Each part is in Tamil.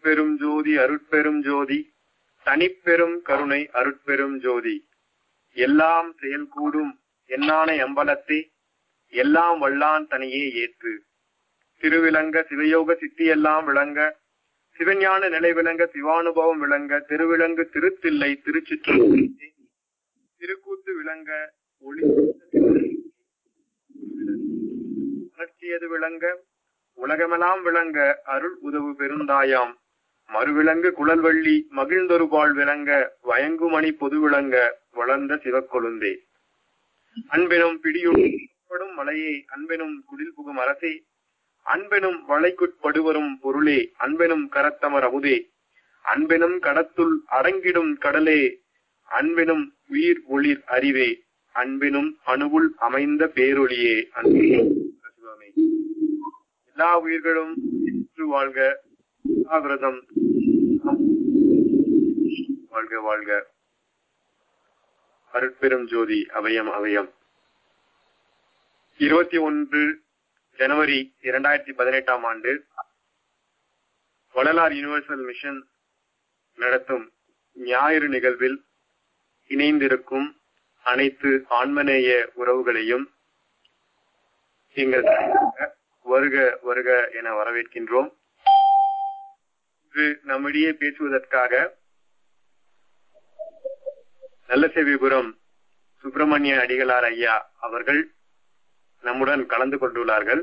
அருட்பெரும் ஜோதி அருட்பெரும் ஜோதி தனிப்பெரும் கருணை அருட்பெரும் ஜோதி எல்லாம் செயல் கூடும் என்னான எம்பலத்தை எல்லாம் வல்லான் தனியே ஏற்று திருவிளங்க சிவயோக சித்தி எல்லாம் விளங்க சிவஞான நிலை விளங்க சிவானுபவம் விளங்க திருவிளங்கு திருத்தில்லை திருச்சிற்று திருக்கூத்து விளங்க ஒளி உணர்ச்சியது விளங்க உலகமெல்லாம் விளங்க அருள் உதவு பெருந்தாயாம் மறுவிளங்கு குழல்வள்ளி மகிழ்ந்தொருபால் விளங்க வயங்குமணி பொது விளங்க வளர்ந்த சிவக்கொழுந்தே அன்பெனும் பிடியுடன் மலையே அன்பெனும் குடில் புகும் அரசே அன்பெனும் வளைக்குட்படுவரும் பொருளே அன்பெனும் கரத்தமர் அமுதே அன்பெனும் கடத்துள் அடங்கிடும் கடலே அன்பெனும் உயிர் ஒளிர் அறிவே அன்பெனும் அணுவுள் அமைந்த பேரொளியே சிவமே எல்லா உயிர்களும் வாழ்க விரதம் வாழ்க வாழ்க அருட்பெரும் ஜோதி அபயம் அபயம் 21 ஜனவரி 2018 ஆண்டு வள்ளலார் யுனிவர்சல் மிஷன் நடத்தும் ஞாயிறு நிகழ்வில் இணைந்திருக்கும் அனைத்து ஆன்மநேய உறவுகளையும் எங்கள் வருக வருக என வரவேற்கின்றோம். இன்று நம்மிடையே பேசுவதற்காக நல்லசேவிபுரம் சுப்பிரமணிய அடிகளார் ஐயா அவர்கள் நம்முடன் கலந்து கொண்டுள்ளார்கள்.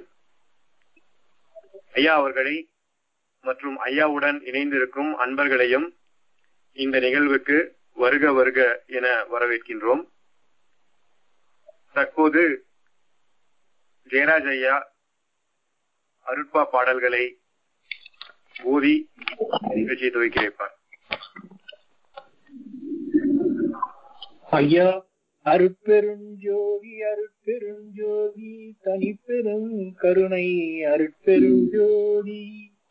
ஐயா அவர்களை மற்றும் ஐயாவுடன் இணைந்திருக்கும் அன்பர்களையும் இந்த நிகழ்வுக்கு வருக வருக என வரவேற்கின்றோம். தற்போது ஜெயராஜ் ஐயா அருட்பா பாடல்களை ஓதி நிகழ்ச்சியை துவக்கி வைப்பார். ஐயா அருட்பெருஞ்சோதி அருட்பெருஞ்சோதி தனிப்பெரும் கருணை அருட்பெருஞ்சோதி.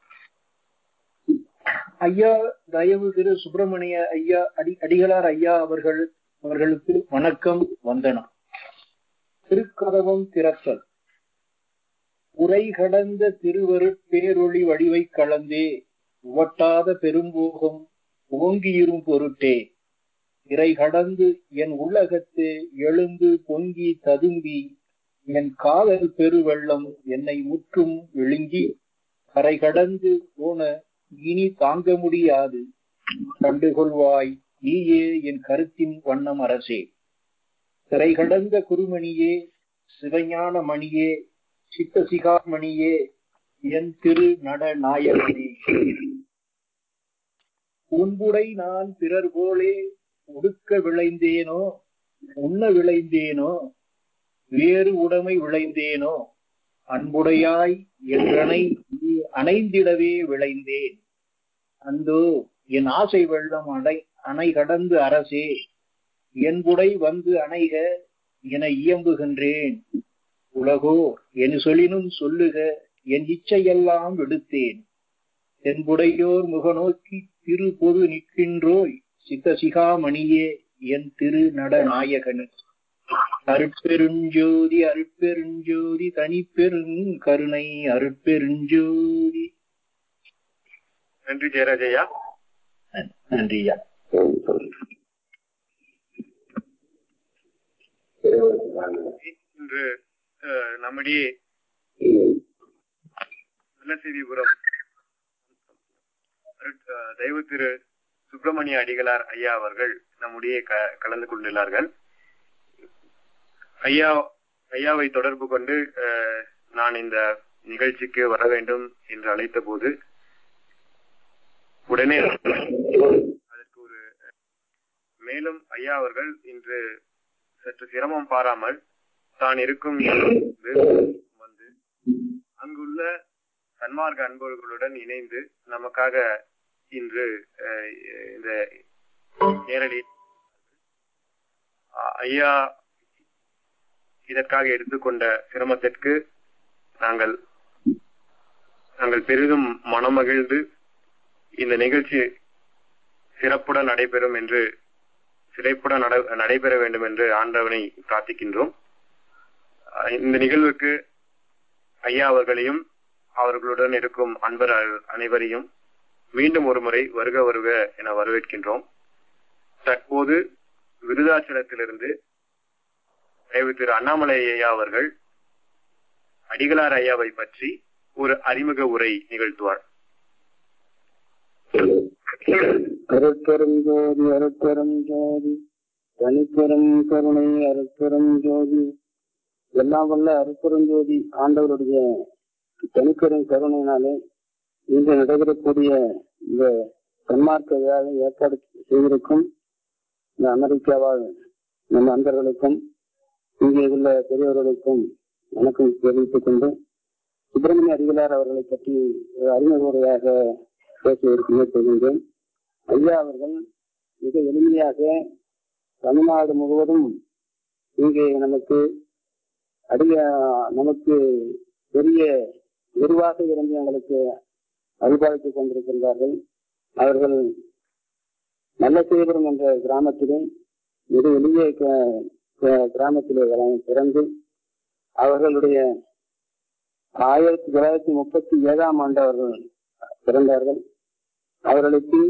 ஐயா தயவு திரு சுப்பிரமணிய ஐயா அடிகளார் ஐயா அவர்களுக்கு வணக்கம் வந்தனம். திருக்கதவம் திறத்தல். உரை கடந்த திருவருட்பேரொளி வடிவை கலந்தே உவட்டாத பெரும்போகம் ஓங்கியிரும் பொருட்டே இறை கடந்து என் உள்ளகத்தே எழுந்து பொங்கி ததும்பி என் காதல் பெருவெள்ளம் என்னை முற்றும் விழுங்கி கரை கடந்து போன இனி தாங்க முடியாது கண்டுகொள்வாய் நீயே என் கருத்தின் வண்ணம் அரசே. திரை கடந்த குருமணியே சிவஞான மணியே சித்தசிகாமணியே என் திரு நட நாயகனே. உன்புடை நான் பிறர் போலே உடுக்க விளைந்தேனோ உண்ண விளைந்தேனோ வேறு உடைமை விளைந்தேனோ அன்புடையாய் என்றனை அணைந்திடவே விளைந்தேன். அந்தோ என் ஆசை வெள்ளம் அணை கடந்து அரசே என்புடை வந்து அணைக என இயம்புகின்றேன். உலகோர் என் சொல்லினும் சொல்லுக என் இச்சையெல்லாம் விடுத்தேன். என்புடையோர் முகநோக்கி திரு பொது நிற்கின்றோய் சித்தசிகாமணியே என் திரு நட நாயகன். அருட்பெருஞ்சோதி அருட்பெருஞ்சோதி தனிப்பெரும் கருணை அருட்பெருஞ்சோதி. நன்றி ஜெயராஜையா. நன்றியா. இன்று நம்முடைய நல்லசேவிபுரம் தெய்வ திரு சுப்பிரமணிய அடிகளார் ஐயா அவர்கள் நம்முடைய கலந்து கொண்டுள்ளார்கள். ஐயாவை தொடர்பு கொண்டு நான் இந்த நிகழ்ச்சிக்கு வர வேண்டும் என்று அழைத்த போது உடனே அதற்கு ஒரு மேலும் ஐயா அவர்கள் இன்று சற்று சிரமம் பாராமல் தான் இருக்கும் வந்து அங்குள்ள சன்மார்க்க அன்பர்களுடன் இணைந்து நமக்காக இன்று இந்த நேரடி ஐயா இதற்காக எடுத்துக்கொண்ட சிரமத்திற்கு நாங்கள் பெரிதும் மனமகிழ்ந்து இந்த நிகழ்ச்சி சிறப்புடன் நடைபெறும் என்று சிறப்புடன் நடைபெற வேண்டும் என்று ஆண்டவனை பிரார்த்திக்கின்றோம். இந்த நிகழ்வுக்கு ஐயா அவர்களையும் அவர்களுடன் இருக்கும் அன்பர் அனைவரையும் மீண்டும் ஒரு முறை வருக வருக என வரவேற்கின்றோம். தற்போது விருதாச்சலத்திலிருந்து திரு அண்ணாமலை ஐயா அவர்கள் அடிகளார் ஐயாவை பற்றி ஒரு அறிமுக உரை நிகழ்த்துவார். அருட்பெரும் ஜோதி அருட்பெரும் ஜோதி தனிப்பெரும் கருணை அருட்பெரும் ஜோதி. எல்லாம் வல்ல அருட்பெரும் ஜோதி ஆண்டவருடைய தனிப்பெரும் கருணையினாலே இன்று நடைபெறக்கூடிய இந்த சன்மார்க்க விழாவை ஏற்பாடு செய்திருக்கும் இந்த அமெரிக்காவால் நம் அன்பர்களுக்கும் இங்கே உள்ள பெரியவர்களுக்கும் வணக்கம் தெரிவித்துக் கொண்டு சுப்பிரமணிய அடிகளார் அவர்களை பற்றி அறிமுக உரையாக பேசுவதற்கு முயற்சிக்கின்றேன். ஐயா அவர்கள் மிக எளிமையாக தமிழ்நாடு முழுவதும் இங்கே நமக்கு பெரிய குருவாக இருந்து எங்களுக்கு அருள்பாலித்துக் கொண்டிருக்கின்றார்கள். அவர்கள் நல்லசேபுரம் என்ற கிராமத்திலே மிக எளிய கிராமத்திலே பிறந்து அவர்களுடைய 1937 அவர்கள் பிறந்தார்கள். அவர்களுக்கு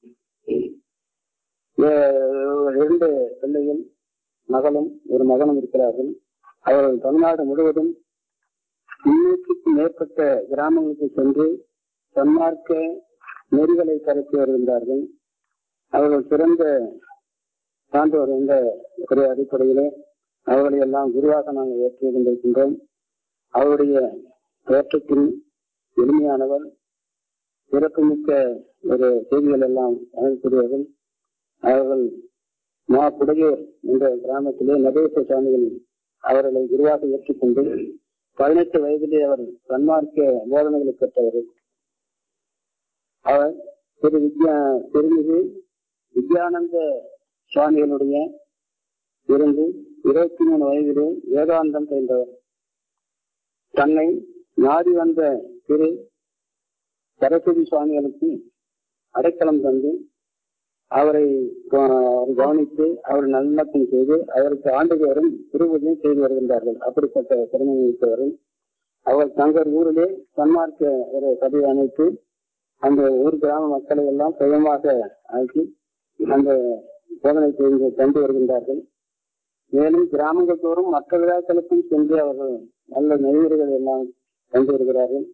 2 பிள்ளைகள், மகளும் ஒரு மகனும் இருக்கிறார்கள். அவர்கள் தமிழ்நாடு முழுவதும் 300க்கும் மேற்பட்ட கிராமங்களுக்கு சென்று சன்மார்க்க நெறிகளை பரப்பி வருகின்றார்கள். அவர்கள் சிறந்த சான்றோர் என்ற ஒரு அடிப்படையிலே அவர்களை எல்லாம் குருவாக நாங்கள் ஏற்று கொண்டிருக்கின்றோம். அவருடைய தோற்றத்தின் எளிமையானவர், சிறப்புமிக்க ஒரு செய்திகள் எல்லாம் வழங்கக்கூடியவர்கள். அவர்கள் புடையூர் என்ற கிராமத்திலே நடேச சுவாமிகள் அவர்களை குருவாக ஏற்றுக்கொண்டு 18 வயதிலே அவர் சன்மார்க்க போதனைகளை பெற்றவர்கள். அவர் திருமிகு வித்யானந்த சுவாமிகளுடைய இருந்து 23 வயதிலே வேதாந்தம் பயின்றவர். தன்னை நாடி வந்த திரு சரஸ்வதி சுவாமிகளுக்கு அடைக்கலம் தந்து அவரை கவனித்து அவர் நல்லிணக்கம் செய்து அவருக்கு ஆண்டுதோறும் திருவுதவி செய்து வருகின்றார்கள். அப்படிப்பட்ட திறமை வைத்தவர்கள். அவர் தங்கள் ஊரிலே சன்மார்க்க ஒரு சபையை அமைத்து அந்த ஊர் கிராம மக்களை எல்லாம் சுயமாக ஆக்கி அந்த போதனை செய்து தந்து வருகின்றார்கள். மேலும் கிராமங்கள் தோறும் மற்ற விழாக்களுக்கும் சென்று அவர்கள் நல்ல நெறிமுறைகள் எல்லாம் தந்து வருகிறார்கள்.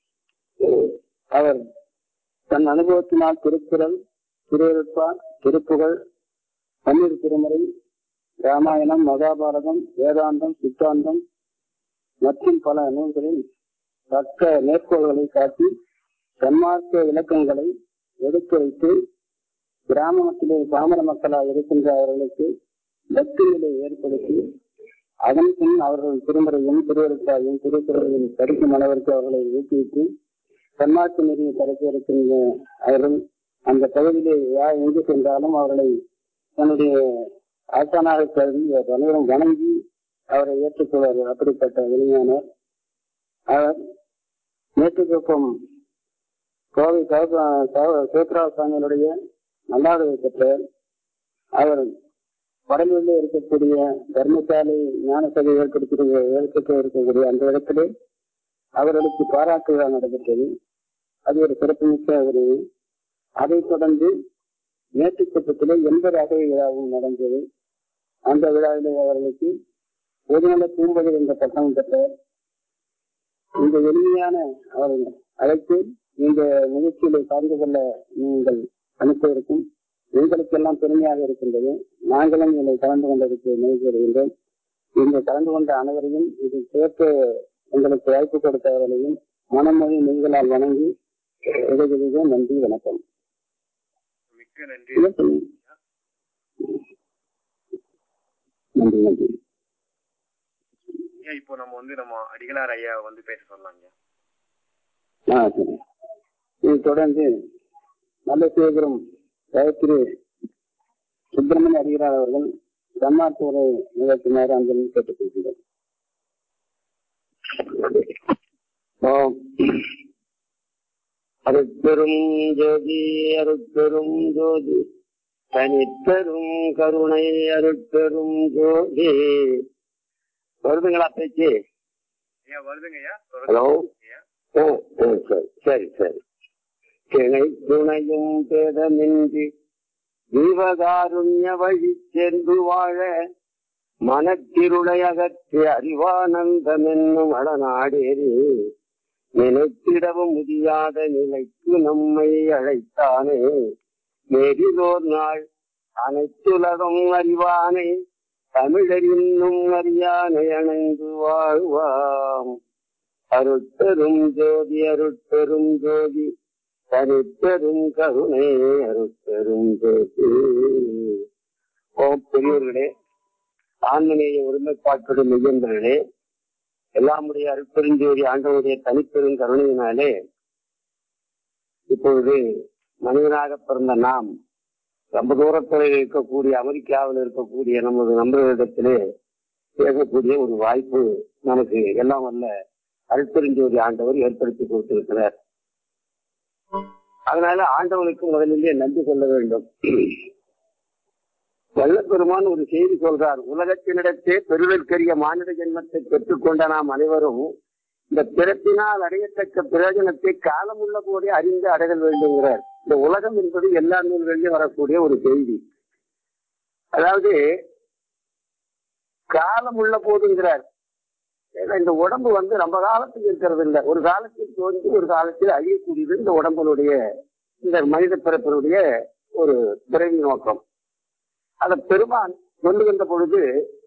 அவர் தன் அனுபவத்தினால் திருக்குறள், திருவருட்பா, திருப்புகழ், 12 திருமுறை, ராமாயணம், மகாபாரதம், வேதாந்தம், சித்தாந்தம் மற்றும் பல நூல்களில் தக்க மேற்கோள்களை காட்டி சன்மார்க்க இலக்கங்களை எடுத்துரைத்து கிராமத்திலே பாமர மக்களாக இருக்கின்ற அவர்களுக்கு பக்தி நிலை ஏற்படுத்தி அதன் பின் அவர்கள் திருமுறையும் திருவருட்பாயும் திருக்குறளையும் படிக்கும் அளவிற்கு அவர்களை ஊக்குவித்து சன்மார்க்க நெறியை பரப்பி இருக்கின்ற அவர்கள் அந்த பகுதியிலே எங்கு சென்றாலும் அவர்களை தன்னுடைய ஆசானாக கருதி அனைவரும் வணங்கி அவரை ஏற்றுக்கொள்வார்கள். அப்படிப்பட்ட எளிமையானவர். அவர் மேட்டுக்குப்பம் கோவை சேத்ரா சுவாமிகளுடைய நல்லாதவை பெற்றவர். அவர் வடலூரிலே இருக்கக்கூடிய தர்மசாலை ஞான சபை ஏற்பட்டு இருக்கக்கூடிய அந்த இடத்திலே அவர்களுக்கு பாராட்டு விழா நடைபெற்றது. அது ஒரு சிறப்புமிக்க ஒரு. அதைத் தொடர்ந்து மேட்டுக்குப்பத்திலே 80 அகவை விழாவும் நடந்தது. அந்த விழாவிலே அவர்களுக்கு பொதுநல பூம்பதில் என்ற பட்டம் பெற்றவர். இந்த எளிமையான அவர்கள் அழைத்து இந்த நிகழ்ச்சியிலே கலந்து கொள்ள நீங்கள் அனுப்பியிருக்கும் எங்களுக்கெல்லாம் பெருமையாக இருக்கின்றது. நாங்களும் இதை கலந்து கொண்டதற்கு நினைவு வருகின்றோம். இந்த கலந்து கொண்ட அனைவரையும் இது சேர்த்து எங்களுக்கு வாய்ப்பு கொடுத்தவர்களையும் மனமொழி நெய்களால் வணங்கி விடைபெறுகிறேன். நன்றி, வணக்கம். மிக்க நன்றி. நன்றி நன்றி. இப்போ நம்ம அடிகளார் ஐயா பேச சொல்லலாங்க. சரி. இது தொடர்ந்து நல்ல சேகரம் திரு சுப்பிரமணிய அடிகளார் அவர்கள் சன்மார்க்க உரை நிகழ்த்தினார். அந்த கேட்டுக்கொள்கிறேன். அருட்பெரும் ஜோதி அருட்பெரும் ஜோதி தனிப்பெரும் கருணை அருட்பெரும் ஜோதி. வருதுங்களா பேச்சு? வருதுங்க ஐயா. ஹலோ. சரி சரி சரி. கிணை துணையும் பேதமின்றி ஜீவகாருண்ய வழி சென்று வாழ மனத்திருளை அகற்றி அறிவானந்தம் என்னும் அடநாடேறி நினைத்திடவும் முடியாத நிலைக்கு நம்மை அழைத்தானே. நெறிதோர் நாள் அனைத்துலகம் அறிவானை தமிழர் இன்னும் அறியானை அணைந்து வாழ்வாம். அருட்பெரும் ஜோதி அருட்பெரும் ஜோதி தனிப்பெரும் கருணை அருட்பெரும் ஜோதி. ஓம் பெரியவர்களே, ஆன்மநேய ஒருமைப்பாட்டுடன் நிகழ்ந்தவர்களே, எல்லாமுடைய அருட்பெருஞ்சோதி ஆண்டவருடைய தனிப்பெரும் கருணையினாலே இப்பொழுது மனிதனாக பிறந்த நாம் ரொம்ப தூரத்தில் இருக்கக்கூடிய அமெரிக்காவில் இருக்கக்கூடிய நமது நண்பர்களிடத்திலே பேசக்கூடிய ஒரு வாய்ப்பு நமக்கு எல்லாம் வல்ல அருட்பெருஞ்சோதி ஆண்டவர் ஏற்படுத்தி கொடுத்திருக்கிறார். அதனால ஆண்டவனுக்கு முதலிலே நன்றி சொல்ல வேண்டும். வல்லபெருமான் ஒரு செய்தி சொல்றார். உலகத்தினிடத்தே பெருவற்கரிய மானிட ஜென்மத்தை பெற்றுக்கொண்ட நாம் அனைவரும் இந்த பிறப்பினால் அடையத்தக்க பிரயோஜனத்தை காலம் உள்ள போதே அறிந்து அடைதல் வேண்டுங்கிறார். இந்த உலகம் என்பது எல்லா நூல்களிலும் வரக்கூடிய ஒரு செய்தி. அதாவது காலம் உள்ள போதுங்கிறார். இந்த உடம்பு ரொம்ப காலத்துக்கு இருக்கிறது இல்லை. ஒரு காலத்தில் தோன்றி ஒரு காலத்தில் அழியக்கூடியது இந்த உடம்புடைய இந்த மனித பிறப்பினுடைய ஒரு பிறவி நோக்கம். அதை பெருமான் சொல்லுகின்ற பொழுது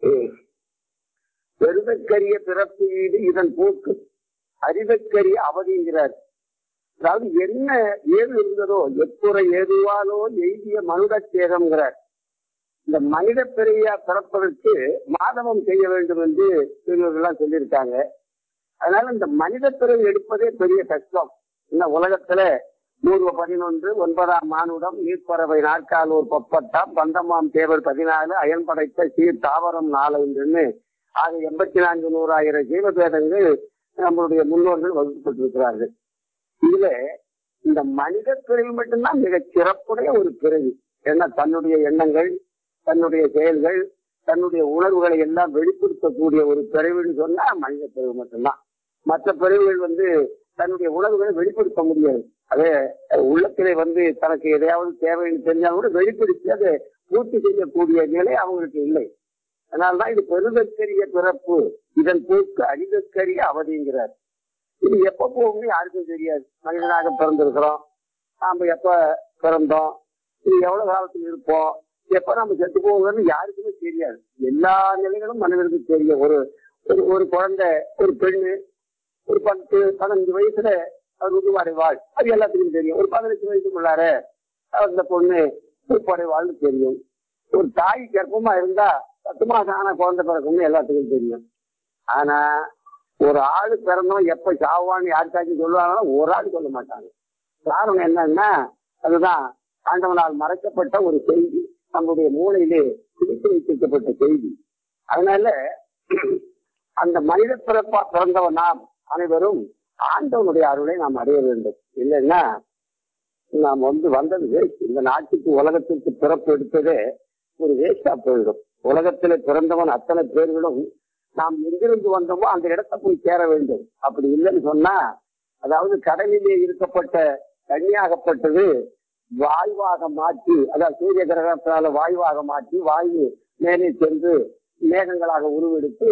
பெருதற்கரிய பிறப்பு ஈடு இதன் போக்கு அறிவற்கரிய அவதிங்கிறார். அதாவது என்ன ஏது இருந்ததோ எப்புறை ஏதுவாலோ எய்திய மனுட சேதம்ங்கிறார். இந்த மனித பிறவியா பிறப்பதற்கு மாதவம் செய்ய வேண்டும் என்று பெரியவர்கள்லாம் சொல்லியிருக்காங்க. அதனால இந்த மனித பிறவி எடுப்பதே பெரிய கஷ்டம். இந்த உலகத்துல 111 9ஆம் மானுடம் நீர்ப்பறவை நாற்காலூர் பப்பட்டாம் பந்தமாம் தேவர் 14 அயன் படைத்த சீர் தாவரம் 4 ஆக 84,100,000 ஜீவபேதங்கள் நம்மளுடைய முன்னோர்கள் வகுக்கப்பட்டிருக்கிறார்கள். இதுல இந்த மனித பிறவி மட்டும்தான் மிக சிறப்புடைய ஒரு பிறவி. ஏன்னா தன்னுடைய எண்ணங்கள், தன்னுடைய செயல்கள், தன்னுடைய உணர்வுகளை எல்லாம் வெளிப்படுத்தக்கூடிய ஒரு பிறவின்னு சொன்னா மனித பிறவி மட்டும்தான். மற்ற பிறவிகள் தன்னுடைய உணர்வுகளை வெளிப்படுத்த முடியாது. அதே உள்ளத்திலே தனக்கு எதையாவது தேவைன்னு தெரிஞ்சாலும் கூட வெளிப்படுத்தி அதை பூர்த்தி செய்யக்கூடிய நிலை அவங்களுக்கு இல்லை. அதனால்தான் இது பெருதற்கரிய பிறப்பு இதன் போக்கு அழிதற்கரிய அவதிங்கிறார். இது எப்ப போகும்னு யாருக்கும் தெரியாது. மனிதனாக பிறந்திருக்கிறோம், நாம எப்ப பிறந்தோம், இது எவ்வளவு காலத்தில் இருப்போம், எப்ப நம்ம செத்து போவோம்னு யாருக்குமே தெரியாது. எல்லா நிலைகளும் மனிதனுக்கு தெரியும். ஒரு குழந்தை, ஒரு பெண்ணு ஒரு 10-15 வயசுல அவர் உருவாடைவாள், அது எல்லாத்துக்கும் தெரியும். ஒரு 18 வயசுக்குள்ளார அந்த பொண்ணு உருப்படைவாள்னு தெரியும். ஒரு தாய் கர்ப்பமா இருந்தா 10 மாசம் ஆன குழந்தை பிறக்கும்னு எல்லாத்துக்கும் தெரியும். ஆனா ஒரு ஆளு பிறந்தோம் எப்ப சாவான்னு யாருக்காச்சும் சொல்லுவாங்கன்னா ஒரு ஆள் சொல்ல மாட்டாங்க. காரணம் என்னன்னா அதுதான் ஆண்டவனால் மறைக்கப்பட்ட ஒரு செய்தி, நம்முடைய மூளையிலே பிடித்து வைக்கப்பட்ட செய்தி. அதனால அந்த மனித பிறப்பா பிறந்தவன் நாம் அனைவரும் ஆண்டவனுடைய அருளை நாம் அடைய வேண்டும். இல்லைன்னா நாம் வந்தது வேஸ்ட். இந்த நாட்டுக்கு உலகத்திற்கு பிறப்பு எடுத்ததே ஒரு வேஸ்டா போயிடும். உலகத்திலே பிறந்தவன் அத்தனை பேர்களும் நாம் எங்கிருந்து வந்தோமோ அந்த இடத்தை போய் சேர வேண்டும். அப்படி இல்லைன்னு சொன்னா, அதாவது கடலிலே இருக்கப்பட்ட தண்ணியாகப்பட்டது வாயுவாக மாற்றி, அதாவது சூரிய கிரகத்தினால வாயுவாக மாற்றி வாயு மேலே சென்று மேகங்களாக உருவெடுத்து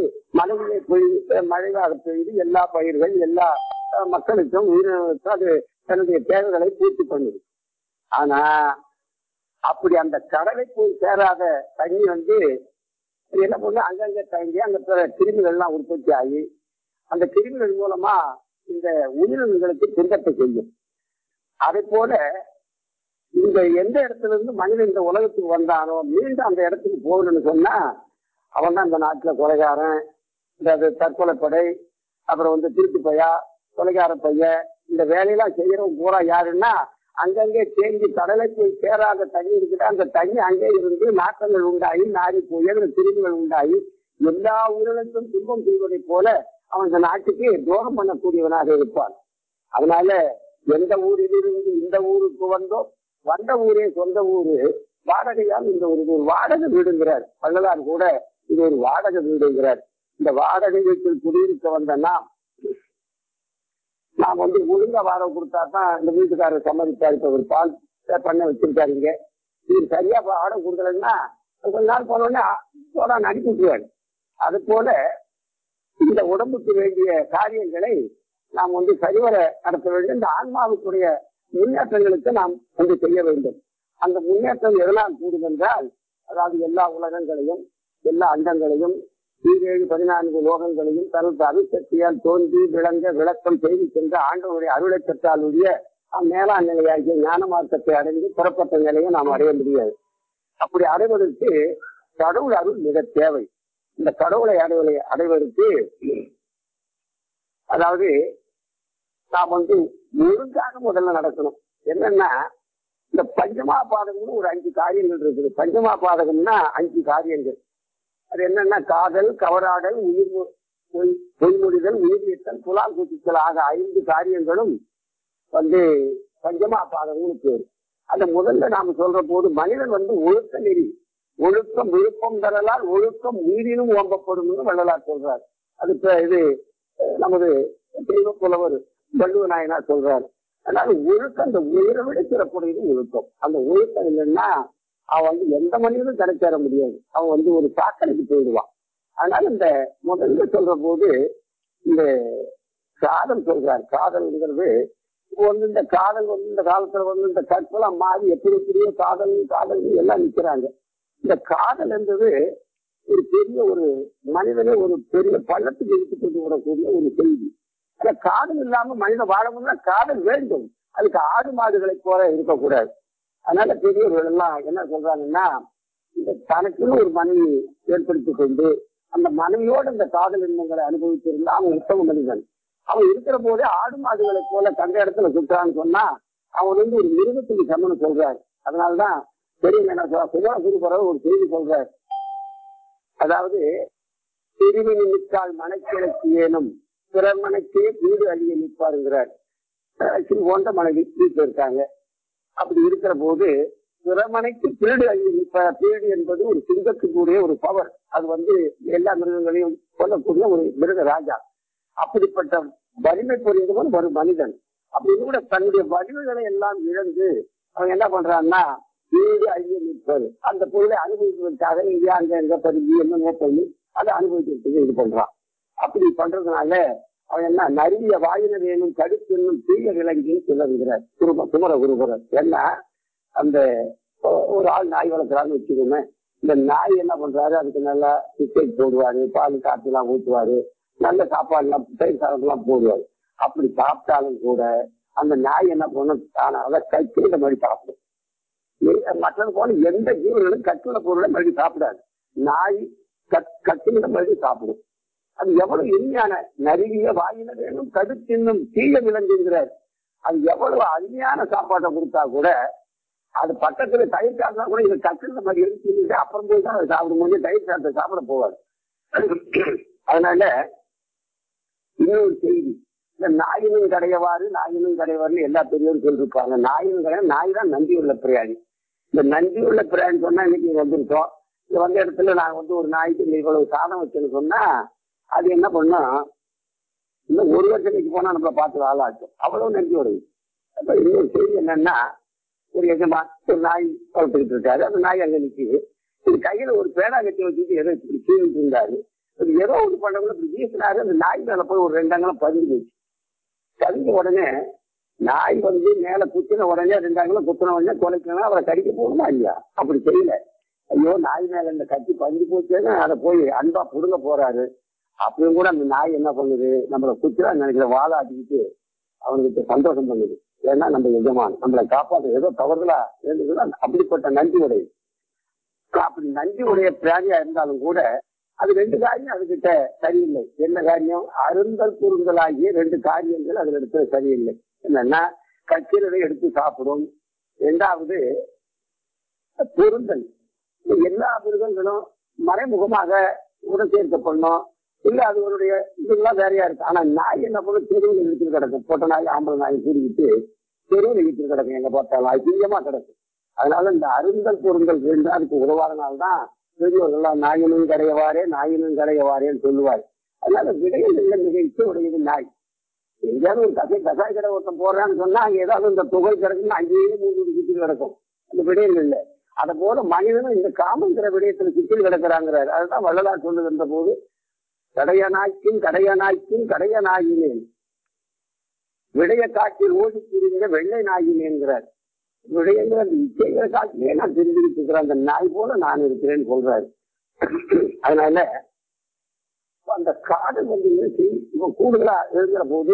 மழையாக பெய்து எல்லா பயிர்கள் எல்லா மக்களுக்கும் உயிரினங்களுக்கும் அது தன்னுடைய தேவைகளை பூர்த்தி பண்ணுது. ஆனா அப்படி அந்த கடலை போய் சேராத தண்ணி என்ன பண்ண அங்கங்க தங்கி அந்த கிருமிகள் எல்லாம் உற்பத்தி ஆகி அந்த கிருமிகள் மூலமா இந்த உயிரினங்களுக்கு துன்பத்தை செய்யும். அதே போல இந்த எந்த இடத்துல இருந்து மனிதன் இந்த உலகத்துக்கு வந்தானோ மீண்டும் அந்த இடத்துக்கு போகணும்னு சொன்னா அவன் தான் இந்த நாட்டுல கொலைகாரன், இந்த தற்கொலைப்படை, அப்புறம் திருட்டு பையா, கொலைகார பையன், இந்த வேலையெல்லாம் செய்யறவங்க பூரா யாருன்னா அங்கங்கே தேங்கி கடலை போய் சேராத தண்ணி இருக்குது. அந்த தண்ணி அங்கே இருந்து நாட்டங்கள் உண்டாகி நாரி போய் அந்த கிருமிகள் உண்டாகி எல்லா உயிரினத்தும் துன்பம் செய்வதை போல அவன் இந்த நாட்டுக்கு துரோகம் பண்ணக்கூடியவனாக இருப்பான். அதனால எந்த ஊரிலிருந்து இந்த ஊருக்கு வந்த ஊரே சொந்த ஊரு, வாடகையால் இந்த ஒரு வாடகை வீடுங்கிறார் வள்ளலார் கூட. இது ஒரு வாடகை வீடுங்கிறார். இந்த வாடகை வீட்டில் குடியிருக்க வந்த நாம் நான் ஒழுங்கா வாடகை கொடுத்தா தான் இந்த வீட்டுக்காரர் சம்மதித்தாரு. இப்ப ஒரு பால் பண்ண வச்சிருக்காருங்க, இது சரியா வாடகை கொடுக்கலன்னா கொஞ்ச நாள் போனோடனே அனுப்பி விட்டுருவாரு. அது போல இந்த உடம்புக்கு வேண்டிய காரியங்களை நாம் சரிவர நடத்த வேண்டும். இந்த ஆன்மாவுக்குரிய முன்னேற்றங்களுக்கு நாம் செய்ய வேண்டும். அந்த முன்னேற்றம் எதனால் கூடும் என்றால், அதாவது எல்லா உலகங்களையும் எல்லா அண்டங்களையும் 17-14 லோகங்களையும் தனது அருசக்தியால் தோன்றி விளங்க விளக்கம் செய்து சென்ற ஆண்டவருடைய அருளை பெற்றாலுடைய மேலாண் நிலையாகிய ஞான மார்க்கத்தை அடைந்து புறப்பட்ட நிலையை நாம் அடைய முடியாது. அப்படி அடைவதற்கு கடவுள் அருள் மிக தேவை. இந்த கடவுளை அடைவதற்கு அதாவது நாம் ஒழுங்காக முதல்ல நடக்கணும். என்னன்னா, இந்த பஞ்சமா பாதகம்னு ஒரு 5 காரியங்கள் இருக்குது. பஞ்சமா பாதகம்னா 5 காரியங்கள். அது என்னன்னா, காதல், கவராடல், பொய்மொழிதல், உயிரியத்தல், புலால் குச்சித்தல் ஆக 5 காரியங்களும் பஞ்சமா பாதகம்னு பேரு. அந்த முதல்ல நாம சொல்ற போது மனிதன் ஒழுக்க நெறி, ஒழுக்கம் விருப்பம் தரலால் ஒழுக்கம் உயிரினும் ஓம்பப்படும் வள்ளலார் சொல்றார். அது இது நமது தெய்வ புலவர் வள்ளுவ நாயனார் சொல்றாரு. அதனால ஒழுக்கம் அந்த உயிரை விட சிறப்புடையது ஒழுக்கம். அந்த ஒழுக்கம் இல்லைன்னா அவன் எந்த மனிதனும் கிடைச்சேற முடியாது. அவன் ஒரு சாக்கடைக்கு போயிடுவான். அதனால இந்த முதல்ல சொல்ற போது இந்த காதல் சொல்றார். காதல்ங்கிறது இந்த காதல் இந்த காலத்துல இந்த கற்பெல்லாம் மாறி எப்படி எப்படியோ காதல் காதல் எல்லாம் நிக்கிறாங்க. இந்த காதல் என்பது ஒரு பெரிய ஒரு மனிதனை ஒரு பெரிய பள்ளத்துக்கு எடுத்துக் கொண்டு வரக்கூடிய ஒரு செய்தி. அந்த காதல் இல்லாம மனிதன் வாழணும்னா காதல் வேண்டும். அதுக்கு ஆடு மாடுகளை போல இருக்கக்கூடாது. அதனால பெரியவர்கள் எல்லாம் என்ன சொல்றாங்கன்னா, இந்த தனக்குன்னு ஒரு மனைவி ஏற்படுத்திக் கொண்டு அந்த மனைவியோட இந்த காதல் இன்பங்களை அனுபவிச்சிருந்தா அவன் உத்தம மனிதன். அவன் இருக்கிற போதே ஆடு மாடுகளை போல தந்த இடத்துல சுற்றான்னு சொன்னா அவன் ஒரு மிருகத்துக்கு சமன்னு சொல்றாரு. அதனாலதான் பெரிய என்ன குருபரவர் ஒரு செய்தி சொல்றாரு. அதாவது பிரிவினை நிற்கால் மனக்கிழக்கு ஏனும் பிறர் மனைக்கே வீடு அழிய நிற்பாருங்கிறார். போன்ற மனைவி வீட்டில் இருக்காங்க. அப்படி இருக்கிற போது பிறமனைக்கு பீடு அழிய நிற்பார். பீடு என்பது ஒரு சிங்கத்துக்குரிய ஒரு பவர். அது எல்லா மிருகங்களையும் கொல்லக்கூடிய ஒரு மிருக ராஜா. அப்படிப்பட்ட வலிமை புரிந்தவன் ஒரு மனிதன். அப்படி கூட தன்னுடைய வலிமைகளை எல்லாம் இழந்து அவன் என்ன பண்றான்னா வீடு அழிய நிற்பது. அந்த பொருளை அனுபவிப்பதற்காக இங்கே அங்க பருகி என்னமோ பண்ணி அதை அனுபவிக்கிறதுக்கு இது பண்றான். அப்படி பண்றதுனால அவன் என்ன நறிய வாயின வேணும் கடுப்பு என்னும் தீய விலங்கின்னு சொல்லுகிறார் குமர குருபரர். ஏன்னா அந்த ஒரு ஆள் நாய் வளர்க்குறான்னு வச்சுக்கோங்க. இந்த நாய் என்ன பண்றாரு, அதுக்கு நல்லா பிஸ்கெட் போடுவாரு, பால் காப்பி எல்லாம் ஊற்றுவாரு, நல்ல சாப்பாடு எல்லாம் தயிர் சாதம் எல்லாம் போடுவாரு. அப்படி சாப்பிட்டாலும் கூட அந்த நாய் என்ன பண்ணும், அதை கச்சிட மாதிரி சாப்பிடும். மற்றது போல எந்த ஜீவர்களும் கச்சிட பொருளை மறுபடி சாப்பிடாது. நாய் கச்சிட மாதிரி சாப்பிடும். அது எவ்வளவு இனிமையான நறுவிய வாயின வேணும் கடுத்தின்னும் தீய விலங்குங்கிறார். அது எவ்வளவு அருமையான சாப்பாட்டை கொடுத்தா கூட அது பக்கத்துல தயிர் சாப்பிட்டா கூட இதை கச்சிட மாதிரி எடுத்து அப்புறம் போய் தான் அதை சாப்பிடும்போது தயிர் சாப்பிட்ட சாப்பிட போவார். அதனால இன்னொரு செய்தி, இந்த நாயினும் கடையவாறு நாயினும் கடையவாறுன்னு எல்லா பெரியவரும் சொல்லிருப்பாங்க. நாயினும் கடை, நாய் தான் நன்றி உள்ள பிராணி. இந்த நன்றி உள்ள பிராணி சொன்னா இன்னைக்கு வந்திருக்கோம். இந்த வந்த இடத்துல நாங்க ஒரு நாய்க்கு இவ்வளவு சாதம் வச்சுன்னு சொன்னா அது என்ன பண்ணா இன்னும் 1 வருஷத்துக்கு போனா நம்மளை பார்த்து ஆளாட்டும். அவ்வளவு நன்றி உடையும். அப்ப இன்னொரு செய்தி என்னன்னா, ஒரு எஜமா ஒரு நாய் வளர்த்துக்கிட்டு இருக்காரு. அந்த நாய் அங்க நிற்குது. இது கையில ஒரு பேடா கட்டி வச்சுட்டு ஏதோ சீவிட்டு இருந்தாரு. ஏதோ ஒன்று பண்ணவங்க இப்படி வீசினாரு. அந்த நாய் மேல போய் ஒரு 2 அங்கலம் பதிஞ்சு போச்சு. பதிஞ்ச உடனே நாய் மேல குத்தின உடனே 2 அங்கலம் குத்தின உடனே தொலைக்கணும், அவரை கடிக்க போகணுமா இல்லையா? அப்படி செய்யல. ஐயோ நாய் மேல இந்த கட்டி பதிஞ்சு போச்சுன்னு அதை போய் அன்பா புடுங்க போறாரு. அப்பயும் கூட அந்த நாய் என்ன பண்ணுது, நம்மளை குச்சிரா நினைக்கிற வாழாட்டிக்கிட்டு அவனுக்கு சந்தோஷம் பண்ணுது. ஏன்னா நம்ம எஜமான் நம்மளை காப்பாற்ற ஏதோ தவறுதலா இருந்ததுன்னா அப்படிப்பட்ட நன்றி உடைய. அப்படி நன்றி உடைய பிராணியா இருந்தாலும் கூட அது 2 காரியம் அதுகிட்ட சரியில்லை. என்ன காரியம்? அருந்தல் குறுந்தலாகிய 2 காரியங்கள் அதுல எடுத்து சரியில்லை. என்னன்னா கச்சிரவை எடுத்து சாப்பிடும். 2வது பொருந்தல். எல்லா மிருகங்களும் மறைமுகமாக உடன் சேர்க்கப்படணும். இல்ல அது அவருடைய இதெல்லாம் வேறையா இருக்கு. ஆனா நாய் என்ன பண்ண தெருவில் இழுத்துட்டு கிடக்கும். பொட்ட நாய் ஆம்பளை நாய் கூறிக்கிட்டு தெருவில் இழுத்துட்டு கிடக்கும். எங்க பார்த்தாலும் அதிகமா கிடக்கும். அதனால இந்த அருந்தல் பொருந்தல் 2 அதுக்கு உதவாதனால்தான் பெரியவர்கள்லாம் நாயினும் கடையவாரே நாயினும் கடையவாரேன்னு சொல்லுவார். அதனால விடையில் மிக இச்சை உடையது நாய். எங்கேயாவது ஒரு கசாய் கடை ஒருத்தன் போடுறான்னு சொன்னா அங்க ஏதாவது இந்த புகை கிடக்குன்னு அங்கேயே மூணு சுற்றி கிடக்கும் அந்த விடயங்கள் இல்லை. அதை போல மனிதனும் இந்த காமங்கிற விடயத்துல சுற்றி கிடக்கிறாங்கிறார். அதுதான் வள்ளலார் சொல்லுகின்ற போது கடையனாயினேன் விடைய காட்டில் ஓடி திரிந்த வெள்ளை நாயினேங்கிறார். விடயங்கிற அந்த இச்சைகளை காட்டிலே நான் தெரிஞ்சுக்கிட்டு இருக்கிறேன், அந்த நாய் போல நான் இருக்கிறேன்னு சொல்றாரு. அதனால அந்த காடு வந்து இவன் கூடுதலா எழுதுற போது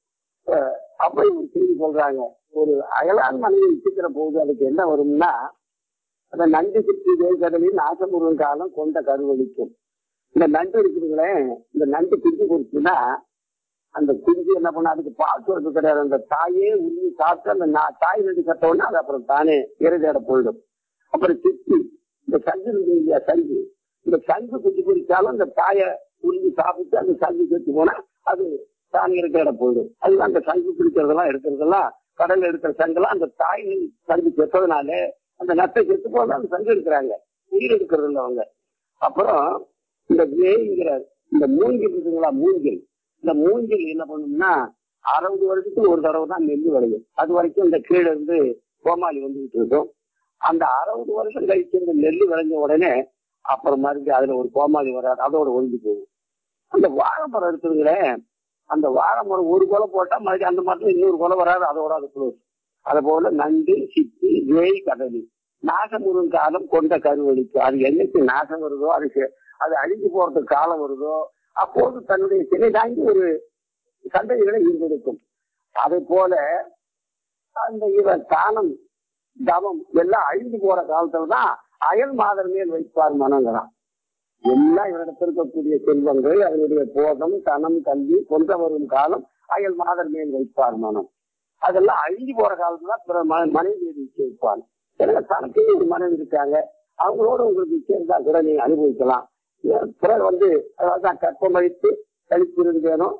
அப்படி ஒரு செய்தி சொல்றாங்க. ஒரு அயலான் மனைவி இச்சுக்கிற போது அதுக்கு என்ன வரும்னா, அந்த நண்டு சுற்றி கடலில் நாசமுருகன் காலம் கொண்ட கருவளிக்கும். இந்த நண்டு இருக்குதுங்களே, இந்த நண்டு குஞ்சு கொடுத்துன்னா அந்த குஞ்சு என்ன பண்ண, அதுக்கு பால் சுரப்பு கிடையாது. அந்த தாயே உருவி சாப்பிட்டு அந்த தாய் நண்டு கட்டோன்னா அது அப்புறம் தானே இறைதேட போயிடும். அப்புறம் சுற்றி இந்த சங்கு இருக்கு இல்லையா, சங்கு, இந்த சங்கு குஞ்சு குடிச்சாலும் அந்த தாயை உருவி சாப்பிட்டு அந்த சங்கு செத்து போனா அது தானே இறைதேட போயிடும். அதுதான் அந்த சங்கு குடிக்கிறதெல்லாம் எடுக்கிறதெல்லாம் கடல்ல இருக்கிற சங்கெல்லாம் அந்த தாய் சங்கு செத்ததுனால அந்த நட்டை செத்து போதான் அந்த சங்கு எடுக்கிறாங்க, உயிர் எடுக்கிறது இல்லை அவங்க. அப்புறம் இந்த வேங்கிற இந்த மூங்கில் இருக்குங்களா, மூங்கில், இந்த மூங்கில் என்ன பண்ணும்னா 60 வருஷத்துக்கு ஒரு தடவை தான் நெல் விளையும். அது வரைக்கும் இந்த கீழே இருந்து கோமாளி வந்துகிட்டு இருக்கும். அந்த 60 வருஷம் கழிச்சு இந்த நெல் விளைஞ்ச உடனே அப்புறம் மறுபடியும் அதுல ஒரு கோமாளி வராது, அதோட ஒழிஞ்சு போகும். அந்த வாழை மரம் இருக்குதுங்களே, அந்த வாழை மரம் ஒரு கொலை போட்டா மறுபடியும் அந்த மரத்துல இன்னொரு கொலை வராது, அதோட அது க்ளோஸ். அது போல நண்டு சிப்பி வேய் கடலி நாசமுருகன் காலம் கொண்ட கருவளிக்கு. அது என்னைக்கு நாசம் வருதோ, அது அழிஞ்சு போறதுக்கு காலம் வருதோ அப்போது தன்னுடைய சிலை தாங்கி ஒரு சந்ததிகளை ஈர்ந்தெடுக்கும். அதை போல அந்த இவர் தானம் தவம் எல்லாம் அழிஞ்சு போற காலத்துல தான் அயல் மாதர் மேல் வைப்பார் மனங்கிறான். எல்லாம் இவரிடத்தில் இருக்கக்கூடிய செல்வங்கள், அதனுடைய போதம், தனம், கல்வி கொண்ட வரும் காலம் அயல் மாதர் மேல் வைப்பார் மனம். அதெல்லாம் அழிஞ்சு போற காலத்துல தான் மனைவி நிச்சயிப்பான். ஏன்னா தனக்கே ஒரு மனைவி இருக்காங்க, அவங்களோட உங்களுக்கு நிச்சயம் தான் கூட நீங்க அனுபவிக்கலாம். பிறகு வந்து அதாவது கற்பமழித்து கழிப்பிருந்தேனும்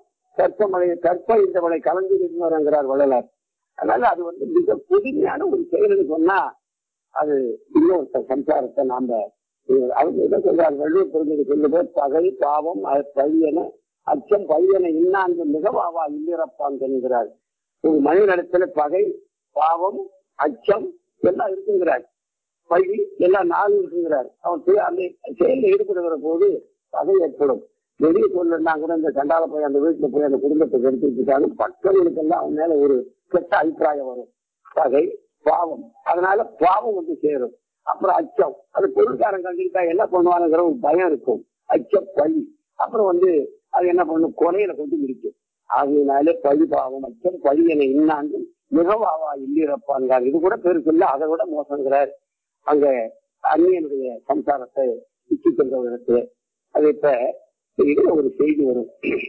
கற்ப இந்தவளை கலந்து வருங்கிறார் வள்ளலார். அதனால அது வந்து மிக புதுமையான ஒரு செயல்னு சொன்னா அது இன்னொரு சம்சாரத்தை நாம அவங்க என்ன சொல்றாரு, வள்ளுவர் பெருமைக்கு சொல்லுது, பகை பாவம் பழியன அச்சம் பழியன இன்னான்கு மிகவாவா இல்லிறப்பான் என்கிறார். ஒரு மனிதனிடத்துல பகை பாவம் அச்சம் எல்லாம் இருக்குங்கிறார், பழி எல்லாம் நாளும் இருக்குங்கிறார். அவன் அந்த செயலில் ஈடுபடுகிற போது பகை ஏற்படும். வெளியே சொல்லணும்னா கூட இந்த சண்டால போய் அந்த வீட்டுல போய் அந்த குடும்பத்தை எடுத்துக்கிட்டாங்க, பக்கங்களுக்கெல்லாம் அவன் மேல ஒரு கெட்ட அபிப்பிராயம் வரும். பகை பாவம், அதனால பாவம் வந்து சேரும். அப்புறம் அச்சம், அது பொருள்காரன் கண்டுக்கிட்டா என்ன பண்ணுவானுங்கிற ஒரு பயம் இருக்கும். அச்சம் பழி, அப்புறம் வந்து அது என்ன பண்ணும், கொலையில கொண்டு முடிக்கும். ஆகையினாலே பழி பாவம் அச்சம் பழி என இன்னாண்டு மிகவாவா இல்லிறப்பான்கார். இது கூட பெருசு இல்லை, அதை விட மோசங்கிறார். அங்க அந்நியனுடைய சம்சாரத்தை இச்சிக்கின்ற இடத்துல அது இப்ப இதுல ஒரு செய்தி வரும்.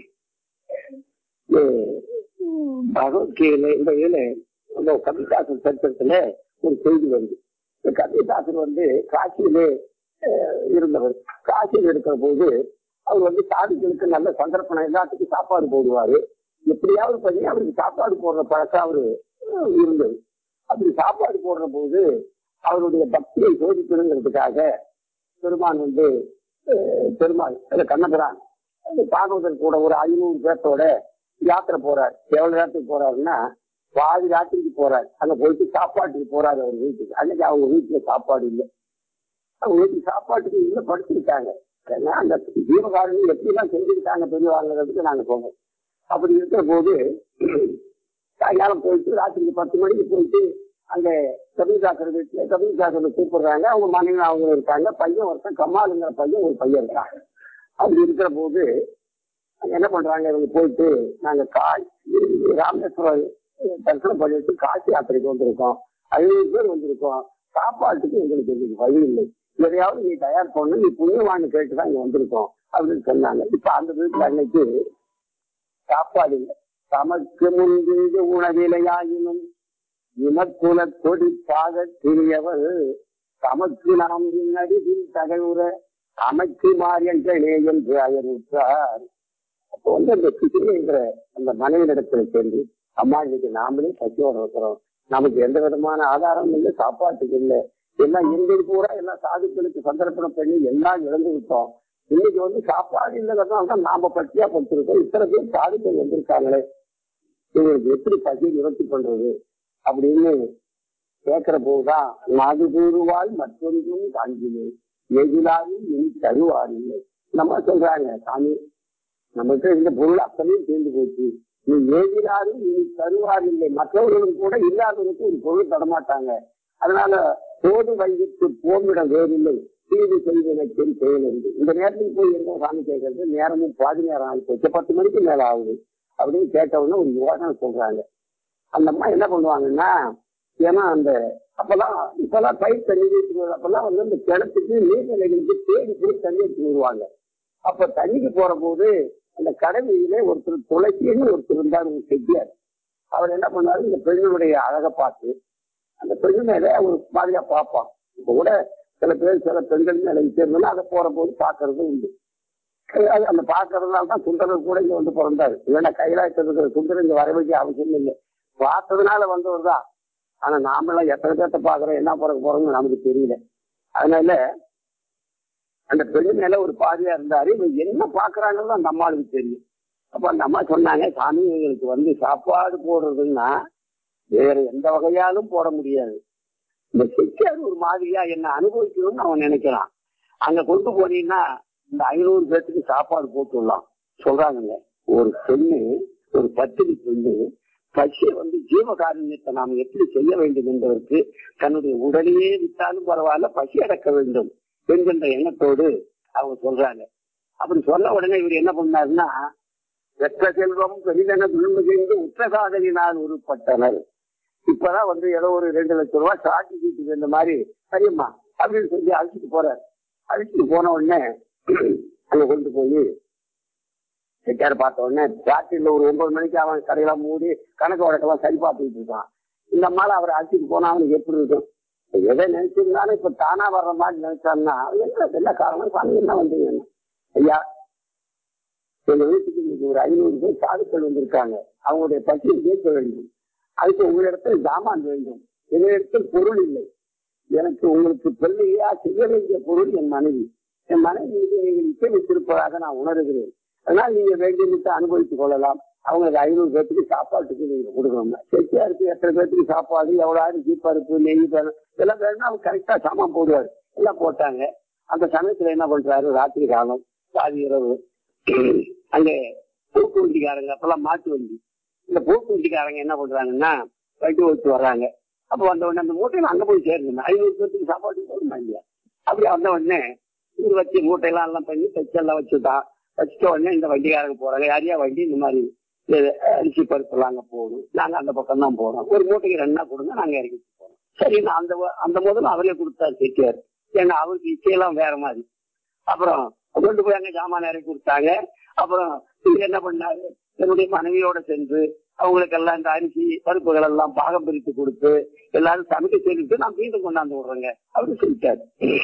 பகவத்கீதையில இந்த இதுல கபிதாசர் சரித்திரத்துல ஒரு செய்தி வருது. இந்த கபிதாசர் வந்து காசியிலே இருந்தவர். காசியில் இருக்கிற போது அவர் வந்து சாதிகளுக்கு நல்ல சந்தர்ப்பம், எல்லாத்துக்கும் சாப்பாடு போடுவாரு. எப்படியாவது பண்ணி அவருக்கு சாப்பாடு போடுற பழக்கம் அவரு இருந்தது. அப்படி சாப்பாடு போடுற போது அவருடைய பக்தியை சோதிக்கணுங்கிறதுக்காக பெருமாள் கண்ணபிரான் பாகவதர் கூட ஒரு 500 பேர்த்தோட யாத்திரை போறாரு. எவ்வளவு நேரத்துக்கு போறாருன்னா பாதி ராத்திரிக்கு போறாரு. அங்க போயிட்டு சாப்பாட்டுக்கு போறாரு அவர் வீட்டுக்கு. அன்னைக்கு அவங்க வீட்டுல சாப்பாடு இல்லை, அவங்க வீட்டுக்கு சாப்பாட்டுக்கு இல்ல படுத்திருக்காங்க. ஏன்னா அந்த ஜீவகாரணி எப்படிலாம் செஞ்சுக்கிட்டாங்க பெரியவாங்கிறதுக்கு நாங்க போவோம். அப்படி இருக்கிற போது சாயங்காலம் போயிட்டு ராத்திரிக்கு 10 மணிக்கு போயிட்டு அங்க கபிதாசர் வீட்டுல கபிதாசரை கூப்பிடுறாங்க. அவங்க மனைவி அவங்க இருக்காங்க, பையன் ஒருத்தன் கம்மாளுங்கிற பையன் ஒரு பையன் இருக்காங்க. அப்படி இருக்கிற போது என்ன பண்றாங்க, இவங்க போயிட்டு நாங்க ராமேஸ்வரம் தரிசனம் பண்ணிட்டு காசி யாத்திரைக்கு வந்திருக்கோம், 500 பேர் வந்திருக்கோம், சாப்பாட்டுக்கு எங்களுக்கு வழி இல்லை, எதையாவது நீ தயார் பண்ணு, நீ புண்ணியவான்னு கேட்டுதான் இங்க வந்திருக்கோம் அப்படின்னு சொன்னாங்க. இப்ப அந்த வீட்டுல அன்னைக்கு சாப்பாடு இல்லை. தமக்கு முன்பு உணவிலையாயினும் இனக்குல கொடி பாக திரியவர் தமக்கு நாம் நடிவில் தகவுற அமைக்கு மாறியங்களே என்று அயர்வுற்றார். அப்போ வந்து அந்த கிருஷ்ணங்கிற அந்த மனைவிடத்துல சேர்ந்து, அம்மா இன்னைக்கு நாமளே பசியோட இருக்கிறோம், நமக்கு எந்த விதமான ஆதாரமும் இல்லை, சாப்பாட்டுக்கு இல்லை, எல்லாம் எங்களுக்கு பூரா எல்லாம் சாதுக்களுக்கு சந்தர்ப்பணம் பண்ணி எல்லாம் இழந்து விட்டோம், இன்னைக்கு வந்து சாப்பாடு இல்லைங்கிறதுனால தான் நாம பட்டியா படுத்திருக்கோம், இத்தனை பேர் சாதுக்கள் வந்திருக்காங்களே, இவங்களுக்கு எப்படி பசியை நிவர்த்தி பண்றது அப்படின்னு கேட்கிற போதுதான் நாடு கூறுவாள் மற்றொன்றும் காண்கிறேன் எதிராலும் இனி தருவாரில்லை. நம்ம சொல்றாங்க, சாமி நம்மகிட்ட இந்த பொருள் அத்தனையும் சேர்ந்து போச்சு, நீ ஏதிராலும் இனி தருவாரில்லை, மற்றவர்களும் கூட இல்லாதவருக்கு ஒரு பொருள் தரமாட்டாங்க, அதனால போது வைத்து போமிடம் வேறில்லை தீது செய்வதற்கு செயல் இருந்து. இந்த நேரத்துக்கு போய் என்ன சாமி கேட்கறது, நேரமும் பாதி நேரம் ஆகி போச்சு, 10 மணிக்கு மேல ஆகுது அப்படின்னு கேட்டவுடனே ஒரு யோசனை சொல்றாங்க. அந்த அம்மா என்ன பண்ணுவாங்கன்னா, ஏன்னா அந்த இப்பெல்லாம் பயிர் தண்ணி எடுத்துட்டு அப்பெல்லாம் வந்து அந்த கிணத்துக்கு நீர்நிலைகளுக்கு தேடி போய் தண்ணி எடுத்து வருவாங்க. அப்ப தண்ணிக்கு போற போது அந்த கடலிலே ஒருத்தர் துளசின்னு ஒருத்தர் இருந்தார், ஒரு செட்டியார். அவர் என்ன பண்ணாரு, இந்த பெண்ணுடைய அழகை பார்த்து அந்த பெண்ணு மேல ஒரு மாதிரியா பார்ப்பான். இப்ப கூட சில பெண்கள் மேல சேர்ந்தோம்னா அதை போற போது பாக்குறது உண்டு. அந்த பாக்குறதுனால தான் சுந்தரர் கூட இங்க வந்து பிறந்தாரு. இல்லைன்னா கைலாயத்தில் இருக்கிற சுந்தரர் இங்க வர வேண்டிய அவசியம் இல்லை, பார்த்ததுனால வந்தவர் தான். ஆனா நாமெல்லாம் எத்தனை பேர்த்த பாக்குறோம், என்ன பிறகு போறோம்னு நமக்கு தெரியல. அதனால அந்த பெண்ணு மேல ஒரு பாதியா இருந்தாரு. இவங்க என்ன பாக்குறாங்கன்னு அந்த அம்மாவுக்கு தெரியும். அப்ப அந்த அம்மா சொன்னாங்க, சாமி எங்களுக்கு வந்து சாப்பாடு போடுறதுன்னா வேற எந்த வகையாலும் போட முடியாது, இந்த செட்டியார் ஒரு மாதிரியா என்ன அனுபவிக்கணும்னு அவன் நினைக்கிறான், அங்க கொண்டு போனீங்கன்னா இந்த 500 பேருக்கு சாப்பாடு போட்டுடலாம் சொல்றாங்க. ஒரு பெண்ணு, ஒரு பத்தினி பெண்ணு பசியை வந்து ஜீவகாரண்யத்தை நாம் எப்படி செய்ய வேண்டும் என்பதற்கு தன்னுடைய உடலையே விட்டாலும் பரவாயில்ல பசி அடக்க வேண்டும் என்கின்ற எண்ணத்தோடு அவங்க சொல்றாங்க. அப்படி சொன்ன உடனே இவர் என்ன பண்ணாருன்னா, வெற்ற செல்வம் பெரிதென விழும்புகின்ற உற்றசாதனினால் உருப்பட்டனர். இப்பதான் வந்து ஏதோ ஒரு 2 லட்சம் ரூபாய் சாட்சி சீட்டுக்கு இந்த மாதிரி சரிம்மா அப்படின்னு சொல்லி அழைச்சிட்டு போறாரு. அழைச்சிட்டு போன உடனே அங்க கொண்டு போய் செட்டியார் பார்த்த உடனே ராத்திரில ஒரு 9 மணிக்கு அவன் கடையெல்லாம் மூடி கணக்கு வழக்கெல்லாம் சரி பார்த்துக்கிட்டு இருக்கான். இந்த மாதிரி அவரை அழைச்சிட்டு போனா அவனுக்கு எப்படி இருக்கும், எதை நினைச்சிருந்தாலும் இப்ப தானா வர்ற மாதிரி நினைச்சான்னா என்ன காரணம், சாமி என்ன வந்தீங்க, ஐயா எங்க வீட்டுக்கு இன்னைக்கு ஒரு 500 பேர் சாதுக்கள் வந்திருக்காங்க, அவங்களுடைய பசியை கேட்க வேண்டும், அதுக்கு உங்களிடத்தில் ஜாமான் வேண்டும், எங்களிடத்தில் பொருள் இல்லை, எனக்கு உங்களுக்கு பிள்ளையா செய்ய வேண்டிய பொருள் என் மனைவி நீங்கள் இசைத்திருப்பதாக நான் உணர்கிறேன், அதனால் நீங்க வேண்டியது அனுபவித்துக் கொள்ளலாம், அவங்களுக்கு 500 பேருக்கு சாப்பாட்டுக்கு நீங்க கொடுக்கணும்னா. செட்டியாருக்கு எத்தனை பேருக்கு சாப்பாடு, எவ்வளவு அரிசி பருப்பு நெய் இதெல்லாம் வேணும்னா அவங்க கரெக்டா சாமான் போடுவாரு. எல்லாம் போட்டாங்க. அந்த சமயத்துல என்ன பண்றாரு, ராத்திரி காலம் பாதி இரவு அங்க போக்கு வண்டிக்காரங்க, அப்பெல்லாம் மாட்டு வண்டி, இந்த போக்கு வண்டிக்காரங்க என்ன பண்றாங்கன்னா வண்டி ஓட்டு வர்றாங்க. அப்ப வந்த உடனே அந்த மூட்டையில அங்க போய் சேரணும், 500 பேருக்கு சாப்பாடு போடணுமா இல்லையா. அப்படி வந்த உடனே இது வச்சு மூட்டையெல்லாம் எல்லாம் பண்ணி தைச்செல்லாம் வச்சுட்டான். வச்சுட்ட உடனே இந்த வண்டிக்காரங்க போறாங்க, யாரையா வண்டி இந்த மாதிரி அரிசி பருப்பெல்லாம் அங்க போகணும், நாங்க அந்த பக்கம் தான் போறோம், ஒரு மூட்டைக்கு 2 கொடுங்க, நாங்க இறக்கி போறோம். சரி, அந்த முதல்ல அவரே கொடுத்தாரு செட்டியார், ஏன்னா அவருக்கு இச்சையெல்லாம் வேற மாதிரி. அப்புறம் கொண்டு போய் அங்க ஜாமான் இறக்கி கொடுத்தாங்க. அப்புறம் என்ன பண்ணாரு, என்னுடைய மனைவியோட சென்று அவங்களுக்கு எல்லாம் இந்த அரிசி பருப்புகள் எல்லாம் பாகம் பிரித்து கொடுத்து எல்லாரும் சமைக்க சொல்லிட்டு நான் மீண்டும் கொண்டாந்து விடுறேங்க அப்படின்னு சொல்லிட்டாரு.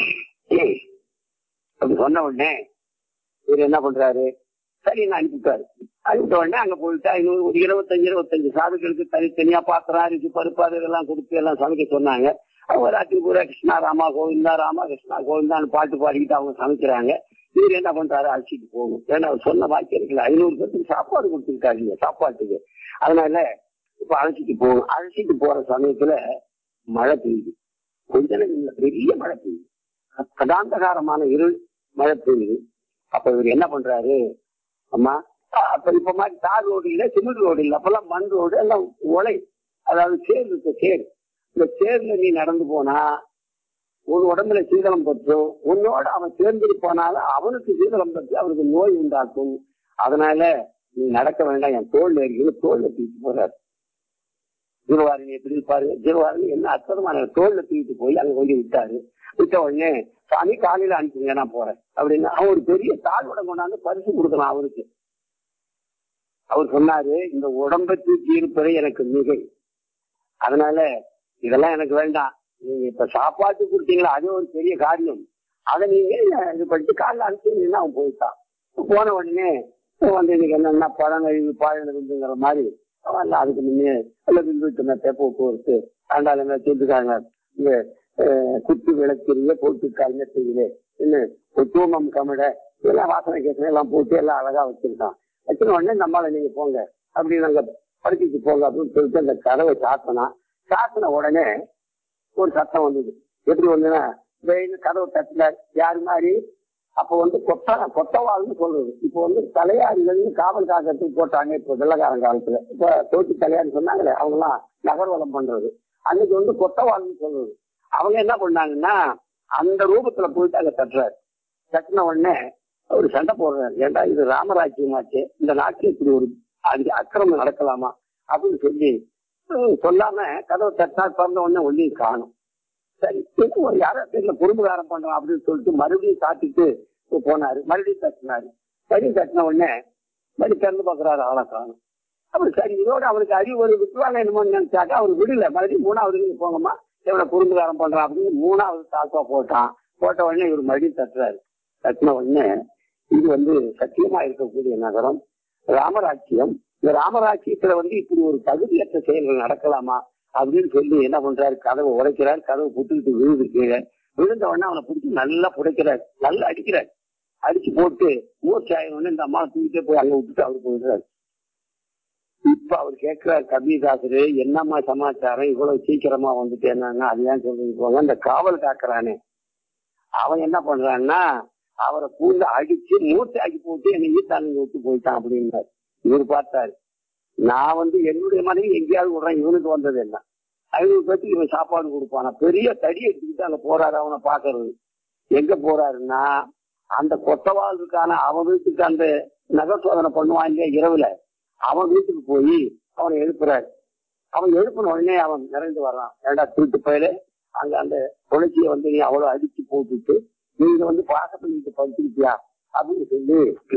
அப்படி சொன்ன உடனே இவர் என்ன பண்றாரு, சரி நான் அனுப்பிட்டாரு. அனுப்பிட்ட உடனே அங்க போயிட்டு 500 ஒரு 25 சாதுக்களுக்கு தனித்தனியா பாத்திரம் அரிசி பருப்பு அதெல்லாம் கொடுத்து எல்லாம் சமைக்க சொன்னாங்க. அவங்க ராத்திரி பூரா கிருஷ்ணா ராமா கோவிந்தா ராமா கிருஷ்ணா கோவிந்தான்னு பாட்டு பாடிக்கிட்டு அவங்க சமைக்கிறாங்க. இவர் என்ன பண்றாரு, அழைச்சிட்டு போகணும், ஏன்னா அவர் சொன்ன வாக்கியம் இருக்குல்ல, 500 பேருக்கு சாப்பாடு கொடுத்துருக்காங்க சாப்பாட்டுக்கு, அதனால இப்ப அழைச்சிட்டு போகணும். அழைச்சிட்டு போற சமயத்துல மழை பெய்யுது, கொஞ்ச நேரம் பெரிய மழை பெய்யுது, கடாந்தகாரமான இருள் மழை பெய்யுது. அப்ப இவர் என்ன பண்றாரு, அம்மா அப்ப இப்ப மாதிரி தார் ரோடு இல்லை, சிமெண்ட் ரோடு இல்லை, அப்பெல்லாம் மண் ரோடு எல்லாம் உலை, அதாவது சேர் இருக்க சேர், இந்த சேர்ல நீ நடந்து போனா ஒரு உடம்புல சீதளம் பற்றும், உன்னோட அவன் சேர்ந்திருப்பானால அவனுக்கு சீதளம் பற்றி அவனுக்கு நோய் உண்டாக்கும், அதனால நீ நடக்க வேண்டாம், என் தோல்ல இருக்கிற தோல்ல தூக்கிட்டு போறாரு. ஜீவவாரணி எப்படி இருப்பாரு, ஜீவவாரணி என்ன அற்புதமான தோல்ல தூக்கிட்டு போய் அங்க கொஞ்சம் விட்டாரு. விட்ட உடனே சாமி காலையில அனுப்புங்க நான் போறேன் அப்படின்னு அவன் ஒரு பெரிய தாழ்வுட கொண்டாந்து பரிசு கொடுக்கலாம் அவருக்கு. அவர் சொன்னாரு, இந்த உடம்பை தூக்கி இருப்பதை எனக்கு மிகை, அதனால இதெல்லாம் எனக்கு வேண்டாம், நீங்க இப்ப சாப்பாட்டு கொடுத்தீங்களா அதே ஒரு பெரிய காரியம், அதை நீங்க இது பண்ணிட்டு காலைல அனுப்பிச்சீங்கன்னா அவன் போயிட்டான். போன உடனே வந்து இன்னைக்கு என்னன்னா பழங்கழிவு பாழங்கிற மாதிரி அவன் அதுக்கு முன்னே எல்லாம் வில்விட்டு போக்குவரத்து ஆண்டாளுங்க சொல்லிருக்காங்க, இங்க குத்து விளக்கிறிய போட்டு கல்நெட்டிலே இன்னும் தூமம் கமிட இதெல்லாம் வாசனை கேசனை எல்லாம் போட்டு எல்லாம் அழகா வச்சிருக்கான். வச்சுன உடனே நம்மளால நீங்க போங்க அப்படின்னு நாங்க படுக்கைக்கு போங்க அப்படின்னு சொல்லிட்டு அந்த கதவை சாத்தின உடனே ஒரு சத்தம் வந்தது. எப்படி வந்துன்னா, கதவை தட்டினார். யாரு மாதிரி? அப்ப வந்து கொத்தவாள்னு சொல்றது. இப்போ வந்து தலையாரிகள் காவல் காக்கிறதுக்கு போட்டாங்க. இப்போ வெள்ளக்காரன் காலத்துல இப்ப தோட்டி தலையாரி சொன்னாங்களே, அவங்க எல்லாம் நகர்வலம் பண்றது. அன்னைக்கு வந்து கொத்தவாள்னு சொல்றது. அவங்க என்ன பண்ணாங்கன்னா, அந்த ரூபத்துல போயிட்டு அங்க தட்டுறாரு. தட்டின உடனே ஒரு சண்டை போடுறாரு. ஏன்டா இது ராமராஜ்யமாச்சு, இந்த நாட்டில் இப்படி ஒரு அக்கிரமம் நடக்கலாமா அப்படின்னு சொல்லி சொல்லாம கதவை தட்டா திறந்த உடனே ஒன்றையும் காணும். சரி, ஒரு யாரோ தெரியல குறும்புகாரம் பண்றோம் அப்படின்னு சொல்லிட்டு மறுபடியும் காட்டிட்டு போனாரு. மறுபடியும் தட்டின உடனே மறுபடியும் திறந்து பார்க்கறாரு, ஆளை காணும். அப்படி சரி, இதோட அவருக்கு அறிவு ஒரு விட்டுவாங்க என்னமோன்னு நினைச்சாக்கா அவர் விடல. மறுபடியும் 3வது போங்கம்மா, எவ்வளோ குறும்புகாரம் பண்றான் அப்படின்னு 3வது தாக்கா போட்ட உடனே இவர் மறுபடியும் தட்டின உடனே இது வந்து சத்தியமா இருக்கக்கூடிய நகரம் ராமராஜ்யம். இந்த ராமராஜ்யத்துல வந்து இப்படி ஒரு தகுதியற்ற செயல்கள் நடக்கலாமா அப்படின்னு சொல்லி என்ன பண்றாரு, கதவை உடைக்கிறார். கதவை புட்டுக்கிட்டு விழுது கீழே. விழுந்த உடனே அவனை பிடிச்சி நல்லா புடைக்கிறார், நல்லா அடிக்கிறார். அடிச்சு போட்டு மூர்ச்சாயிரம் இந்த அம்மா தூக்கிட்டே போய் அங்க விட்டுட்டு அவர் போயிடுறாரு. இப்ப அவர் கேட்கிறார், கபீர்தாசரு என்னம்மா சமாச்சாரம், இவ்வளவு சீக்கிரமா வந்துட்டு என்னன்னா அது ஏன் சொல்றது போங்க. இந்த காவல் காக்குறானே அவன் என்ன பண்றான்னா, அவரை கூண்டு அடிச்சு மூர்ச்சாக்கி போட்டு என்னை ஈட்டாங்க விட்டு போயிட்டான் அப்படின்னாரு. இவர் பார்த்தாரு, நான் வந்து என்னுடைய மனைவி எங்கேயாவது விடுறேன், இவனுக்கு வந்தது என்ன, 500 பேருக்கு இவன் சாப்பாடு கொடுப்பானா, பெரிய தடி எடுத்துக்கிட்டு அங்க போறாரு. அவனை பாக்குறது எங்க போறாருன்னா, அந்த கொத்தவாள் இருக்கான அவன் வீட்டுக்கு அந்த நகர் சோதனை பண்ணுவான் இல்லையா இரவுல, அவன் வீட்டுக்கு போய் அவனை எழுப்புறாரு. அவன் எழுப்பின உடனே அவன் நிறைந்து வர்றான். ஏண்டா திருட்டு பயில, அங்க அந்த துளசியை வந்து நீ அவ்வளவு அடிச்சு போட்டுட்டு நீங்க வந்து பாசப்பள்ளிட்டு படுத்திருக்கியா அப்படின்னு சொல்லி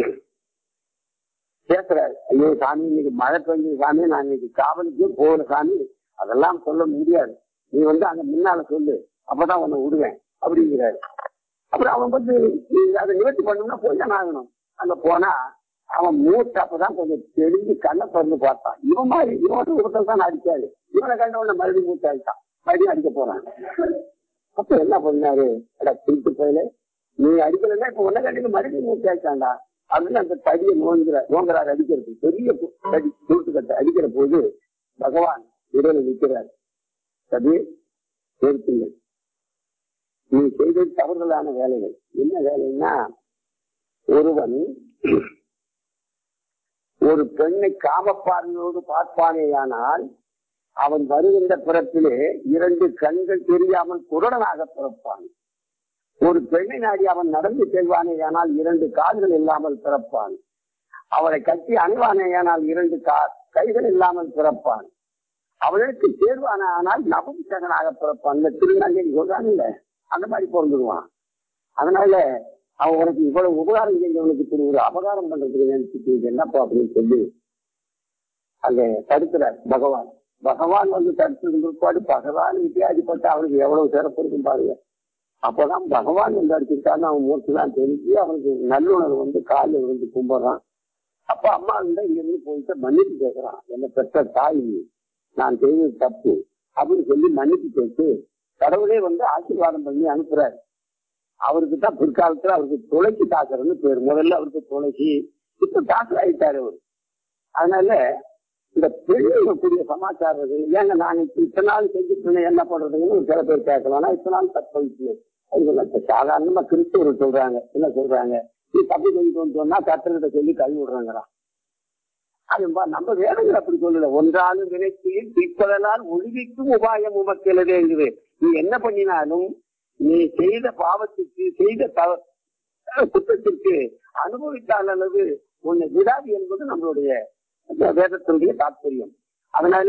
பேசுறாரு. ஐயோ சாமி, இன்னைக்கு மழை பெஞ்சு சாமி, நான் இன்னைக்கு காவலுக்கே போகல சாமி, அதெல்லாம் சொல்ல முடியாது, நீ வந்து அங்க முன்னால சொல்லு, அப்பதான் உன்னை விடுவேன் அப்படிங்கிறாரு. அப்புறம் அவன் வந்து அதை நிவர்த்தி பண்ணணும்னா போய் தான் ஆகணும். அங்க போனா அவன் மூட்டை அப்பதான் கொஞ்சம் தெரிஞ்சு கண்ணை திறந்து பார்த்தான். இவன் ஒருத்தர் தான் அடிச்சாரு. இவனை கண்ட உடனே மறுபடியும் மூட்டை அடித்தான், மறுபடியும் அடிக்க போறான். அப்ப என்ன பண்ணாரு, திருட்டு போயில நீ அடிக்கலன்னா இப்ப உன்ன கண்டிப்பா மறுபடியும் மூட்டை அடிச்சாண்டா அப்படின்னு அந்த தடியை நோங்குறாரு. அடிக்கிறது பெரிய தடி தூட்டு கட்ட அடிக்கிற போது பகவான் இடையில நிற்கிறார். தடி நிறுத்துங்கள், நீ செய்த தவறுதலான வேலைகள். என்ன வேலைன்னா, ஒருவன் ஒரு பெண்ணை காமப்பார்வையோடு பார்ப்பானேயானால் அவன் வருகின்ற பிறப்பிலே 2 கண்கள் தெரியாமல் குருடனாக பிறப்பான். ஒரு பெண்ணை நாடி அவன் நடந்து செல்வானேயானால் 2 கால்கள் இல்லாமல் பிறப்பான். அவளை கட்டி அணிவானேயானால் 2 கைகள் இல்லாமல் பிறப்பான். அவளுக்கு தேர்வானால் நபும்சகனாக பிறப்பான். இந்த திருநங்கை சொல்றான் இல்ல, அந்த மாதிரி பிறந்துடுவான். அதனால அவன் உனக்கு இவ்வளவு உபகாரம் செஞ்சவனுக்கு இப்படி ஒரு அபகாரம் பண்றதுக்கு நினைச்சிட்டு என்னப்பா அப்படின்னு சொல்லி அங்க தடுக்கிறார் பகவான். பகவான் வந்து தடுத்தது பிற்பாடு பகவான் வித்தியாசப்பட்டு அவனுக்கு எவ்வளவு சிறப்பு இருக்கும் பாருங்க. அப்பதான் பகவான் வந்து அடிச்சிருக்கான்னு அவன் மூர்த்திலாம் தெரிஞ்சு அவனுக்கு நல்லுணர்வு வந்து காலில் விழுந்து கும்பிடுறான். அப்ப அம்மா இருந்தா இங்க இருந்து போயிட்டு மன்னிப்பு கேட்கிறான். என்ன பெற்ற தாய், நான் செய்தது தப்பு அப்படின்னு சொல்லி மன்னிப்பு கேட்டு கடவுளே வந்து ஆசீர்வாதம் பண்ணி அனுப்புறாரு. அவருக்கு தான் பிற்காலத்துல அவருக்கு துளசி தாக்கர்னு பேர். முதல்ல அவருக்கு துளசி, இப்ப தாக்கர் ஆயிட்டாரு அவர். அதனால இந்த பெண்ணுக்கூடிய சமாச்சாரங்கள் ஏங்க நாங்க இத்தனை நாள் செஞ்சுட்டு என்ன பண்றதுன்னு சில பேர் கேட்கலாம். இத்தனை நாள் தப்பு சாதாரணமா கிறிஸ்தவர்கள் சொல்றாங்க. என்ன சொல்றாங்க, நீ தப்பு செஞ்சுட்டு சொன்னா கர்த்தர்கிட்ட சொல்லி கழுவி விடுறாங்கிறான். அது நம்ம வேதங்கள் அப்படி சொல்லல. ஒன்றாலும் வினைக்கையில் பிற்பதனால் ஒழுகிக்கும் உபாயம் உமக்கிறது. நீ என்ன பண்ணினாலும் நீ செய்த பாவத்துக்கு செய்த குற்றத்திற்கு அனுபவித்தால் அல்லது உன்னை விடாது என்பது நம்மளுடைய வேதத்தினுடைய தாற்பயம். அதனால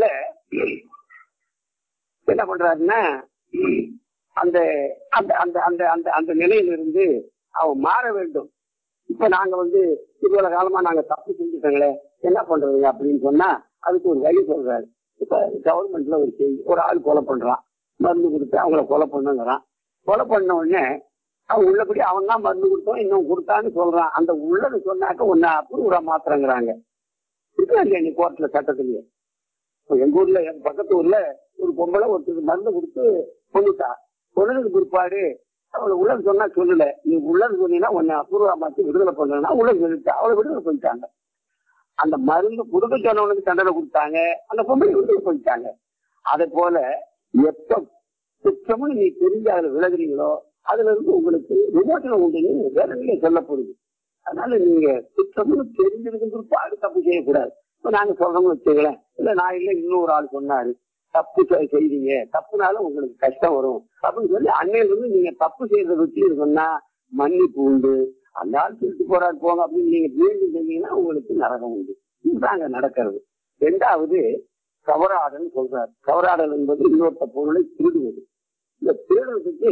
என்ன பண்றாருன்னா, அந்த அந்த அந்த அந்த அந்த அந்த நிலையிலிருந்து அவன் மாற வேண்டும். இப்ப நாங்க வந்து இவ்வளவு காலமா நாங்க தப்பு செஞ்சுட்டோங்களே என்ன பண்றதுங்க அப்படின்னு சொன்னா அதுக்கு ஒரு வழி சொல்றாரு. இப்ப கவர்மெண்ட்ல ஒரு செய்தி, ஒரு ஆள் கொலை பண்றான், மருந்து கொடுத்து அவங்கள கொலை பண்ணுங்கிறான். கொலை பண்ண உடனே அவன் உள்ளபடி அவன் தான் மருந்து கொடுத்தோம் இன்னும் கொடுத்தான்னு சொல்றான். அந்த உள்ளது சொன்னாக்க உன்னை அப்ரூவரா மாத்துறங்கிறாங்க. இல்லையா நீ கோர்ட்ல சட்டத்திலேயே. எங்க ஊர்ல என் பக்கத்து ஊர்ல ஒரு பொம்பளை ஒருத்தருக்கு மருந்து கொடுத்து கொண்டுட்டா. கொண்டதுக்கு பிற்பாடு அவளை உள்ளது சொன்னா சொல்லல, நீ உள்ளது சொன்னீங்கன்னா உன்னை அப்ரூவரா மாத்தி விடுதலை பண்றா. உள்ளது சொல்லிட்டா, அவளை விடுதலை பண்ணிட்டாங்க. அந்த மருந்து கொடுக்க சொன்னவனுக்கு தண்டனை கொடுத்தாங்க, அந்த பொம்பளை விட்டு போயிட்டாங்க. அதே போல எப்ப குற்றம்னு நீ தெரிஞ்சு அதுல விலகுறீங்களோ அதுல இருந்து உங்களுக்கு விமோசனம் உண்டுன்னு வேதனையிலே சொல்லப்படுது. அதனால நீங்க குற்றம்னு தெரிஞ்சிருக்குன்னு பாடு தப்பு செய்யக்கூடாது. இப்ப நாங்க சொல்றோம்னு வச்சுக்கலாம், இல்ல நான் இல்லை இன்னொரு ஆள் சொன்னாரு தப்பு செய்வீங்க, தப்புனால உங்களுக்கு கஷ்டம் வரும் அப்படின்னு சொல்லி அன்னையில இருந்து நீங்க தப்பு செய்யறத வச்சு சொன்னா மன்னிப்பு உண்டு. அந்த ஆள் திருட்டு போறாரு போங்க அப்படின்னு நீங்க மீண்டும் செஞ்சீங்கன்னா உங்களுக்கு நரகம் உண்டு. இதுதாங்க நடக்கிறது. ரெண்டாவது கவராடல் சொல்றாரு. கவராடல் என்பது இன்னொருத்த பொருளை திருடுவது. இந்த திருடுறதுக்கு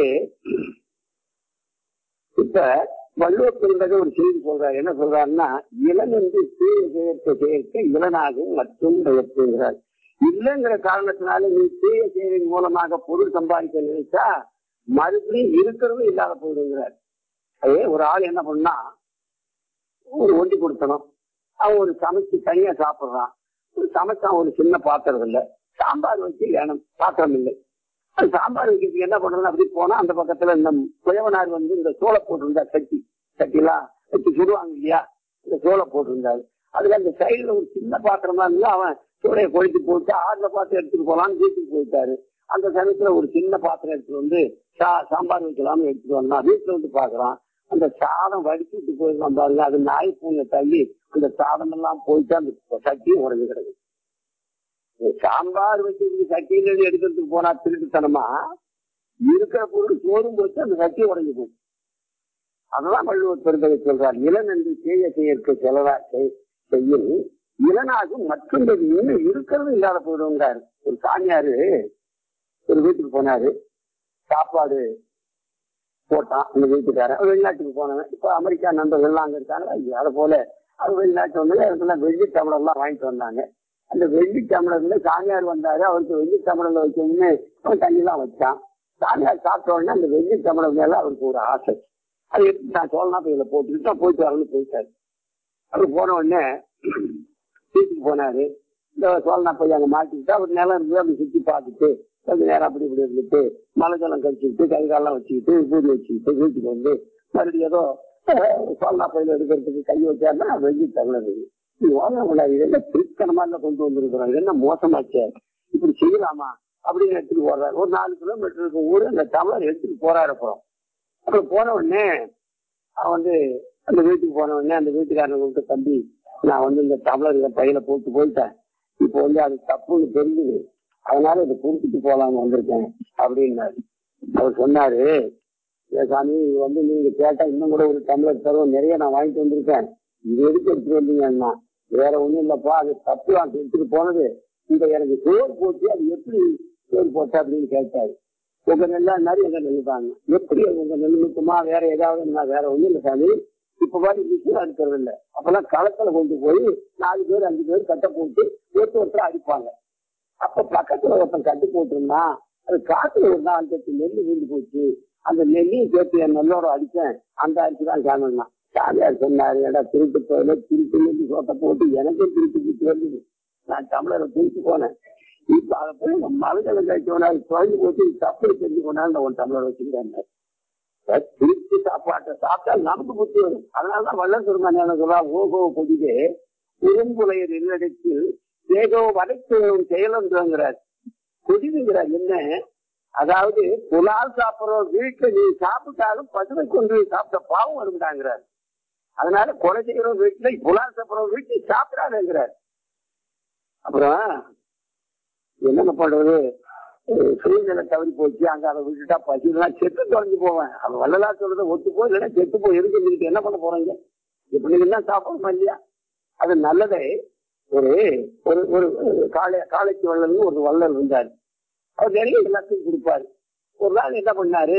இப்ப வள்ளுவ பெருந்தகை ஒரு செய்தி சொல்றாரு. என்ன சொல்றாருன்னா, இளன் என்று தீய செயற்கை இளனாகும் மற்றும் பெயர்த்துகிறார். இல்லைங்கிற காரணத்தினால நீ தீய செயலின் மூலமாக பொருள் சம்பாதிக்க நினைச்சா மறுபடியும் இருக்கிறதும் இல்லாத போயிடுங்கிறார். அதே ஒரு ஆள் என்ன பண்ணா, ஒரு ஒண்டி கொடுத்தனும், அவன் ஒரு சமைச்சு தனியா சாப்பிடுறான். ஒரு சமைச்சான் ஒரு சின்ன பாத்திரம் இல்லை, சாம்பார் வச்சு வேணும் பாத்திரம் இல்லை. அது சாம்பார் வைக்கிறதுக்கு என்ன பண்றதுன்னு அப்படி போனா அந்த பக்கத்துல இந்த குயவனார் வந்து இந்த சோளை போட்டிருந்தா சட்டிலாம் வச்சு சுடுவாங்க இல்லையா, இந்த சோளை போட்டிருந்தாரு. அதுல அந்த சைடுல ஒரு சின்ன பாத்திரமா இருந்தா அவன் சோளையை கொழுத்து போட்டு ஆறுல பார்த்து எடுத்துட்டு போலான்னு வீட்டுக்கு போயிட்டாரு. அந்த சமயத்துல ஒரு சின்ன பாத்திரம் எடுத்துட்டு வந்து சாம்பார் வைக்கலாம்னு எடுத்துட்டு வந்தான். வீட்டுல வந்து பாக்குறான், அந்த சாதம் வடிச்சுட்டு போயிருக்கான் பாருங்க, அது நாய் பூங்க தள்ளி அந்த சாதம் எல்லாம் போயிட்டு அந்த சட்டியும் உடஞ்சு கிடக்கு. சாம்பார் வச்சு சட்டியில எடுக்கிறதுக்கு போனா திருட்டுத்தனமா இருக்கிற பொருள் சோறும் போச்சு, அந்த சட்டியை உடஞ்சு போச்சு. அதெல்லாம் வள்ளுவர் பெருந்தகை சொல்றார். இளன் என்று செய்ய செயற்கை செய்யும் இளனாகும் மற்றும் இன்னும் இருக்கிறது இல்லாத போயிடுங்கிறாரு. ஒரு சாமியாரு ஒரு வீட்டுக்கு போனாரு, சாப்பாடு போட்டான் அந்த வீட்டுக்காரன். வெளிநாட்டுக்கு போனவன். இப்ப அமெரிக்கா நண்பர்கள்லாம் அங்க இருக்காங்க. அதை போல அது வெளிநாட்டு வந்து அதுக்கெல்லாம் வெள்ளி டம்ளர் எல்லாம் வாங்கிட்டு வந்தாங்க. அந்த வெள்ளி டம்ளர்ல சாமியார் வந்தாரு, அவருக்கு வெள்ளி டம்ளர்ல வைக்கணும்னு அவன் தண்ணிலாம் வச்சான். சாமியார் சாப்பிட்ட உடனே அந்த வெள்ளி டம்ளர் மேல அவருக்கு ஒரு ஆசை. அது எப்படி நான் சோழனா பையில போட்டுக்கிட்டு போயிட்டு வரணும்னு போயிட்டாரு. அவர் போன உடனே வீட்டுக்கு போனாரு. இந்த சோழனா பைய அங்க மாட்டிக்கிட்டு அவர் நிலம் இருந்து அப்படி சுற்றி பார்த்துட்டு கொஞ்சம் நேரம் அப்படி இப்படி இருந்துட்டு மலை ஜலம் கழிச்சுக்கிட்டு கை காலெல்லாம் வச்சுக்கிட்டு பூரி வச்சுக்கிட்டு வீட்டுக்கு வந்து மறுபடியும் ஏதோ சோழனா பையில எடுக்கிறதுக்கு கை வச்சாருன்னா வெள்ளி டம்ளர் இதெல்லாம் திருத்தனமா கொண்டு வந்திருக்கிறோம், இது என்ன மோசமாச்சே, இப்படி செய்யலாமா அப்படின்னு எடுத்துட்டு போறாரு. ஒரு 4 கிலோமீட்டருக்கு ஊரு அந்த டம்ளர் எடுத்துட்டு போறாரு. அப்புறம் போன உடனே அவன் வந்து அந்த வீட்டுக்கு போன உடனே அந்த வீட்டுக்காரனை கூப்பிட்டு, தம்பி நான் வந்து இந்த டம்ளர் பையில போட்டு போயிட்டேன், இப்போ வந்து அது தப்புன்னு தெரிஞ்சுது, அதனால இதை குறிப்பிட்டு போலான்னு வந்திருக்கேன் அப்படின்னாரு. அவர் சொன்னாரு, சாமி வந்து நீங்க கேட்டா இன்னும் கூட ஒரு டம்ளர் தருவோம், நிறைய நான் வாங்கிட்டு வந்திருக்கேன், இது எதுக்கு எடுத்துட்டு வந்தீங்கன்னா வேற ஒண்ணும் இல்லப்பா, அது தப்பு தான் எடுத்துட்டு போனது, இந்த எனக்கு சோறு போட்டு அது எப்படி சோறு போட்ட அப்படின்னு கேட்டாரு. உங்க நெல்லாரு எங்க நெல்லு தாங்க, எப்படி உங்க நெல் முக்குமா வேற ஏதாவது வேற ஒண்ணும் இல்லை சாமி, இப்ப பாட்டு விஷயம் இருக்கிறது இல்லை. அப்பெல்லாம் களத்துல கொண்டு போய் 4 பேர் 5 பேர் கட்டை போட்டு ஒருத்தர் அடிப்பாங்க. அப்ப பக்கத்துல ஒருத்தன் கட்டி போட்டிருந்தா அது காத்துல ஒரு 4 கட்டு நெல் வீண்டு போச்சு, அந்த நெல்லையும் சேர்த்து என் நெல்லோட அடிச்சேன், அந்த அரிசி தான் காணணும்னா. சாமியார் சொன்னாரு, ஏடா திருட்டு போயில திருட்டு நெல்லி சோட்டை போட்டு எனக்கே திருட்டு வந்தது, நான் டம்ளரை திருட்டு போனேன், இப்ப அதை போய் மலைஜலம் கழிச்சோனா குழந்தை போட்டு தப்பு தெரிஞ்சு கொண்டாந்து ஒரு டம்ளர் வச்சுக்கிட்டாங்க. திருச்சி சாப்பாட்டை சாப்பிட்டா நமக்கு புத்தி வரும். அதனாலதான் வள்ளல் பெருமான் என்ன சொல்றா, ஓகோ கொடிதே உரும்புலைய நெல்லடித்தில் ஏகோ வரைக்கும் செயலன்றார். கொடிதுங்கிறார் என்ன, அதாவது புலால் சாப்பிட்றோம் வீட்டுல நீ சாப்பிட்டாலும் பசுமை கொண்டு சாப்பிட்ட பாவம் வருங்கிறார். அதனால கொலை செய்யறோம் வீட்டுல புலால் சாப்பிட்றோம் வீட்டுல சாப்பிடாதுங்கிறார். அப்புறம் என்னென்ன பண்றது, சூழ்நிலை தவறி போச்சு, அங்க அதை விட்டுட்டா பசிலாம் செத்து தொலைஞ்சு போவேன். அவன் வள்ளலா சொல்றதை ஒத்து போய் இல்லைன்னா செத்து போய் இருக்கு, என்ன பண்ண போறாங்க, இப்படி எல்லாம் சாப்பிடணுமா இல்லையா. அது நல்லதே. ஒரு ஒரு காலைக்கு வள்ளல்னு ஒரு வள்ளல் இருந்தாரு, அவர் நிறைய எல்லாத்தையும் கொடுப்பாரு. ஒரு நாள் என்ன பண்ணாரு,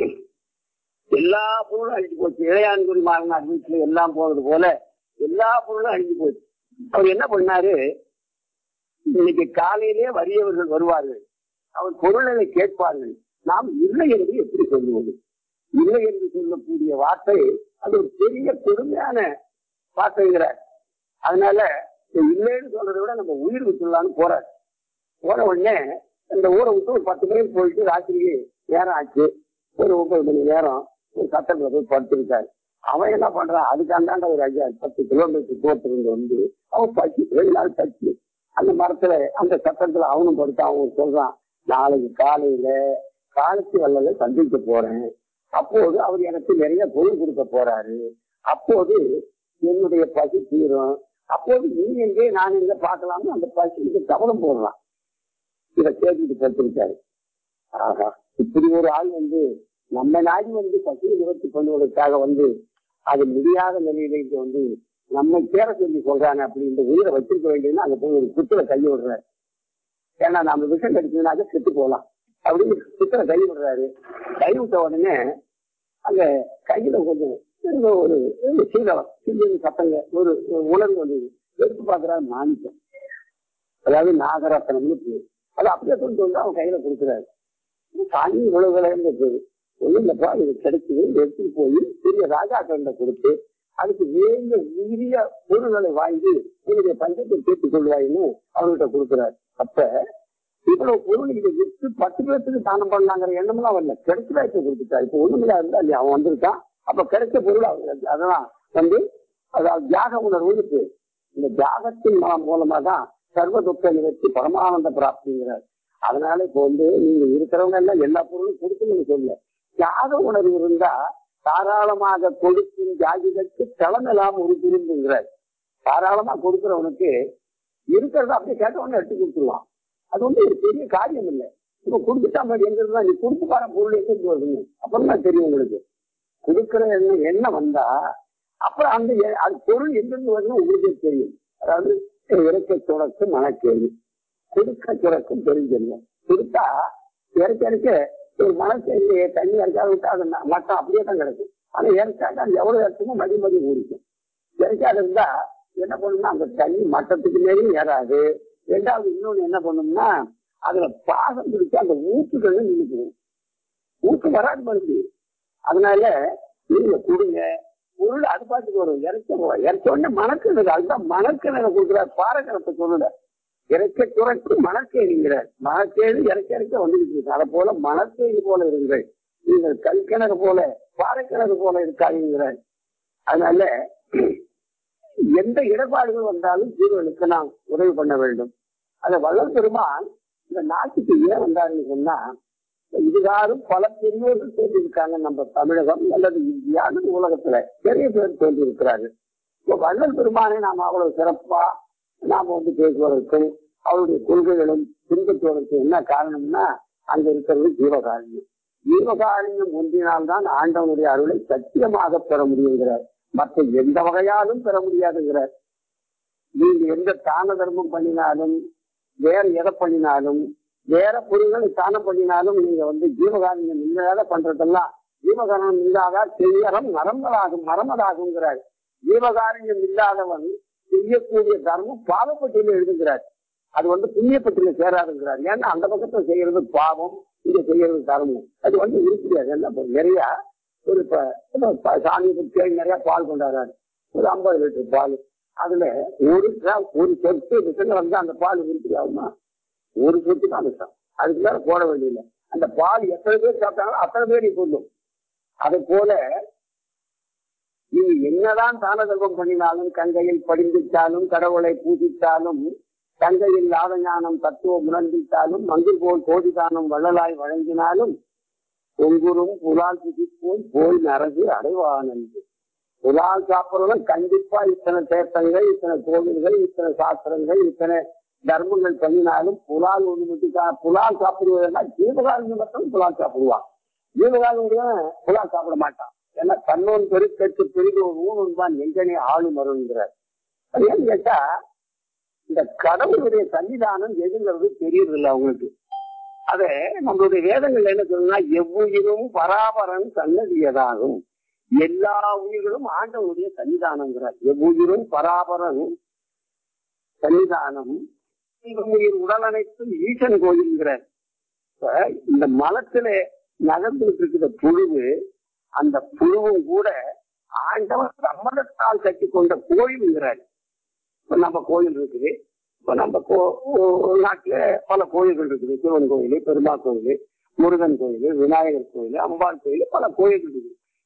எல்லா பொருளும் அழிஞ்சு போச்சு, இளையான்குடி மாறினார் வீட்டுல எல்லாம் போறது போல எல்லா பொருளும் அழிஞ்சு போச்சு. அவர் என்ன பண்ணாரு, இன்னைக்கு காலையிலேயே வறியவர்கள் வருவார்கள், அவர் பொருளை கேட்பார்கள், நாம் இல்லை என்று எப்படி சொல்லுவது, இல்லை என்று சொல்லக்கூடிய வார்த்தை அது ஒரு பெரிய கொடுமையான வார்த்தைங்கிறார். அதனால இல்லைன்னு சொல்றதை விட நம்ம உயிர் விட்டுலான்னு போறாரு. போன உடனே இந்த ஊரை விட்டு ஒரு 10 பேர் போயிட்டு ராத்திரிக்கு நேரம் ஆச்சு, ஒரு 9 மணி நேரம் ஒரு சட்டத்துல போய் படுத்திருக்காரு. அவன் என்ன பண்றான், அதுக்கு அந்தாண்ட ஒரு 10 கிலோமீட்டர் தூரத்திலிருந்து வந்து அவன் பசி 2 நாள் பசி அந்த மரத்துல அந்த சட்டத்துல அவனும் படுத்தான். அவன் சொல்றான், நாளைக்கு காலையில காலத்து வல்லல சந்திக்க போறேன், அப்போது அவர் எனக்கு நிறைய பொருள் கொடுக்க போறாரு, அப்போது என்னுடைய பசி தீரும், அப்போது நீ எங்கே நான் எங்க பார்க்கலாம்னு அந்த பசிக்கு கவனம் போடுறான். இதை கேட்டுட்டு படுத்திருக்காரு. ஆஹா, இப்படி ஒரு ஆள் வந்து நம்ம நாடு வந்து பசியை நிவர்த்தி பண்ணுவதற்காக வந்து அது முடியாத நிலையில வந்து நம்ம பேர சொல்லி சொல்றாங்க அப்படின்ற உயிரை வச்சிருக்க வேண்டியதுன்னா அங்க போய் ஒரு குத்துல கை விடுறாரு. ஏன்னா நம்ம விஷம் கடிச்சதுனாக்க செத்து போகலாம் அப்படின்னு குத்துல கை விடுறாரு. கை விட்ட உடனே அங்க கையில கொஞ்சம் ஒரு சீதளம் சின்ன சத்தங்க ஒரு உணர்வு வந்து எடுத்து பார்க்கிறாரு. மாணிக்கம், அதாவது நாகரத்னம்னு பேரு. அது அப்படியே கொண்டு வந்து அவன் கையில கொடுக்குறாரு. தனி உழவுகளேன்னு பேரு. ஒன்றும் இல்லப்பா, இது கிடைக்குது, எடுத்துட்டு போய் பெரிய ராஜாக்களிட கொடுத்து அதுக்கு வேண்டிய உரிய பொருள்களை வாங்கி என்னுடைய பஞ்சத்தை சேர்த்துக் கொள்வாயின்னு அவர்கிட்ட கொடுக்குறாரு. அப்ப இவ்வளவு பொருள் இதை விற்று 10 பேருக்கு தானம் பண்ணலாங்கிற எண்ணம்லாம் வரல, கிடைச்சதா இப்ப கொடுத்துட்டா. இப்ப ஒண்ணுமில்லா இருந்தா இல்லையா, அவன் வந்திருக்கான், அப்ப கிடைச்ச பொருள் அவங்களுக்கு அதெல்லாம் வந்து அதாவது தியாக உணர்வு இருக்கு. இந்த தியாகத்தின் மூலமா தான் சர்வ துக்க நிவர்த்தி பரமானந்த பிராப்திங்கிறார். அதனால இப்ப வந்து நீங்க இருக்கிறவங்க எல்லாம் எல்லா பொருளும் கொடுக்கணும்னு சொல்ல, தியாக உணர்வு இருந்தா தாராளமாக கொடுக்கும் தியாகிகளுக்கு தலைமையிலாம ஒரு திரும்புங்கிறார். தாராளமா கொடுக்கிறவனுக்கு இருக்கிறத அப்படியே கேட்டவொடனே எடுத்து கொடுத்துருவான். அது வந்து ஒரு பெரிய காரியம் இல்லை. இப்ப கொடுத்துட்டா மாதிரி எங்கிறதுதான் நீ கொடுத்து பாரு பொருள் எங்கிருந்து வருதுன்னு அப்புறம் தான் தெரியும் உங்களுக்கு. கொடுக்கிற எண்ணம் வந்தா அப்புறம் அந்த அது பொருள் எங்கிருந்து வருதுன்னு உங்களுக்கே தெரியும். அதாவது இறக்க துறக்கு மனக்கேள்வி, கொடுக்க துறக்கும் தெரிஞ்செல்லாம். கொடுத்தா இறக்க இறக்க ஒரு மனக்கேள்வி தண்ணி இறக்காத விட்டா அது மட்டம் அப்படியே தான் கிடைக்கும். ஆனா இறக்காட்டா அது எவ்வளவு இடத்துமோ மதி ஊடிக்கும். இறக்காத இருந்தா என்ன பண்ணணும்னா அந்த தண்ணி மட்டத்துக்கு மேலேயும் ஏறாது. ரெண்டாவது இன்னொன்னு என்ன பண்ணணும்னா அதுல பாகம் பிடிச்சு அந்த ஊற்றுகள் நின்றுக்கணும், ஊற்று வராது மறுபடி. அதனால நீங்க கொடுங்க பொருள் அது பாட்டுக்கு வரும். இறச்ச உடனே மணக்கிணறு, அதுதான் மணக்கிணறு கொடுக்குறாரு. பாறைக்கிணத்தை சொல்லல, இறக்க துறைக்கு மணக்கேறிங்கிறார். மணக்கேறி இறக்க இறக்க வந்துட்டு இருக்கு. அதை போல மணக்கேறி போல இருங்கள், நீங்கள் கல்கிணறு போல பாறைக்கிணறு போல இருக்காதுங்கிறார். அதனால எந்த இடர்பாடுகள் வந்தாலும் ஜீவனுக்கு நாம் உதவி பண்ண வேண்டும். அதை வள்ளல் பெருமான் இந்த நாட்டுக்கு ஏன் வந்தாருன்னு சொன்னா, இதுகாரும் பல பெரியோர்கள் தோன்றியிருக்காங்க நம்ம தமிழகம் அல்லது இந்தியா அல்லது உலகத்துல பெரிய பேர் தோன்றியிருக்கிறாரு. இப்போ வள்ளல் பெருமானை நாம் அவ்வளவு சிறப்பா நாம வந்து பேசுவதற்கும் அவருடைய கொள்கைகளும் பின்பற்றுவதற்கு என்ன காரணம்னா அங்க இருக்கிறது ஜீவகாரண்யம். ஜீவகாரண்யம் ஒன்றினால்தான் ஆண்டவனுடைய அருளை சத்தியமாக பெற முடியுங்கிறார். மற்ற எந்த வகையாலும் பெற முடியாதுங்கிறார். நீங்க எந்த தான தர்மம் பண்ணினாலும் வேற எதை பண்ணினாலும் வேற பொருள்களை தானம் பண்ணினாலும் நீங்க வந்து ஜீவகாரண்யம் இல்லாத பண்றதெல்லாம் ஜீவகாரண்யம் இல்லாத செய்யறம் மரமதாகுங்கிறார். ஜீவகாரண்யம் இல்லாதவன் செய்யக்கூடிய தர்மம் பாவப்பட்டியல எழுதுகிறார். அது வந்து புண்ணியப்பட்டியல சேராதுங்கிறார். ஏன்னா அந்த பக்கத்துல செய்யறது பாவம், இங்க செய்யறது தர்மம். அது வந்து இருக்கிறது. என்ன நிறைய ஒரு சாமி பற்றி நிறைய பால் கொண்டாடுறாரு, ஒரு 50 லிட்டர் பால். அதுல ஒரு சொட்டு விஷயம் வந்து அந்த பால் விருத்தி ஆகுமா? ஒரு சொட்டு தான் விஷம், அதுக்கு மேல போட வேண்டியதில்லை. அந்த பால் எத்தனை பேர் சாப்பிட்டாங்களோ அத்தனை பேர் சொல்லும். அதை போல நீங்க என்னதான் தான தர்மம் பண்ணினாலும், கங்கையில் படிந்திட்டாலும், கடவுளை பூஜித்தாலும், கங்கையில் ஞானம் தத்துவம் உணர்ந்திட்டாலும், மங்கில் போல் கோடிதானம் வள்ளலாய் வழங்கினாலும் பொங்குரும் புலால் புதிப்போல் போய் நரகு அடைவானது. புலால் சாப்பிடுறவங்க கண்டிப்பா இத்தனை தேர்த்தங்கள், இத்தனை கோவில்கள், இத்தனை சாஸ்திரங்கள், இத்தனை தர்மங்கள் பண்ணினாலும் புலால் ஒண்ணு மட்டும் புலால் சாப்பிடுவதா ஜீவகாரண்யம் மட்டும் புலால் சாப்பிடுவான். ஜீவகாரண்யம் புலால் சாப்பிட மாட்டான். ஏன்னா தன்னோன் பெருக்கெட்டு பெரிது ஒரு ஊனுதான் எங்கனே ஆளும் வருங்கிறார். அது ஏன்னு கேட்டா இந்த கடவுளுடைய சன்னிதானம் எதுங்கிறது தெரியறதில்லை அவங்களுக்கு. அத நம்மளுடைய வேதங்கள் என்ன சொல்லுன்னா, எவ்வுயிரும் பராபரன் சன்னதியதாகும், எல்லா உயிர்களும் ஆண்டவனுடைய சன்னிதானங்கிறார். எவ்வுயிரும் பராபரன் சன்னிதானம், உயிர் உடல் அனைத்தும் ஈசன் கோயில்ங்கிறார். இப்ப இந்த மலத்துல நகர்ந்துட்டு இருக்கிற புழுவு, அந்த புழுவும் கூட ஆண்டவன் சம்மதத்தால் கட்டி கொண்ட கோயில்ங்கிறார். இப்ப நம்ம கோயில் இருக்குது, இப்ப நம்ம நாட்டுல பல கோயில்கள் இருக்குது. சிவன் கோயில், பெருமாள் கோயில், முருகன் கோயில், விநாயகர் கோயில், அம்பாள் கோயில், பல கோயில்கள் இருக்குது.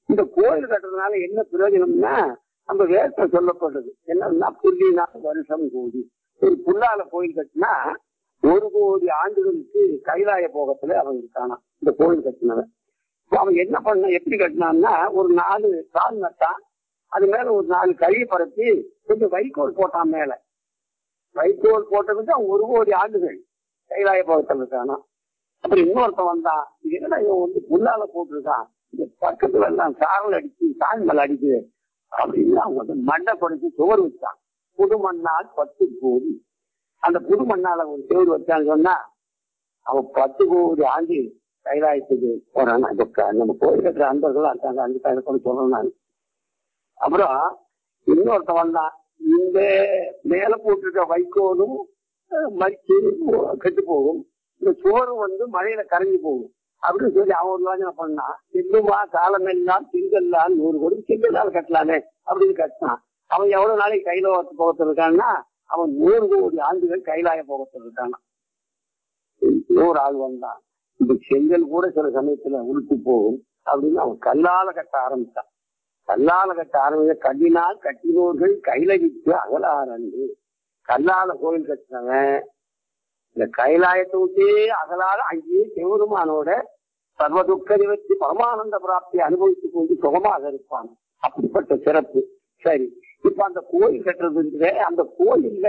இந்த கோயில் கட்டுறதுனால என்ன பிரயோஜனம்னா நம்ம வேதத்தை சொல்லப்படுறது என்னன்னா புள்ளினால் வருஷம் கோடி. ஒரு புல்லால கோயில் கட்டினா 1 கோடி ஆண்டுகளுக்கு கைலாய போகத்துல அவன் இருக்கானா இந்த கோயில் கட்டினவன். அவன் என்ன பண்ண எப்படி கட்டினான்னா ஒரு 4 கால் நட்டான், அது மேல ஒரு 4 கழியை பரப்பி கொஞ்சம் வைக்கோல் போட்டான். மேல வைக்கோல் போட்டதுக்கு அவன் 1 கோடி ஆண்டுகள் கைலாய போகத்துல இருக்கானா. அப்புறம் இன்னொருத்தன் வந்தான், இது என்னடா இவன் வந்து புல்லால போட்டிருக்கான், இந்த பக்கத்துல எல்லாம் சாரல் அடிச்சு சாணி மேல அடிக்குது அப்படின்னு அவங்க வந்து மண்ணை குறைச்சி சுவர் வச்சான். புது மண்ணால் 10 கோடி. அந்த புது மண்ணால ஒரு சுவர் வச்சான்னு சொன்னா அவன் 10 கோடி ஆண்டு கைலாயத்துக்கு போறான். நம்ம கோயில் கட்டுற அன்பர்கள்லாம் இருக்காங்க, அந்த கையில சொல்லணும் நான். அப்புறம் இன்னொருத்த வந்தான், இந்த மேல போட்டிருக்க வைக்கோலும் மறிச்சு கெட்டு போகும், இந்த சோறு வந்து மழையில கரைஞ்சி போகும் அப்படின்னு சொல்லி அவன் ஒரு யோஜனை பண்ணான். செல்லுமா காலமெல்லாம் திங்கெல்லாம் 100 கோடி செங்கல்லால் கட்டலானே அப்படின்னு கட்டினான். அவன் எவ்வளவு நாளைக்கு கையில போகத்தில் இருக்கான்னா அவன் 100 கோடி ஆண்டுகள் கைலாய போகத்தில் இருக்கானா. இன்னொரு ஆள் வந்தான், இந்த செங்கல் கூட சில சமயத்துல உளுத்து போகும் அப்படின்னு அவன் கல்லால கட்ட ஆரம்பிச்சான். கல்லால கட்ட ஆரம்பிச்ச கல்லினால் கட்டினோர்கள் கையில விட்டு அகலாரண்டு. கல்லால கோயில் கட்டினவன் இந்த கைலாயத்தை விட்டே அகலால அங்கேயே சிவபெருமானோட சர்வதுக்க நிவர்த்தி பரமானந்த பிராப்தியை அனுபவித்துக் கொண்டு சுகமாக இருப்பான். அப்படிப்பட்ட சிறப்பு. சரி, இப்ப அந்த கோயில் கட்டுறது அந்த கோயில்ல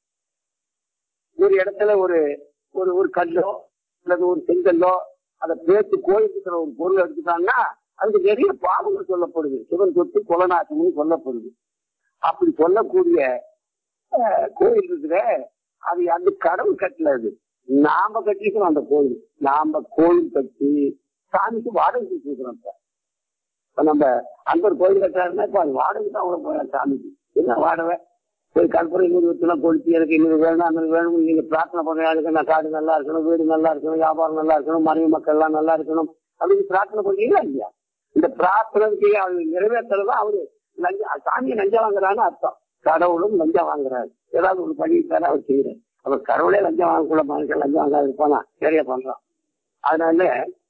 ஒரு இடத்துல ஒரு ஒரு கல்லோ அல்லது ஒரு செங்கல்லோ அதை பேச்சு கோயிலுக்கு ஒரு பொருள் எடுத்துட்டாங்கன்னா அதுக்கு நிறைய பாவங்கள் சொல்லப்படுது. சிவன் சொத்து கொலநாசம்னு சொல்லப்படுது. அப்படி சொல்லக்கூடிய கோயில் இருக்குற அது அந்த கடவுள் கட்டல, அது நாம கட்டிக்கிறோம். அந்த கோயில் நாம கோயில் கட்டி சாமிக்கு வாடகை கொடுத்துருக்கிறோம். இப்ப நம்ம அந்த கோயில் கட்டுறாருன்னா இப்ப அது வாடகை தான் அவ்வளவு போயிடலாம். சாமிக்கு என்ன வாடகை? போய் கற்பூரம் 200 வச்சுலாம் கொளுத்தி எனக்கு இன்னொரு வேணும் அந்த வேணும் நீங்க பிரார்த்தனை பண்ணுறதுக்கு நான் காடு நல்லா இருக்கணும், வீடு நல்லா இருக்கணும், வியாபாரம் நல்லா இருக்கணும், மனைவி மக்கள் எல்லாம் நல்லா இருக்கணும் அப்படின்னு பிரார்த்தனை பண்ணீங்களா இல்லையா? இந்த பிரார்த்தனைக்கு அவரு நிறைவேற்றதான் அவரு சாமியை லஞ்சம் வாங்குறான்னு அர்த்தம். கடவுளும் லஞ்சம் வாங்குறாரு, ஏதாவது ஒரு பண்ணிட்டாரு அவர் செய்யறாரு. அவர் கடவுளே லஞ்சம் வாங்கக்குள்ள மனுஷன் லஞ்சம் வாங்காது இருப்பானா? நிறைய பண்றான். அதனால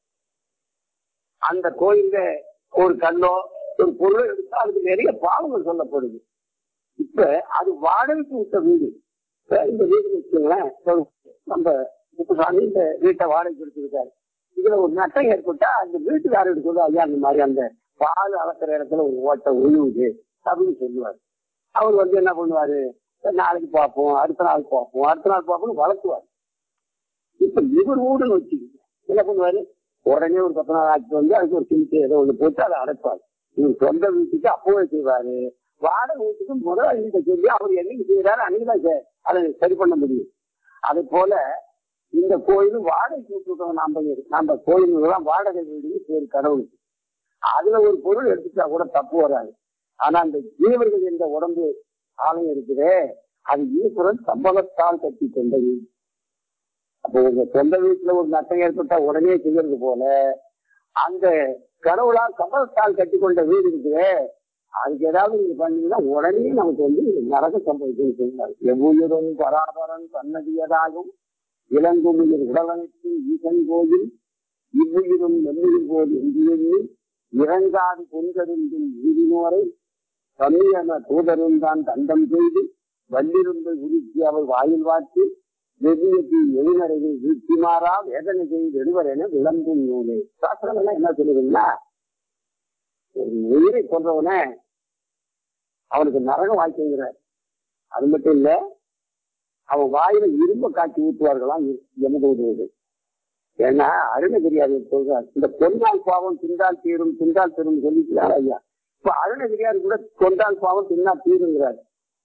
அந்த கோயில்ல ஒரு கல்லோ ஒரு பொருளோ எடுத்தா அதுக்கு நிறைய பாவங்கள் சொல்லப்படுது. இப்ப அது வாடகைக்கு விட்ட வீடு. இந்த வீடு வச்சுங்களேன், நம்ம முத்துசாமி இந்த வீட்டை வாடகைக்கு எடுத்துக்கிட்டாரு. இதுல ஒரு நட்டம் ஏற்பட்டா அந்த வீட்டுக்காரருக்கு சொல்லுவா, ஐயா அந்த மாதிரி அந்த பால் அளக்கிற இடத்துல ஒரு ஓட்டை உழுவுது அப்படின்னு சொல்லுவாரு. அவர் வந்து என்ன பண்ணுவாரு, நாளைக்கு பார்ப்போம், அடுத்த நாள் பார்ப்போம், அடுத்த நாள் பார்ப்போம்னு வளர்த்துவாரு. இப்ப இவர் வீடுன்னு வச்சுக்கிட்டு என்ன பண்ணுவாரு, உடனே ஒரு 10 நாள் ஆட்சி வந்து அதுக்கு ஒரு சிமிட்டு ஏதோ ஒண்ணு போட்டு அதை அடைப்பாரு. இவர் சொந்த வீட்டுக்கு அப்பவே செய்வாரு. வாடகை வீட்டுக்கு முதல் வீட்டை சொல்லி அவர் என்னைக்கு செய்யறாரு அன்னைக்குதான் அதை சரி பண்ண முடியும். அதே போல இந்த கோயிலும் வாடகை விட்டுருக்கோம். நம்ம கோயிலுக்கு வாடகை வீடுன்னு பேரு கடவுளுக்கு. அதுல ஒரு பொருள் எடுத்துட்டா கூட தப்பு வராது. ஆனா அந்த ஜீவர்கள் என்ற உடம்பு ஆலயம் இருக்குதே அது ஈஸ்வரன் சம்பளத்தால் கட்டி கொண்ட வீடு. அப்போ உங்க சொந்த வீட்டுல ஒரு நட்டம் ஏற்பட்டா உடனே செய்யறது போல அந்த கடவுளால் சம்பளத்தால் கட்டி கொண்ட வீடு இருக்குதே அதுக்கு ஏதாவது நீங்க பண்ணீங்கன்னா உடனே நமக்கு வந்து நரக சம்பவிக்கும் சொல்றாரு. எவ்வுயிரும் பராபரன் தன்னதியதாகும் இளங்குமிழர் உடலமைப்பு ஈசன் கோயில் இவ்வுயிரும் எவ்வுயிர் போது எஞ்சியது இறங்காது பொன்கருந்தும் உயிரினோரை தமிழன தூதரும் தான் தண்டம் செய்து வல்லிருந்தை உருக்கி அவர் வாயில் வாட்டி வெவ்வியத்தி எழுநரையை வீழ்த்திமாறா வேதனை செய்து எடுவர் என விளம்பும் நூலே. சாஸ்திரம் எல்லாம் என்ன சொல்லுதுன்னா, ஒரு உயிரை கொன்றவன அவனுக்கு நரகம் வாய்க்கிறார். அது மட்டும் இல்ல, அவன் வாயில இரும்ப காட்சி ஊற்றுவார்களாம் எமது. ஏன்னா அருணகிரியார் சொல்றார், இந்த கொண்டால் பாவம் திண்டால் தீரும் திண்டால் தீரும் சொல்லிக்கிறார் ஐயா. இப்ப அருணகிரியார் கூட கொண்டால் பாவம் தின்னால் தீருங்கிறார்.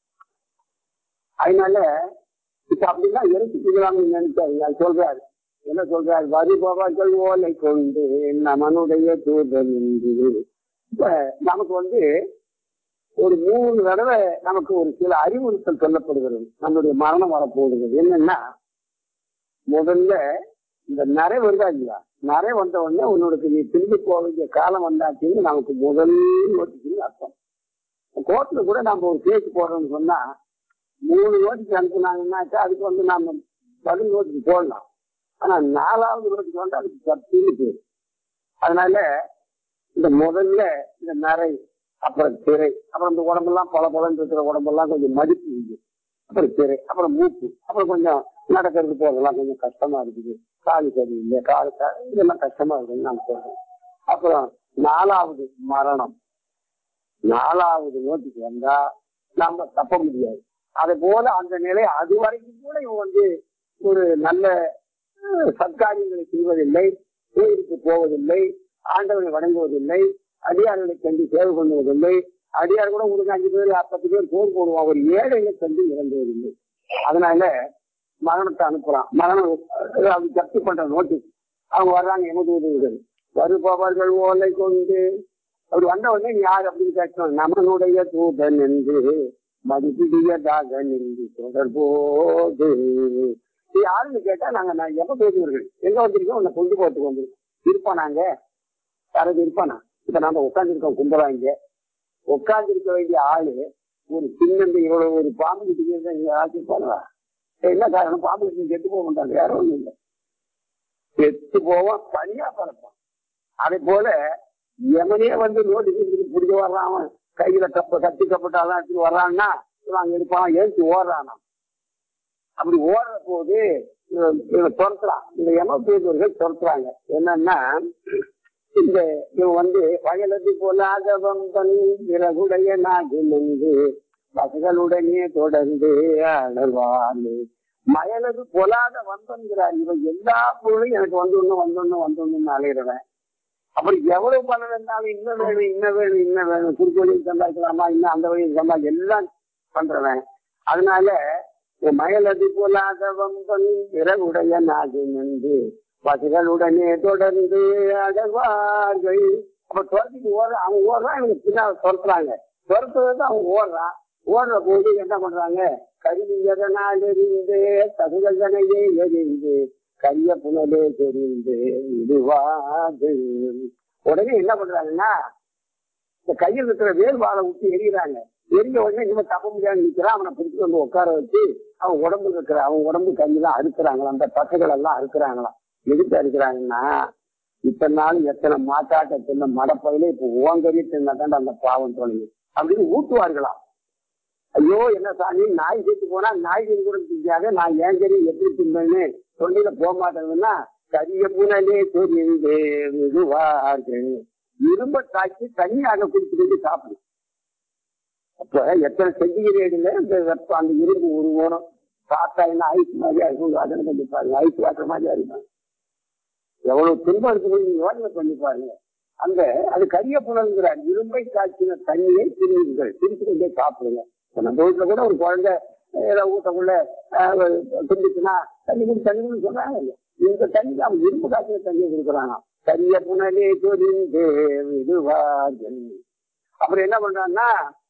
அதனால இப்ப அப்படிலாம் இறக்கிக்கலாம்னு நினைச்சாரு. சொல்றாரு, என்ன சொல்றாரு, வருபவர்கள் ஓலை கொண்டு நமனுடைய தூதன் என்று. இப்ப நமக்கு வந்து ஒரு 3 தடவை நமக்கு ஒரு சில அறிவுறுத்தல் சொல்லப்படுகிறது. நம்மளுடைய மரணம் வரப்போகுது. என்னன்னா, முதல்ல இந்த நரை வந்தா இல்லையா, நரை வந்த உடனே உன்னோட நீ திரும்பி போக வேண்டிய காலம் வந்தாச்சுன்னு நமக்கு முதல் நோட்டிக்கு அர்த்தம். கோர்ட்ல கூட நம்ம ஒரு கேஸ் போடுறோம்னு சொன்னா 3 நோட்டுக்கு அனுப்புனாங்கன்னாக்கா அதுக்கு வந்து நாம பதில் நோட்டுக்கு போடலாம். ஆனா 4வது நோட்டுக்கு வந்து அதுக்கு தப்புன்னு பேரு. அதனால இந்த முதல்ல இந்த நரை, அப்புறம் திரை, அப்புறம் இந்த உடம்பெல்லாம் பல பலன் இருக்கிற உடம்பெல்லாம் கொஞ்சம் மதிப்பு இருக்குது, அப்புறம் திரை, அப்புறம் மூக்கு, அப்புறம் கொஞ்சம் நடக்கிறது போறதெல்லாம் கொஞ்சம் கஷ்டமா இருக்குது, காலு சரி இல்லை, காலு இதெல்லாம் கஷ்டமா இருக்குன்னு நான் சொல்றேன். அப்புறம் 4வது மரணம். 4வது நோட்டுக்கு வந்தா நாம தப்ப முடியாது. அதே போல அந்த நிலை அது வரைக்கும் கூட இவன் ஒரு நல்ல சத்காரியங்களை செய்வதில்லை, கோயிலுக்கு போவதில்லை, ஆண்டவனை வணங்குவதில்லை, அடியார்களை கண்டு சேவை பண்ணுவதில்லை. அடியார் கூட ஒரு 5 பேர் 10 பேர் போர் போடுவான், ஒரு ஏழைகளை கண்டு இறங்குவதில்லை. அதனால மரணத்தை அனுப்புறான். மரணம் ஜப்தி பண்ற நோட்டீஸ். அவங்க வர்றாங்க, எமது உதவிகள் வருபவர்கள் ஓலை கொண்டு. அப்படி வந்த உடனே யார் அப்படின்னு கேட்கணும். நம்மனுடைய தூதன் என்று மதிப்பிடியதாக நின்று தொடர்போது யாருன்னு கேட்டா நாங்க எப்ப பேசுவீர்கள், எங்க வந்திருக்கோம், உன்னை கொண்டு போறதுக்கு வந்திருக்கோம். இருப்போம் நாங்க யாராவது இருப்பானா? இப்ப நாம உட்காந்துருக்கோம் கும்பலா, இங்க உட்காந்துருக்க வேண்டிய ஆளு ஒரு சின்ன இவ்வளவு ஒரு பாம்பு கிட்ட ஆக்கிருப்பாங்களா? என்ன காரணம்? பாம்பு கிட்ட கெட்டு போக மாட்டாங்க, யாரும் ஒண்ணும் இல்லை, கெட்டு போவான், தனியா பறப்பான். அதே போல எவனே நோட்டீஸ் பிடிக்க வர்றான், அவன் கையில கட்டி கப்பட்டாலாம் எடுத்துட்டு வர்றான்னா அங்க இருப்பான், ஏற்றி ஓடுறான். அப்படி ஓடுற போது துரத்துறான், இந்த எமப்பேதர்கள் துரத்துறாங்க. என்னன்னா இந்த இவன் வயலது போலாத வம்பன் பிறகுடைய நாகிலிருந்து பசங்களுடனே தொடர்ந்து அழல்வாரு. மயலது பொலாத வம்பன்கிறார். இவன் எல்லா பொருளும் எனக்கு வந்துடணும் அலையிடுவேன். அப்படி எவ்வளவு பணம் இருந்தாலும் இன்னும் வேணும் குறுக்கு வழியில் சம்பாதிக்கலாமா, இன்னும் அந்த வழியில் சம்பாதி எல்லாம் பண்றவன். அதனால மயலது போலாத வம்பன் பிறகுடைய நாகிலிருந்து பசங்களுடனே தொடர்ந்து அழல்வார்கள். அப்ப துரத்திட்டு அவன் ஓடுறான், இவனுக்கு பின்னால் துரத்துறாங்க. துரத்துறது அவன் ஓடுறான். ஓடுற போது என்ன பண்றாங்க, கருவி எதனால் எரிந்து தகுதனையே எரிந்து கரிய புனலே தெரிந்து விடுவாது. உடனே என்ன பண்றாங்கன்னா இந்த கையில் இருக்கிற வேர்வாளை விட்டு எரிகிறாங்க. எரிஞ்ச உடனே இவன் தப்ப முடியாது நிற்கிறான். அவனை பிடிச்சிட்டு உட்கார வச்சு அவன் உடம்பு கையெல்லாம் அறுக்கிறாங்களாம், அந்த பசைகள் எல்லாம் அறுக்கிறாங்களாம். எதுக்கு அறுக்கிறாங்கன்னா, இத்தனை நாள் எத்தனை மாட்டாட்ட மடப்பையில இப்ப ஓங்கறி தின்னாதான் அந்த பாவம் தொலைங்க அப்படின்னு ஊட்டுவார்களாம். ஐயோ என்ன சாமி, நாய் சேர்த்து போனா நாய் கறி கூட திங்காத, நான் ஏன் கறி எப்படி தின்னு தொண்டையில போக மாட்டேங்குதுன்னா கரிய புனலே தெரிந்து விடுவார்கள். இரும்ப காய்ச்சி தனியாக குடிச்சுட்டு சாப்பிடும். அப்ப எத்தனை சென்டிகிரேடுல இந்த வெப்பம் அந்த இரும்பு உருவணும். சாப்பிட்டா என்ன ஐஸ் மாதிரியா இருக்கும், அதனை பண்ணி பாருங்க, ஐஸ் வாட்டர் மாதிரியா இருக்கும். எவ்வளவு துன்பம் இருக்குன்னு யோசனை பண்ணி பாருங்க. அது கரிய புனல்கிறார். இரும்பை காய்ச்சின தண்ணியை பிரிச்சு கொண்டே சாப்பிடுங்க. நம்ம வீட்டுல கூட ஒரு குழந்தை ஏதாவது ஊட்டக்குள்ள துண்டிச்சுன்னா தண்ணி சொல்றாங்க. இந்த தண்ணி அவங்க இரும்பு காய்ச்சின தண்ணியை கொடுக்குறாங்க. கரிய புனலே தெரிந்து விடுவார்கள். அப்புறம் என்ன பண்றாங்கன்னா,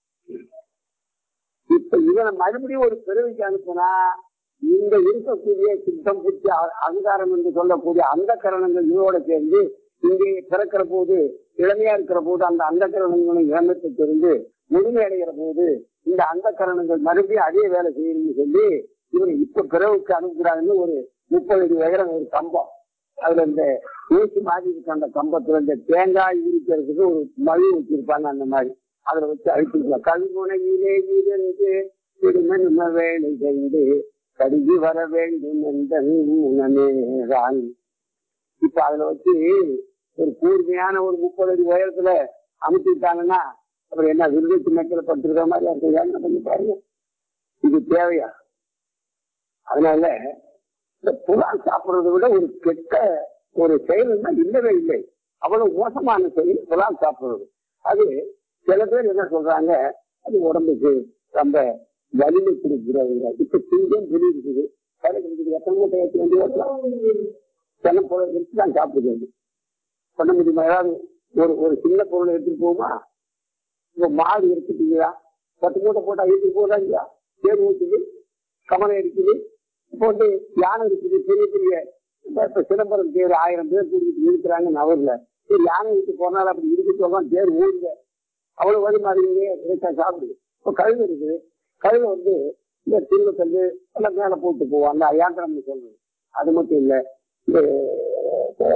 இப்ப இவனை மறுபடியும் ஒரு பிறவிக்கு அனுப்புனா இந்த இருக்கக்கூடிய சித்தம் புத்தி அகங்காரம் என்று சொல்லக்கூடிய அந்த கரணங்கள் இதோட சேர்ந்து இங்கே பிறக்கிற போது இளமையா இருக்கிற போது அந்த கரணங்களும் இளமத்தை தெரிந்து முழுமை அடைகிற போது இந்த அந்த கரணங்கள் மறுபடியும் அதே வேலை செய்யணும்னு சொல்லி இவனை இப்ப பிறவுக்கு அனுப்புகிறாங்கன்னு ஒரு 30 அடி உயரம் ஒரு கம்பம். அதுல இந்த ஊசி மாதிரி இருக்க அந்த கம்பத்துல இந்த தேங்காய் இருக்கிறதுக்கு ஒரு மழு வச்சிருப்பாங்க. அந்த மாதிரி அதுல வச்சு அழிச்சிருக்கலாம். கல்முனையிலே இருந்து திருமண வேலை செய்து கருகி வர வேண்டும் என்றான். இப்ப அதுல வச்சு ஒரு கூர்மையான ஒரு 30 அடி உயரத்துல அமைச்சுட்டாங்கன்னா அப்புறம் என்ன விருதுக்கு மேற்கல படுத்திருக்கிற மாதிரி இருக்கு. பண்ணி பாருங்க, இது தேவையா? அதனால இந்த புலால் சாப்பிடுறதை விட ஒரு கெட்ட ஒரு செயல்னா இல்லவே இல்லை. அவ்வளவு மோசமான செயல் புலால் சாப்பிடுறது. அது சில பேர் என்ன சொல்றாங்க, அது உடம்புக்கு ரொம்ப வலிமை கொடுக்கிறது. இப்ப திங்கம் புலி இருக்குது, கடை இருக்குது, எத்தனை மூட்டை ஏற்றி வேண்டி ஓட்டலாம், சில பொருள் எடுத்து தான் சாப்பிடுறது பண்ண முடியுமா? ஏதாவது ஒரு சின்ன பொருளை எடுத்துட்டு போகுமா? இப்ப மாடு எடுத்துட்டீங்களா, 10 மூட்டை போட்டா எடுத்துட்டு போதா இல்லையா? தேர் ஊற்றுது, கமலை இருக்குது, இப்போ யானை இருக்குது, பெரிய பெரிய இப்ப சிதம்பரம் தேர் 1000 பேர் கூட்டிட்டு இருக்கிறாங்க நவர்ல. சரி, யானை வீட்டு போனாலும் அப்படி இருக்கு சொல்லலாம், தேர் ஊருங்க, அவ்வளவு வரி மாதிரியே சாப்பிடுது. இப்போ கழுகு இருக்குது, கழுகு இந்த திருவக்கல்லு எல்லாம் மேல போட்டு போவோம், அந்த அயாந்திரம் சொல்றது. அது மட்டும் இல்லை, இந்த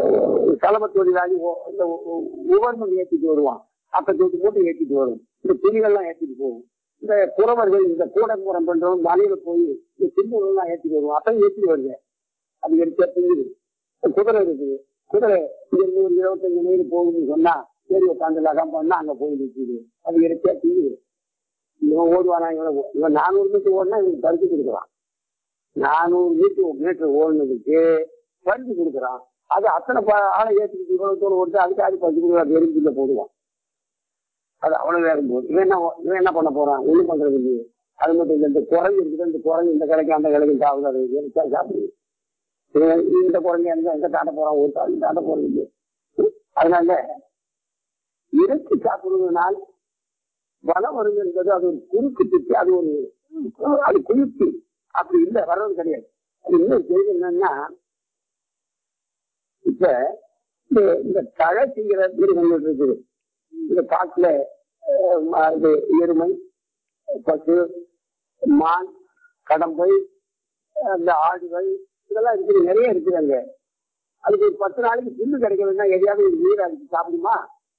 தலைமை தொழிலாளி உபர்மன் ஏற்றிட்டு வருவான், அப்பத்தோட்டு மூட்டை ஏற்றிட்டு வரும், இந்த துணிகள்லாம் ஏற்றிட்டு போகும். இந்த புறவர்கள் இந்த கூடமுறம் பண்றவங்க மலையில போய் இந்த சிம்புகள்லாம் ஏற்றிட்டு வருவோம், அப்பயும் ஏற்றிட்டு வருது. அது எடுத்து திங்குது. குதிரை இருக்குது, குதிரை இங்கிருந்து ஒரு 25 மைல் போகுதுன்னு சொன்னா சரி உட்காந்து லகம் பண்ணா அங்க போய் நிற்குது, அது எடுத்தா திங்குது. இவன் ஓடுவானா, இவன் 400 மீட்டர் ஓடுனா இவனுக்கு பரிசு கொடுக்குறான். 400 மீட்டர் ஓடுனதுக்கு பரிசு கொடுக்குறான். அது அத்தனை ஆளை ஏற்றிட்டு இவ்வளவு தூரம் ஓடுது, அதுக்காக பரிசு கொடுக்குறான், எரிஞ்சுல போடுவான். அது அவ்வளவு வேகம் போகுது. இவன் என்ன பண்ண போறான், ஒண்ணும் பண்றது இல்லையே. அது மட்டும் இல்லை, இந்த குரங்கு இருக்குது, இந்த குரங்கு இந்த கடைக்கு அந்த கடைக்கு சாப்பிடுது, அது எரிச்சா சாப்பிடுது. இந்த குரங்கு எங்க தாண்ட போறான், ஒரு தாண்டி தாண்ட போறது இல்லையே. அதனால இறைச்சி சாப்பிடுவதனால் வளம் வருது என்பது அது ஒரு குறுக்கு திட்டு, அது குளிர்ச்சி அப்படி இல்லை, வர்றது கிடையாது. அது இன்னொரு செய்தி என்னன்னா, இப்ப இந்த தழை செய்கிற மிருகங்கள் இருக்குது. இந்த காட்டுல எருமை, பசு, மான், கடம்பை, அந்த ஆடுகள் இதெல்லாம் இருக்குது, நிறைய இருக்குறாங்க. அதுக்கு ஒரு 10 நாளைக்கு புல்லு கிடைக்கலன்னா எதையாவது நீர் அடிச்சு சாப்பிடுமா?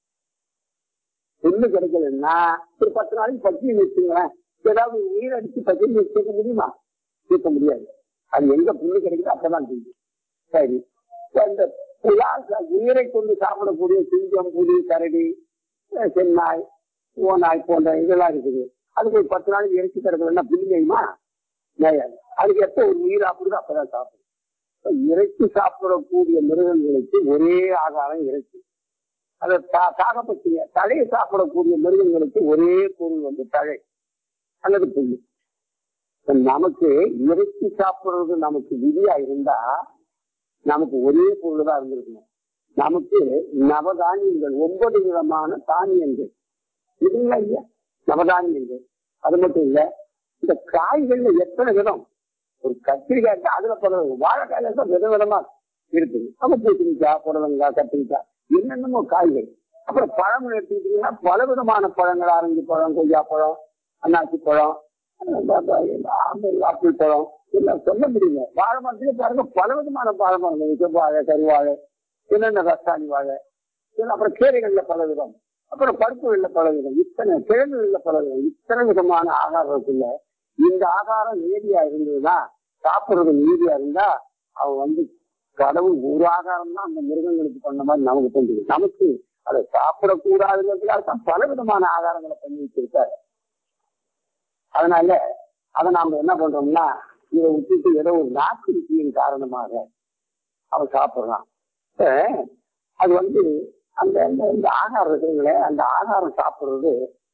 புல்லு கிடைக்கலன்னா ஒரு 10 நாளைக்கு பச்சை வச்சுங்களேன், ஏதாவது உயிர் அடிச்சு பச்சை சேர்க்க முடியுமா? சேர்க்க முடியாது. அது எங்க புல்லு கிடைக்குதோ அப்பதான் தெரியும். சரி, அந்த உயிரை கொண்டு சாப்பிடக்கூடிய சிங்கம், புலி, கரடி, சென்னாய், ஓநாய் போன்ற இதெல்லாம் இருக்குது. அதுக்கு ஒரு 10 நாளைக்கு இறைச்சி கிடக்கலன்னா புல்லுமா? அதுக்கு எப்ப ஒரு உயிர் சாப்பிடுதோ அப்பதான் சாப்பிடும். இறைச்சி சாப்பிடக்கூடிய மிருகங்களுக்கு ஒரே ஆகாரம் இறைச்சி. அதை தாகப்பட்டிய தழையை சாப்பிடக்கூடிய மிருகங்களுக்கு ஒரே பொருள் தழை அல்லது புல்லு. நமக்கு இறைச்சி சாப்பிடுறது நமக்கு விதியா இருந்தா நமக்கு ஒரே பொருள் தான் இருந்திருக்கணும். நமக்கு நவதானியங்கள் 9 விதமான தானியங்கள் இல்லைங்களா இல்லையா? நவதானியங்கள். அது மட்டும் இல்ல, இந்த காய்கள்ல எத்தனை விதம். ஒரு கத்திரிக்காய் அதுல பல, வாழைக்காயில தான் விதவிதமா இருக்குது. அப்ப பூசணிக்காய், புடலங்காய், கத்திரிக்காய், என்னென்னமோ காய்கள். அப்புறம் பழங்கள் எடுத்துக்கிட்டீங்கன்னா பல விதமான பழங்கள், ஆரஞ்சு பழம், கொய்யா பழம், அன்னாசி பழம், ஆப்பிள் பழம், எல்லாம் சொல்ல முடியல. வாழை மரத்திலே பாருங்க பல விதமான வாழை மரங்கள், செவ்வாழை, கருவாழை, என்னென்ன ரசாணி வாழை, அப்புறம் கீரைகள்ல பல விதம், அப்புறம் பருப்புகள்ல பல விதம், இத்தனை கிழங்குகள்ல பல விதம், இத்தனை விதமான ஆகாரத்துக்குள்ள இந்த ஆகாரம் நீதியா இருந்ததுன்னா, சாப்பிடுறது நீதியா இருந்தா அவன் கடவுள் ஒரு ஆகாரம் தான் அந்த மிருகங்களுக்கு பண்ண மாதிரி நமக்கு தோன்றுது. நமக்கு அதை சாப்பிடக்கூடாதுங்கிறதுக்காக பல விதமான ஆகாரங்களை பண்ணி வச்சிருக்காரு. அதனால அதை நாம என்ன பண்றோம்னா, இதை விட்டுட்டு ஏதோ ஒரு நாக்கு ருச்சியின் காரணமாக அவன் சாப்பிடுறான். அது அந்த ஆகாரம் இருக்குங்களே, அந்த ஆகாரம் சாப்பிடுறது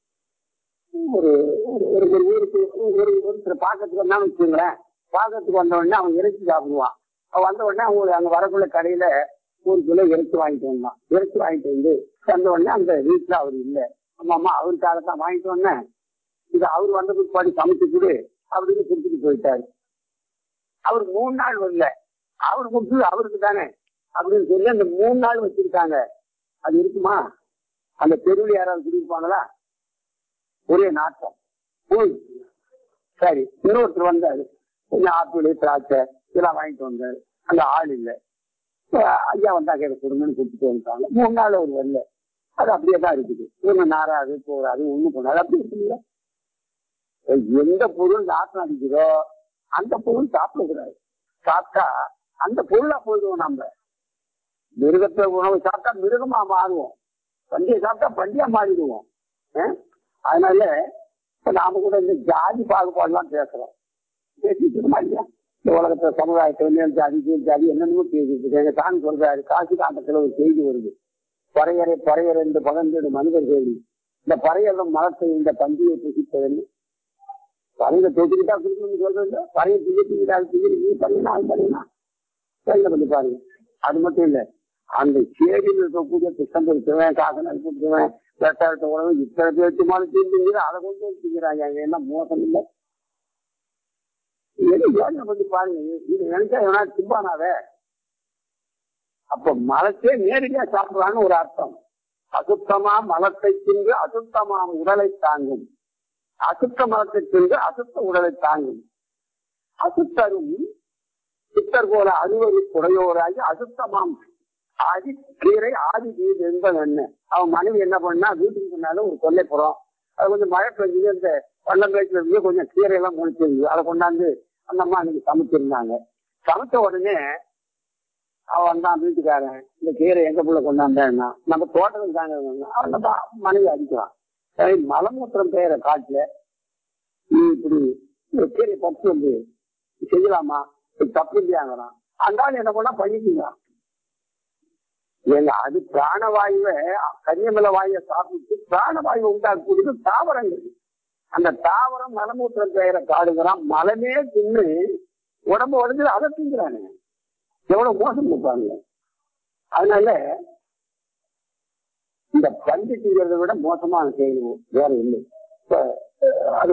ஒரு ஊருக்கு ஒருத்தர் பாக்கத்துக்கு வந்தான்னு வச்சுங்களேன், பாக்கத்துக்கு வந்த உடனே அவன் இறைச்சி சாப்பிடுவான். அவன் வந்த உடனே அவங்க அங்க வரக்குள்ள கடையில 1 கிலோ இறைச்சி வாங்கிட்டு வந்தான். இறைச்சி வாங்கிட்டு வந்த உடனே அந்த வீட்டுல அவர் இல்லை. அம்மா அவருக்காகத்தான் வாங்கிட்டு வந்தேன், இது அவர் வந்ததுக்கு பாடி சமைச்சு கொடு அப்படின்னு கொடுத்துட்டு போயிட்டாரு. அவர் 3 நாள் வரல, அவர் கொடுத்து அவருக்கு தானே அப்படின்னு சொல்லி அந்த 3 நாள் வச்சிருக்காங்க. அது இருக்குமா? அந்த தெருவில் யாராவது குடியிருப்பாங்களா? ஒரே நாட்டம் போய். சரி, இன்னொருத்தர் வந்தாரு, கொஞ்சம் ஆப்பிள், திராட்சை இதெல்லாம் வாங்கிட்டு வந்தாரு. அந்த ஆள் இல்லை. ஐயா வந்தா கேட்க கொடுங்கன்னு கொடுத்துட்டு வந்துட்டாங்க. 3 நாள் அவர் வரல. அது அப்படியே தான் இருக்குது. ஒண்ணு நாராது போறாது, ஒண்ணு போனாது, அப்படி இருக்குல்ல. எந்த பொருள் நாட்டம் அடிக்குதோ அந்த பொருள் சாப்பிடக்கூடாது. சாப்பிட்டா அந்த பொருளா போயிடுவோம். நம்ம மிருகத்தை உணவு சாப்பிட்டா மிருகமா மாறுவோம், பண்டிகை சாப்பிட்டா பண்டிகா மாறிடுவோம். அதனால இப்ப நாம கூட இந்த ஜாதி பாகுபாடுலாம் பேசுறோம். பேசிட்டு இருக்கோமா இல்லையா? இந்த உலகத்துல சமுதாயத்துல மேல் ஜாதி, கீழ் ஜாதி என்னென்னமோ பேசிட்டு இருக்கு. எங்க தான் சொல்றாரு, காசி காண்டத்துல ஒரு செய்தி வருது. பறையறை என்று பகந்தோடு மனிதர் கேள்வி, இந்த பறையறும் மலத்தை இந்த பந்தியை புசிப்பதன்னு. பறையில தொட்டுக்கிட்டா குடிக்கணும்னு சொல்றது, பறையை திங்கிட்டா பறையனா பண்ணி பாருங்க. அது மட்டும் இல்ல, அந்த சேரியில் இருக்கக்கூடிய திட்டம் இருக்கிறவன், காசனால் கொடுத்துருவேன், வெட்டாட்ட உணவு இத்தனை பேருக்கு மாதிரி தீர்ந்துங்கிற அதை கொண்டு வச்சுக்கிறாங்க. என்ன மோசம் இல்லை? யோசனை பண்ணி பாருங்க. இது நினைச்சா எவனா திம்பானாவே? அப்ப மலத்தே நேரடியா சாப்பிடுறான்னு ஒரு அர்த்தம். அசுத்தமா மலத்தை தின்று அசுத்தமாம் உடலை தாங்கும், அசுத்த மலத்தை தின்று அசுத்த உடலை தாங்கும். அசுத்தரும் சித்தர் போல அறுவரு குறையோராகி அசுத்தமாம் ஆதி கீரை ஆதி தீது என்பது என்ன. அவன் மனைவி என்ன பண்ணா, வீட்டுக்கு முன்னாலும் ஒரு கொல்லைப்புறம், அது கொஞ்சம் மழை பெஞ்சு அந்த பள்ளம்பேட்டில இருந்து கொஞ்சம் கீரை எல்லாம் முளைச்சிருந்து அதை கொண்டாந்து அந்த அம்மா அன்னைக்கு சமைச்சிருந்தாங்க. சமைச்ச உடனே அவன் வந்தான் வீட்டுக்காரன், இந்த கீரை எங்க புள்ள கொண்டாந்தேன்னா, நம்ம தோட்டத்துக்கு தாங்க அவன் மனைவி அடிக்கிறான். மலமூத்திரம் பெயர காட்டுல நீ இப்படி கீரை பறிச்சு வந்து செய்யலாமா, தப்பு இல்லையாங்கிறான். அந்த என்ன பண்ணா பண்ணிக்கலாம். ஏங்க அது பிராணவாயுவை கரியமல வாயுவை சாப்பிட்டு பிராணவாயுவை உண்டாக்கக்கூடியது தாவரங்கள். அந்த தாவரம் மலமூத்திரம் பெயர காடுங்கிறான். மலமே தின்னு உடம்பு உடஞ்சு அதை திங்கிறானு. எவ்வளவு மோசம் கொடுப்பாங்க. அதனால இந்த பஞ்சு செய்யறதை விட மோசமான செய்யணும் வேற இல்லை. இப்ப அது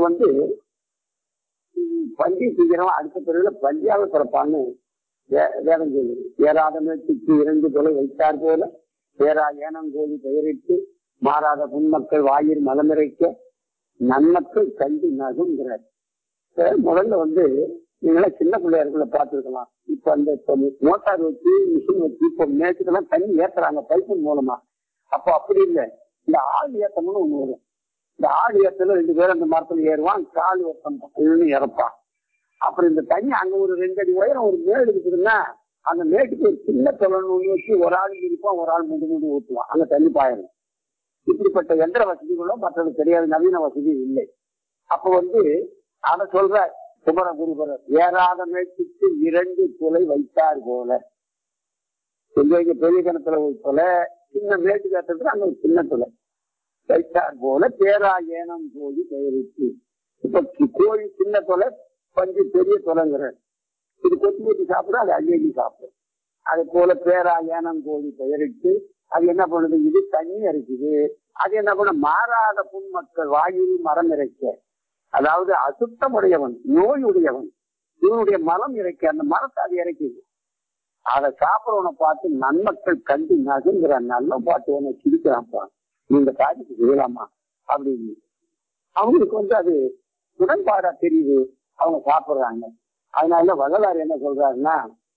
பஞ்சு செய்கிறவன் அடுத்த பிறகுல பஞ்சாக பிறப்பான்னு வேதம் சொல்லுது. ஏறாத மேட்டுக்கு 2 தொலை வைத்தார் போல பேரா ஏனங்கோதி பெயரிட்டு மாறாத புன்மக்கள் வாயிர் மலமிறைக்க நன்மக்கள் கல்வி நகுங்கிறார். முதல்ல நீங்களா சின்ன பிள்ளையாருக்குள்ள பார்த்துருக்கலாம். இப்ப அந்த மோட்டார் வச்சு மிஷின் வச்சு இப்ப மேட்டுக்கெல்லாம் தண்ணி ஏத்துறாங்க பைப்பின் மூலமா. அப்போ அப்படி இல்லை, இந்த ஆள் ஏத்தம்னு ஒண்ணு வரும். இந்த ஆள் ஏத்தல 2 பேரும் அந்த மரத்துல ஏறுவான், கால் ஒருத்தம் இறப்பான். அப்புறம் இந்த தண்ணி அங்க ஒரு 2 அடி உயரம் ஒரு மேடு இருக்குதுன்னா அந்த மேட்டுக்கு ஒரு சின்ன தொலைன்னு வச்சு ஒரு ஆள் இருப்பான், ஒரு ஆள் முடி ஊற்றுவான், அங்க தண்ணி பாயணும். இப்படிப்பட்ட எந்திர வசதிகளும் மற்றது தெரியாது, நவீன வசதி இல்லை. அப்ப அதை சொல்ற குமர குருபரர், ஏறாத மேட்டுக்கு 2 துளை வைத்தார் போல. பெரிய கிணத்துல ஒரு துளை, சின்ன மேட்டு கட்டுறதுக்கு அங்க ஒரு சின்ன துளை வைத்தார் போல பேரா ஏனம் கோழி பெயரிட்டு. இப்ப கோழி சின்ன தொலை, பஞ்சு பெரிய தொலைங்கிற. இது கொத்தி சாப்பிடும், அது அள்ளி சாப்பிடும். அது போல பேரா ஏனம் கோழி பெயரிட்டு அது என்ன பண்ணுது, இது தண்ணி அரைக்குது. அது என்ன பண்ண, மாறாத புன்மக்கள் வாயில் மரம் இறைக்க. அதாவது அசுத்தமுடையவன், நோய் உடையவன், இவனுடைய மலம் இறைக்க, அந்த மரத்தை அது இறைக்குது. அதை சாப்பிடவனை பார்த்து நன்மக்கள் கண்டு நகுங்கிறான். நல்ல பாட்டு உன சிரிக்கிறான்ப்பா, இந்த காரியத்தை செய்யலாமா அப்படின்னு. அவங்களுக்கு அது உடன்பாடா தெரியுது, அவங்க சாப்பிடுறாங்க. அதனால வள்ளலார் என்ன சொல்றாருன்னா,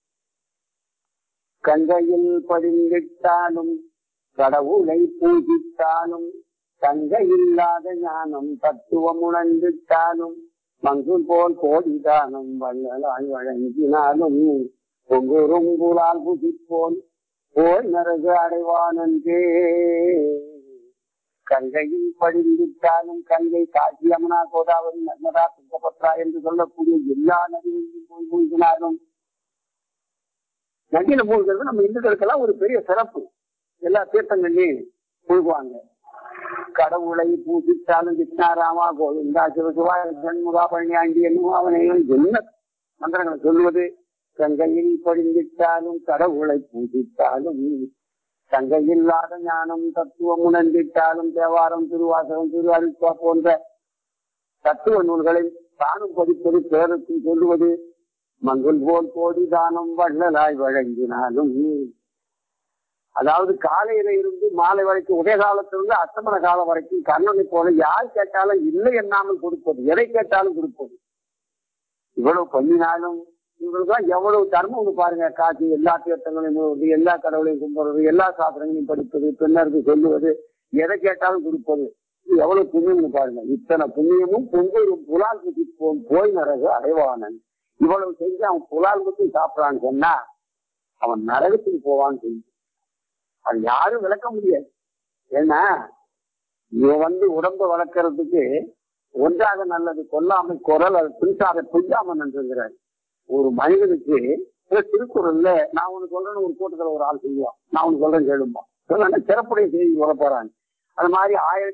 கங்கையில் படிந்திட்டாலும் கடவுளை பூஜித்தாலும் தங்க இல்லாத ஞானம் தத்துவம் உணர்ந்திட்டாலும் மங்கு போல் கோடிதானம் வள்ளலாய் வழங்கினாலும் பொங்குறும் புலால் புதிப்போல் போய் நரகு அடைவானே. கங்கையில் படிந்திட்டாலும், கங்கை காசி யமுனா கோதாவரி நர்மதா துங்கபத்ரா என்று சொல்லக்கூடிய எல்லா நதிகளிலும் போய் மூழ்கினாலும், நதியில மூழ்கிறது நம்ம இந்துக்களுக்கெல்லாம் ஒரு பெரிய சிறப்பு. எல்லா தீர்த்தங்கள்லையும் மூழ்குவாங்க. கடவுளை பூஜித்தாலும் கிருஷ்ணாராமா கோவிந்தா சிவசிவா சண்முகா பழனியாண்டி என்னும் அவனையும் என்ன மந்திரங்களை சொல்லுவது. கங்கையில் படிந்திட்டாலும் கடவுளை பூஜித்தாலும் தங்கை இல்லாத ஞானம் தத்துவம் உணர்ந்திட்டாலும் தேவாரம் திருவாசகம் திருவாரிப்பா போன்ற தத்துவ நூல்களை தானும் படிப்பது பேருக்கும் சொல்லுவது. மங்குல் போல் கோடி தானம் வள்ளலாய் வழங்கினாலும், அதாவது காலையில இருந்து மாலை வரைக்கும் உதய காலத்திலிருந்து அஸ்தமன காலம் வரைக்கும் கண்ணனை போல யார் கேட்டாலும் இல்லை என்னாமல் கொடுப்பது, எதை கேட்டாலும் கொடுப்பது. இவ்வளவு பண்ணினாலும் இவங்களுக்குலாம் எவ்வளவு தர்மம் பாருங்க. காட்சி எல்லா தீர்த்தங்களையும் முழுவது, எல்லா கடவுளையும் கும்பிடுறது, எல்லா சாஸ்திரங்களையும் படிப்பது, பின்னருக்கு சொல்லுவது, எதை கேட்டாலும் கொடுப்பது, எவ்வளவு புண்ணியம்னு பாருங்க. இத்தனை புண்ணியமும் பொங்கலும் புலால் குத்தி போய் நரகு அடைவானன். இவ்வளவு செஞ்சு அவன் புலால் குத்தி சாப்பிடான்னு சொன்னா அவன் நரகத்துக்கு போவான்னு சொல்லி அது யாரும் விளக்க முடியாது. ஏன்னா இவன் உடம்ப வளர்க்கறதுக்கு ஒன்றாக நல்லது கொல்லாமை குரல், அது பின்சாத பொய்யாமன் என்றுங்கிறார். ஒரு மனிதனுக்கு திருக்குறள்ல நான் ஒண்ணு சொல்றேன்னு ஒரு கூட்டத்துல ஒரு ஆள் சொல்லுவான், நான் ஒண்ணு சொல்றேன் கேளுமா சொல்ல சிறப்புடைய செய்தி சொல்ல போறாங்க. அது மாதிரி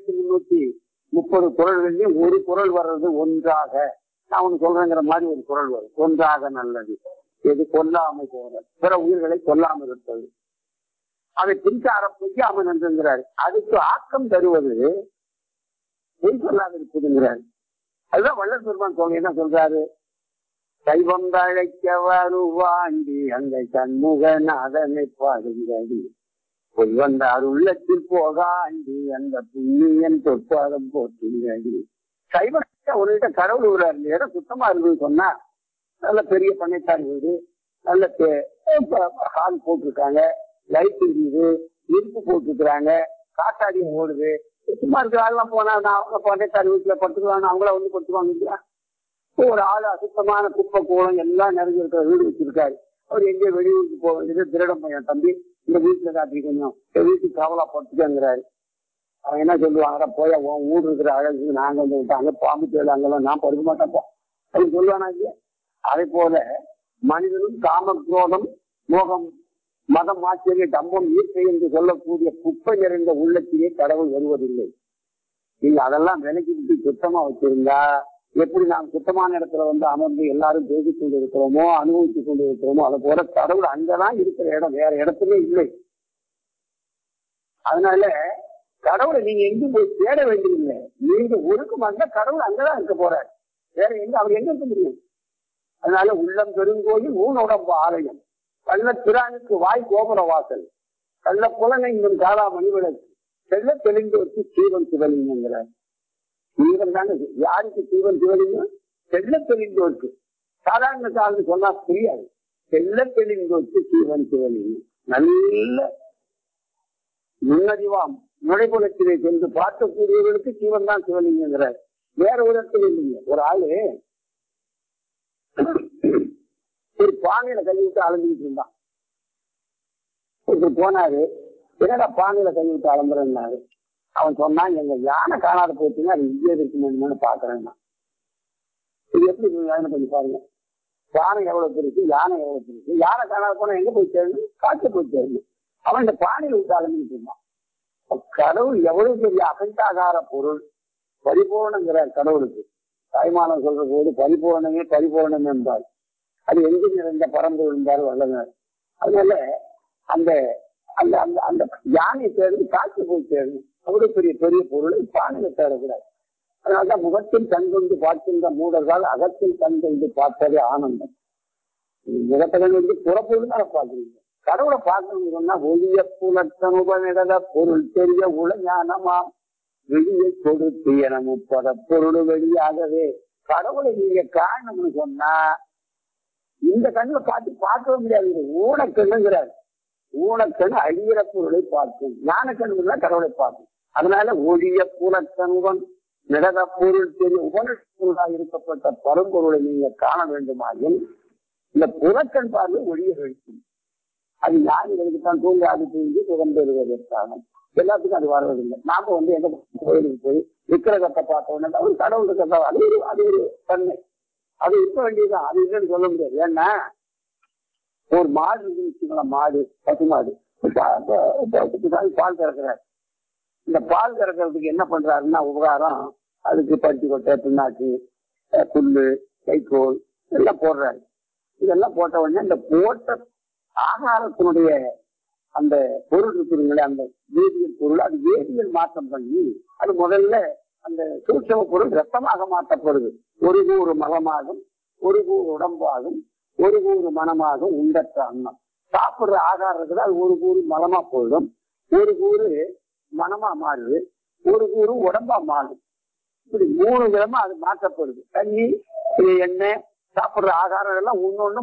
1330 குறள்கள்லயும் ஒரு குறள் வர்றது ஒன்றாக, நான் ஒண்ணு சொல்றேங்கிற மாதிரி ஒரு குறள் வரும். ஒன்றாக நல்லது எது, கொல்லாமை குரல், பிற உயிர்களை கொல்லாமல் இருப்பது. அதை பின்சார பொய்யாமன் என்றுங்கிறார். அதுக்கு ஆக்கம் தருவது பொய் சொல்லாத இருப்பதுங்கிறார். அதுதான் வள்ளல் பெருமான் சொல்ல என்ன சொல்றாரு, சைவம் தழைக்க வருவாண்டி அந்த சண்முகநாதனை பாடுங்கடி, பொய் வந்தார் உள்ளத்தில் போகாண்டி அந்த புண்ணியன் தொற்பாதம் போட்டுங்கடி. சைவத்தை ஒருகிட்ட கடவுள் விடுறாரு, இடம் சுத்தமா இருக்குன்னு சொன்னா நல்ல பெரிய பண்ணைத்தார் வீடு, நல்ல ஹால் போட்டிருக்காங்க, லைட் எரியுது, இருப்பு போட்டுருக்குறாங்க, காத்தாடியும் ஓடுது. சும்மா இருக்கிற ஆள்லாம் போனா நான் அவங்க பண்டைத்தாரி வீட்டுல படுத்துக்கலான்னு அவங்கள வந்து படுத்துவாங்க இல்லையா? ஒரு ஆள் அசுத்தமான குப்பை கோலம் எல்லாம் நிறைஞ்சிருக்கிற வீடு வச்சிருக்காரு. அவர் எங்கேயோ வெளியூருக்கு போக வேண்டியது, திருடம் பையன் தம்பி இந்த வீட்டுல காட்டி கொஞ்சம் வீட்டுக்கு கவலா படுத்துக்கங்கிறாரு. அவன் என்ன சொல்லுவாங்க, போய் உன் ஊர் இருக்கிற அழகு நாங்க வந்து விட்டாங்க, பாம்பு தேவை அங்கெல்லாம் நான் படுக்க மாட்டேன்ப்பா அப்படின்னு சொல்லுவானா இல்லையா? அதே போல மனிதனும் காம குரோதம் மோகம் மதம் ஆச்சரிய டம்பம் ஈர்ப்பை என்று சொல்லக்கூடிய குப்பை நிறைந்த உள்ளத்திலே கடவுள் வருவதில்லை. நீங்க அதெல்லாம் விலைக்கு விட்டு சுத்தமா வச்சிருந்தா எப்படி நாம் சுத்தமான இடத்துல வந்து அமர்ந்து எல்லாரும் பேசிக் கொண்டு இருக்கிறோமோ அனுபவித்துக் கொண்டு இருக்கிறோமோ அதை போல கடவுள் அங்கதான் இருக்கிற இடம், வேற இடத்துலயே இல்லை. அதனால கடவுளை நீங்க எங்கும் போய் தேட வேண்டியதில்லை. நீங்க ஒழுக்கம் வந்தா கடவுள் அங்கதான் இருக்க போறாரு, வேற எங்க அவர் எங்க இருக்க முடியும்? அதனால உள்ளம் பெருங்கோயில் ஊனோடம்ப ஆலயம், கள்ள பிரானுக்கு வாய் கோபுர வாசல், கள்ள புலனை இன்னும் காலா மணிவிளக்கு, செல்ல தெளிந்து வச்சு சீவன் சிவலிங்கிறார். சீவன் தானே யாருக்கு சீவன் சிவலிங்கம்? செல்ல தெளிந்து வச்சு. சாதாரண காலம் சொன்னா புரியாது. செல்ல தெளிந்து வச்சு சீவன் சிவலிங்கம். நல்ல நுண்ணறிவாம் நுழைப்புலத்திலே சென்று பார்க்கக்கூடியவர்களுக்கு சீவன் தான் சிவலிங்கிறார். வேற ஒரு இடத்துல இல்லைங்க. ஒரு ஆளு ஒரு பானையில கழுவிட்டு அலம்பிட்டு இருந்தான். ஒருத்தர் போனாரு, என்னடா பானையில கழுவிட்டு அலம்புறேன்னாரு. அவன் சொன்னான், எங்க யானை காணாத போச்சுன்னா அது இங்கே இருக்குன்னு பாக்குறேன்னா. இது எப்படி யானை பண்ணி பாருங்க. பானை எவ்வளவு பெருசு, யானை எவ்வளவு பெருசு. யானை காணாத போனா எங்க போய் சேரணும்? காற்று போய் சேரணும். அவன் இந்த பானையில விட்டு அலம்பிட்டு இருந்தான். கடவுள் எவ்வளவு பெரிய அகண்டாகார பொருள், பரிபூர்ணங்கிறார் கடவுளுக்கு. தாய்மானம் சொல்ற போது பரிபூர்ணமே பரிபூர்ணம் என்பார். அது எங்கு நிறைந்த பரம்பு இருந்தார் வல்லவர். அதனால அந்த அந்த அந்த அந்த யானை தேடி காற்று போய் சேரணும். அவ்வளவு பெரிய பெரிய பொருளை பானையில தேடக்கூடாது. அதனால்தான் முகத்தில் கண் கொண்டு பார்க்கின்ற மூடர்கள் அகத்தில் கண் கொண்டு பார்த்ததே ஆனந்தம். முகத்தகன் வந்து புறப்பொருள் தான் பார்க்குறீங்க. கடவுளை பார்க்கணும்னு சொன்னா ஒளிய புலத்தனுபநிட பொருள் தெரிய உலஞானமாம் வெளியை கொடுத்து என முப்பத பொருள் வெளியாகவே. கடவுளை நீங்க காரணம்னு சொன்னா இந்த கண்ணுல பார்க்கவே முடியாது. ஊனக்கண்ணுங்கிறார். ஊனக்கண் அழிகிற பொருளை பார்க்கும். ஞானக்கண்ணு கடவுளை பார்க்கும். அதனால ஒளிய புலத்தனுபன் நிடத பொருள் தெரிய உபநிஷத்தாக இருக்கப்பட்ட பரம்பொருளை நீங்க காண வேண்டுமாயின் இந்த புறக்கண் பார்வை ஒளிய வைக்கும். அது ஞானிகளுக்கு தான் தூங்காது தூங்கி சுகம் பெறுவதற்காக. எல்லாத்துக்கும் அது வருவதில்லை. நாம வந்து எங்க கோயிலுக்கு போய் விக்கிரகத்தை பார்த்த உடனே ஒரு கடவுள் இருக்கிறதா, அது ஒரு தன்மை, அது இருக்க வேண்டியதுதான். அது இல்லைன்னு சொல்ல முடியாது. ஏன்னா ஒரு மாடு இருக்குன்னு வச்சுக்கலாம், மாடு பசு மாடு பால் கறக்கிறார். இந்த பால் கறக்கிறதுக்கு என்ன பண்றாருன்னா உபகாரம், அதுக்கு பருத்தி கொட்டை, பின்னாக்கு, புல்லு, கைக்கோல் எல்லாம் போடுறாரு. இதெல்லாம் போட்ட உடனே இந்த போட்ட ஆகாரத்தினுடைய அந்த பொருள் இருக்குதுங்களே, அந்த வேதியியல் பொருள், அது வேதியியல் மாற்றம் பண்ணி அது முதல்ல அந்த சூட்சம பொருள் ரத்தமாக மாற்றப்படுது. ஒரு கூறு மலமாகும், ஒரு கூறு உடம்பாகும், ஒரு கூறு மனமாகும் உண்டற்ற அன்னம். சாப்பிடுற ஆகாரத்துல அது ஒரு கூறு மலமா போயிடும், ஒரு கூறு மனமா மாறுது, ஒரு கூறு உடம்பா மாறும். இப்படி 3 விதமா அது மாற்றப்படுது. தண்ணி, எண்ணெய், சாப்பிடுற ஆகாரம் எல்லாம் ஒன்னொன்னு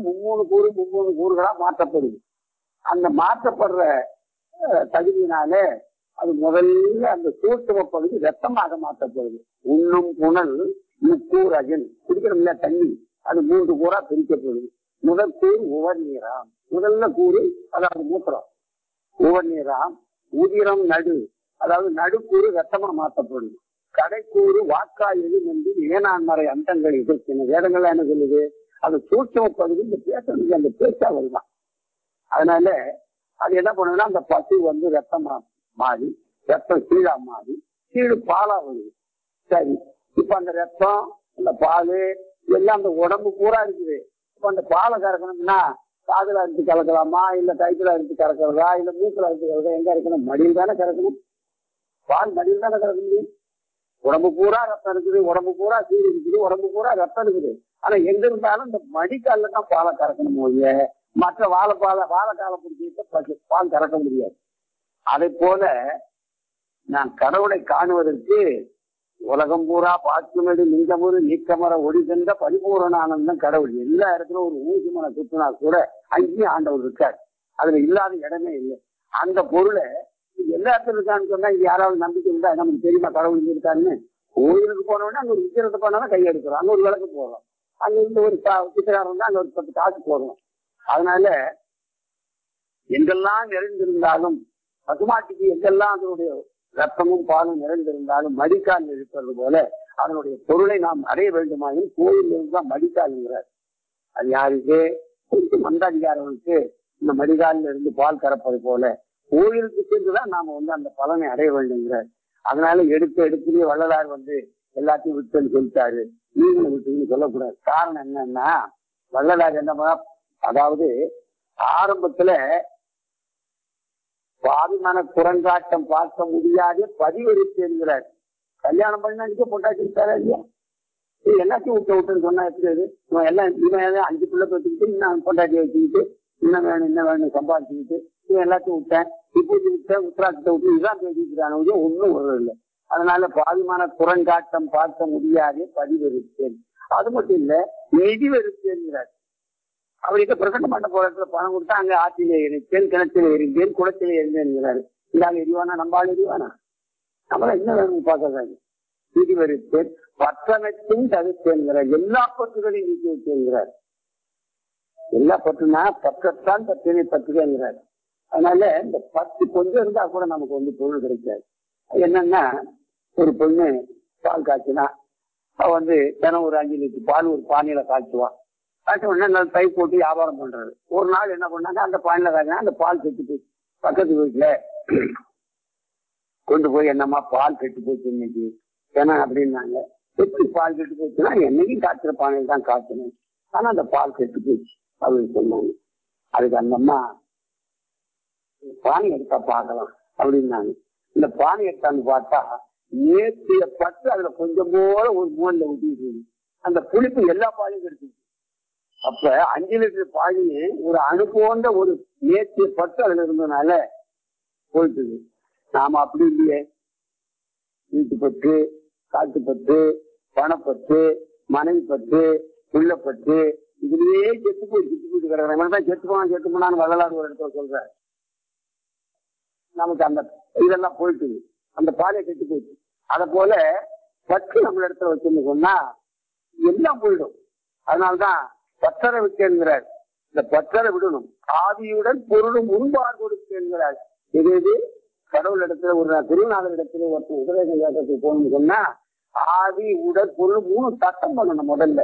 3 கூறுகளா மாற்றப்படுது. அந்த மாற்றப்படுற தகுதியினால அது முதல்ல அந்த சூட்சும பகுதி ரத்தமாக மாற்றப்படுது. உண்ணும் புனல் முக்கூர் அகில் குடிக்கிறோம்ல தண்ணி, அது 3 கூறா பிரிக்கப்படுது. முதல் கூறு உவர் நீராம், முதல்ல கூறு அதாவது மூத்திரம் உவர் நீராம். உதிரம் நடு, அதாவது நடுக்கூறு ரத்தமா மாற்றப்படுது. கடைக்கூறு வாக்காயது என்று ஏனான்மறை அந்தங்கள் எதிர்க்கின. வேதங்கள்லாம் என்ன சொல்லுது? அது சூட்சும பகுதி. இந்த பேசுறதுக்கு அந்த பேச்சா வருதான். அதனால அது என்ன பண்ணுதுன்னா அந்த பசு வந்து ரத்தமா மாறி, ரத்தம் கீழா மாறி, கீழு பாலா வருது. சரி, இப்ப அந்த ரத்தம், அந்த பால் எல்லாம் அந்த உடம்பு பூரா இருக்குது. இப்ப அந்த பாலை கறக்கணும்னா காதுல அறுத்து கலக்கலாமா, இல்ல கைத்துல அறுத்து கறக்கிறதா, இல்ல மூக்குல அறுத்து கறக்கிறதா? எங்க இருக்கணும்? மடியில் தானே கறக்கணும். பால் மடியில் தானே கறக்க முடியும். உடம்பு பூரா ரத்தம் இருக்குது, உடம்பு பூரா சீடு இருக்குது, உடம்பு பூரா ரத்தம் இருக்குது. ஆனா எங்க இருந்தாலும் இந்த மடிக்கால தான் பாலை கறக்கணும். போய மற்ற வாழைக்காலை பிடிச்சிட்டு பால் கறக்க முடியாது. அதை போல நான் கடவுளை காணுவதற்கு உலகம் பூரா பாக்குமடி லிங்கமுறு நீக்கமர ஒளி சென்ற பரிபூரண ஆனந்தம் கடவுள். எல்லா இடத்துலும் ஒரு ஊசி மன சுத்தினா கூட அங்கேயும் ஆண்டவர் இருக்கார். அதுல இல்லாத இடமே இல்லை. அந்த பொருளை எல்லா இடத்துல இருக்கான்னு சொன்னா இங்க யாராவது நம்பிக்கை இருந்தா நமக்கு தெரியுமா கடவுள் இங்க இருக்காருன்னு? கோயிலுக்கு போனோம்னா அங்க ஒரு விக்கிரத்தை பண்ணாலும் கை எடுக்கிறோம், அங்க ஒரு விளக்கு போடுறோம், அங்க இருந்து ஒரு சித்திராரம் இருந்தா அங்க ஒரு 10 காசு போடுறோம். அதனால எங்கெல்லாம் நிறைந்திருந்தாலும் பசுமாட்டுக்கு எங்கெல்லாம் அதனுடைய ரத்தமும் பாலும் நிறைந்திருந்தாலும் மடிக்கால் இருக்கிறது போல அதனுடைய பொருளை நாம் அடைய வேண்டுமாயின் கோயில் இருந்துதான் மடிக்கால்ங்கிறார். அது யாருக்கு? கொஞ்சம் மந்தாதிகாரர்களுக்கு இந்த மடிகாலில் இருந்து பால் கறப்பது போல கோயிலுக்கு சென்றுதான் நாம அந்த பலனை அடைய வேண்டுங்கிறார். அதனால எடுத்துலயே வள்ளலார் எல்லாத்தையும் விட்டுன்னு சொல்லிட்டாரு, நீங்களும் விட்டுன்னு சொல்லக்கூடாது. காரணம் என்னன்னா வள்ளலார் என்ன, அதாவது ஆரம்பத்துல பாதிமான குரங்காட்டம் பார்க்க முடியாத பதிவெடுத்து என்கிறார். கல்யாணம் பண்ண அன்னைக்கு பொண்டாட்டி இருக்காரா இல்லையா? எல்லாத்தையும் விட்டுன்னு சொன்னா எப்படி? இவன் 5 பிள்ளை வச்சுக்கிட்டு இன்னும் பொண்டாட்டியை வச்சுக்கிட்டு இன்னும் வேணும் சம்பாதிச்சுக்கிட்டு இவன் எல்லாத்தையும் விட்டேன், இப்போது விட்டேன், உத்தராட்சத்தை விட்டு இதுதான் பேசிக்கிறாங்க, ஒன்றும் ஒரு இல்லை. அதனால பாதிமான குரங்காட்டம் பார்க்க முடியாத பதிவெடுத்தேன். அது மட்டும் இல்ல, நிதி வெறுத்தேன்கிறார். அவருக்கு பிரசண்ட பண்ண போறதுல பணம் கொடுத்தா அங்க ஆற்றிலே இருந்தேன், கிணற்றிலே இருந்தேன், குளத்திலே இருந்தேன்கிறாரு. இந்தாங்க எரிவானா, நம்பாள் எரிவானா, நம்மள என்ன வேணும் பார்க்கறாங்க. நிதி வெறுத்தேன், பற்றனைத்தும் தவிர்த்தேன்கிறார். எல்லா பற்றுகளையும் நீக்கி வச்சேன்கிறார். எல்லா பற்றுனா பற்றத்தான் பற்றினை பற்றுகிறார். அதனால இந்த 10 கொஞ்சம் இருந்தா கூட நமக்கு பொருள் கிடைக்காது. என்னன்னா, ஒரு பொண்ணு பால் காய்ச்சினா அவ தினம் ஒரு 5 லிட்டர் பால் ஒரு பானையில காய்ச்சுவான். காய்ச்ச உடனே நல்ல பைப் போட்டு வியாபாரம் பண்றாரு. ஒரு நாள் என்ன பண்ணாங்க, அந்த பானையில காய்ச்சினா அந்த பால் கெட்டு போச்சு. பக்கத்து வீட்டுல கொண்டு போய் என்னம்மா பால் கெட்டு போச்சு இன்னைக்கு ஏன்னா அப்படின்னாங்க. எப்படி பால் கெட்டு போச்சுன்னா, என்னைக்கும் காய்ச்சுற பானையில் தான் காய்ச்சணும், ஆனா அந்த பால் கெட்டு போச்சு அப்படின்னு சொன்னாங்க. அதுக்கு அந்த அம்மா பானை எடுத்தா பார்க்கலாம் அப்படின்னாங்க. இந்த பானை எடுத்தான்னு பார்த்தா நேர்த்திய பட்டு அதுல கொஞ்சம் போல ஒரு மூலையில ஊட்டிட்டு அந்த புளிப்பு எல்லா பாலையும் கிடைச்சிச்சு. அப்ப 5 லிட்டர் பாலையே ஒரு அணு போன்ற ஒரு நேர்த்திய பட்டு அதுல இருந்ததுனால போயிட்டுது. நாம அப்படி இல்லையே, வீட்டு பற்று, காட்டு பற்று, பணப்பற்று, மனைவி பற்று, பிள்ளைப்பற்று, இதுலயே செத்து போயிட்டு கிடக்குறேன். செத்து போனான்னு வள்ளலார் ஒரு இடத்துல சொல்ற. நமக்கு அந்த இதெல்லாம் போயிட்டு அந்த பாலையை கெட்டு போயிடுச்சு. அத போல பற்று நம்ம இடத்துல வச்சுன்னு சொன்னா எல்லாம் போயிடும். அதனால்தான் பற்றரை விட்டு என்கிறார். இந்த பற்றரை விடணும். ஆதியுடன் பொருளும் முன்பார் கொடுத்து என்கிறார். இது கடவுள் இடத்துல ஒரு குருநாதர் இடத்துல ஒருத்தர் உபதேச கேட்டத்துக்கு போகணும்னு சொன்னா ஆதி உடல் பொருள் 3 சட்டம் பண்ணணும். முதல்ல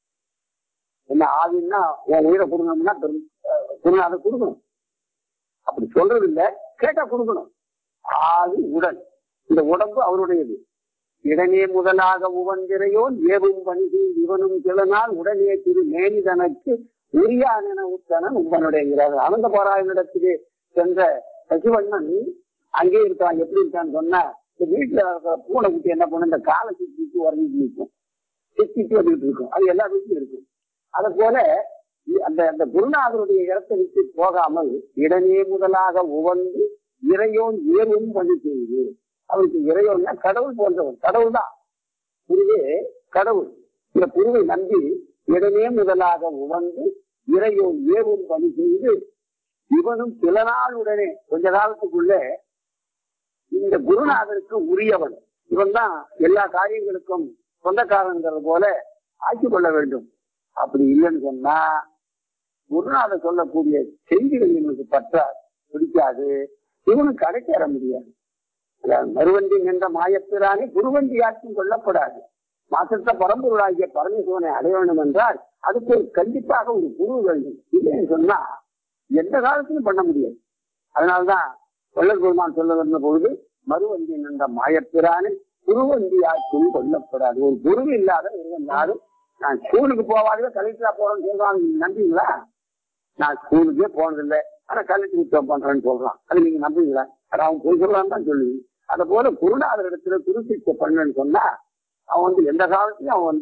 என்ன ஆதின்னா உன் உயிரை கொடுக்கணும்னா குருநாதர் கொடுக்கணும். அப்படி சொல்றது இல்ல, கேட்டா கொடுக்கணும். ஆதி உடல், இந்த உடம்பு அவருடையது. இடனே முதலாக உவந்திரையோ ஏவும் பணிகள் இவனும் கிளனால் உடனே திரு மேனிதனுக்கு உரியான உத்தனன் உம்பனுடையங்கிறார். அனந்த பாராயணத்திலே சென்ற சசிவண்ணன் அங்கே இருக்கான். எப்படி இருக்கான்னு சொன்னா, இந்த வீட்டுல பூனை குட்டி என்ன பண்ண, இந்த காலை சுத்தி உறங்கிட்டு நிற்கும், சுத்திட்டு வந்துட்டு இருக்கும். அது எல்லா வீட்லயும் இருக்கும். அதை போல அந்த குருநாதருடைய இடத்தை விட்டு போகாமல் இடனே முதலாக உவந்து இறையோன் ஏறும் பணி செய்யுது. அவருக்கு இறையோன்னா கடவுள் போன்றவன், கடவுள் தான் குருவே கடவுள். இந்த குருவை நம்பி இடனே முதலாக உவந்து இறையோன் ஏறும் பணி செய்து இவனும் சில நாள் உடனே கொஞ்ச காலத்துக்குள்ள இந்த குருநாதருக்கு உரியவன். இவன் தான் எல்லா காரியங்களுக்கும் சொந்தக்காரங்கிறது போல ஆக்கி கொள்ள வேண்டும். அப்படி இல்லைன்னு சொன்னா குருநாதர் சொல்லக்கூடிய செய்திகள் இவனுக்கு பற்றாது, பிடிக்காது, இவனுக்கு கடைக்கேற முடியாது. மறுவண்டி என்ற மாயத்திலானே குருவண்டி ஆட்சியும் கொள்ளப்படாது. மாசத்த பரம்பொருளாகிய பரமேஸ்வரனை அடைய வேண்டும் என்றால் அதுக்கு கண்டிப்பாக ஒரு குரு வேண்டும். இல்லைன்னு சொன்னா எந்த காலத்திலும் பண்ண முடியாது. அதனால்தான் வள்ளல் பெருமான் சொல்ல வந்த பொழுது மறுவண்டி என்ற மாயத்திலானே குருவண்டி ஆட்சியும் கொள்ளப்படாது. ஒரு குரு இல்லாத ஒருவன் நான் ஸ்கூலுக்கு போவாதே கலெக்டரா போறேன்னு சொல்றாங்க, நம்புவீங்களா? நான் ஸ்கூலுக்கே போனதில்லை, ஆனா கலெக்டர் உத்தரவு பண்றேன்னு சொல்றான். அது நீங்க நம்புவீங்களா? அதை அவன் போய் சொல்றான்னு தான் சொல்லுவீங்க. அதை போல குருநாதர் இடத்துல குருசிச்சை பண்ணன்னு சொன்னா அவன் எந்த காலத்தையும் அவன்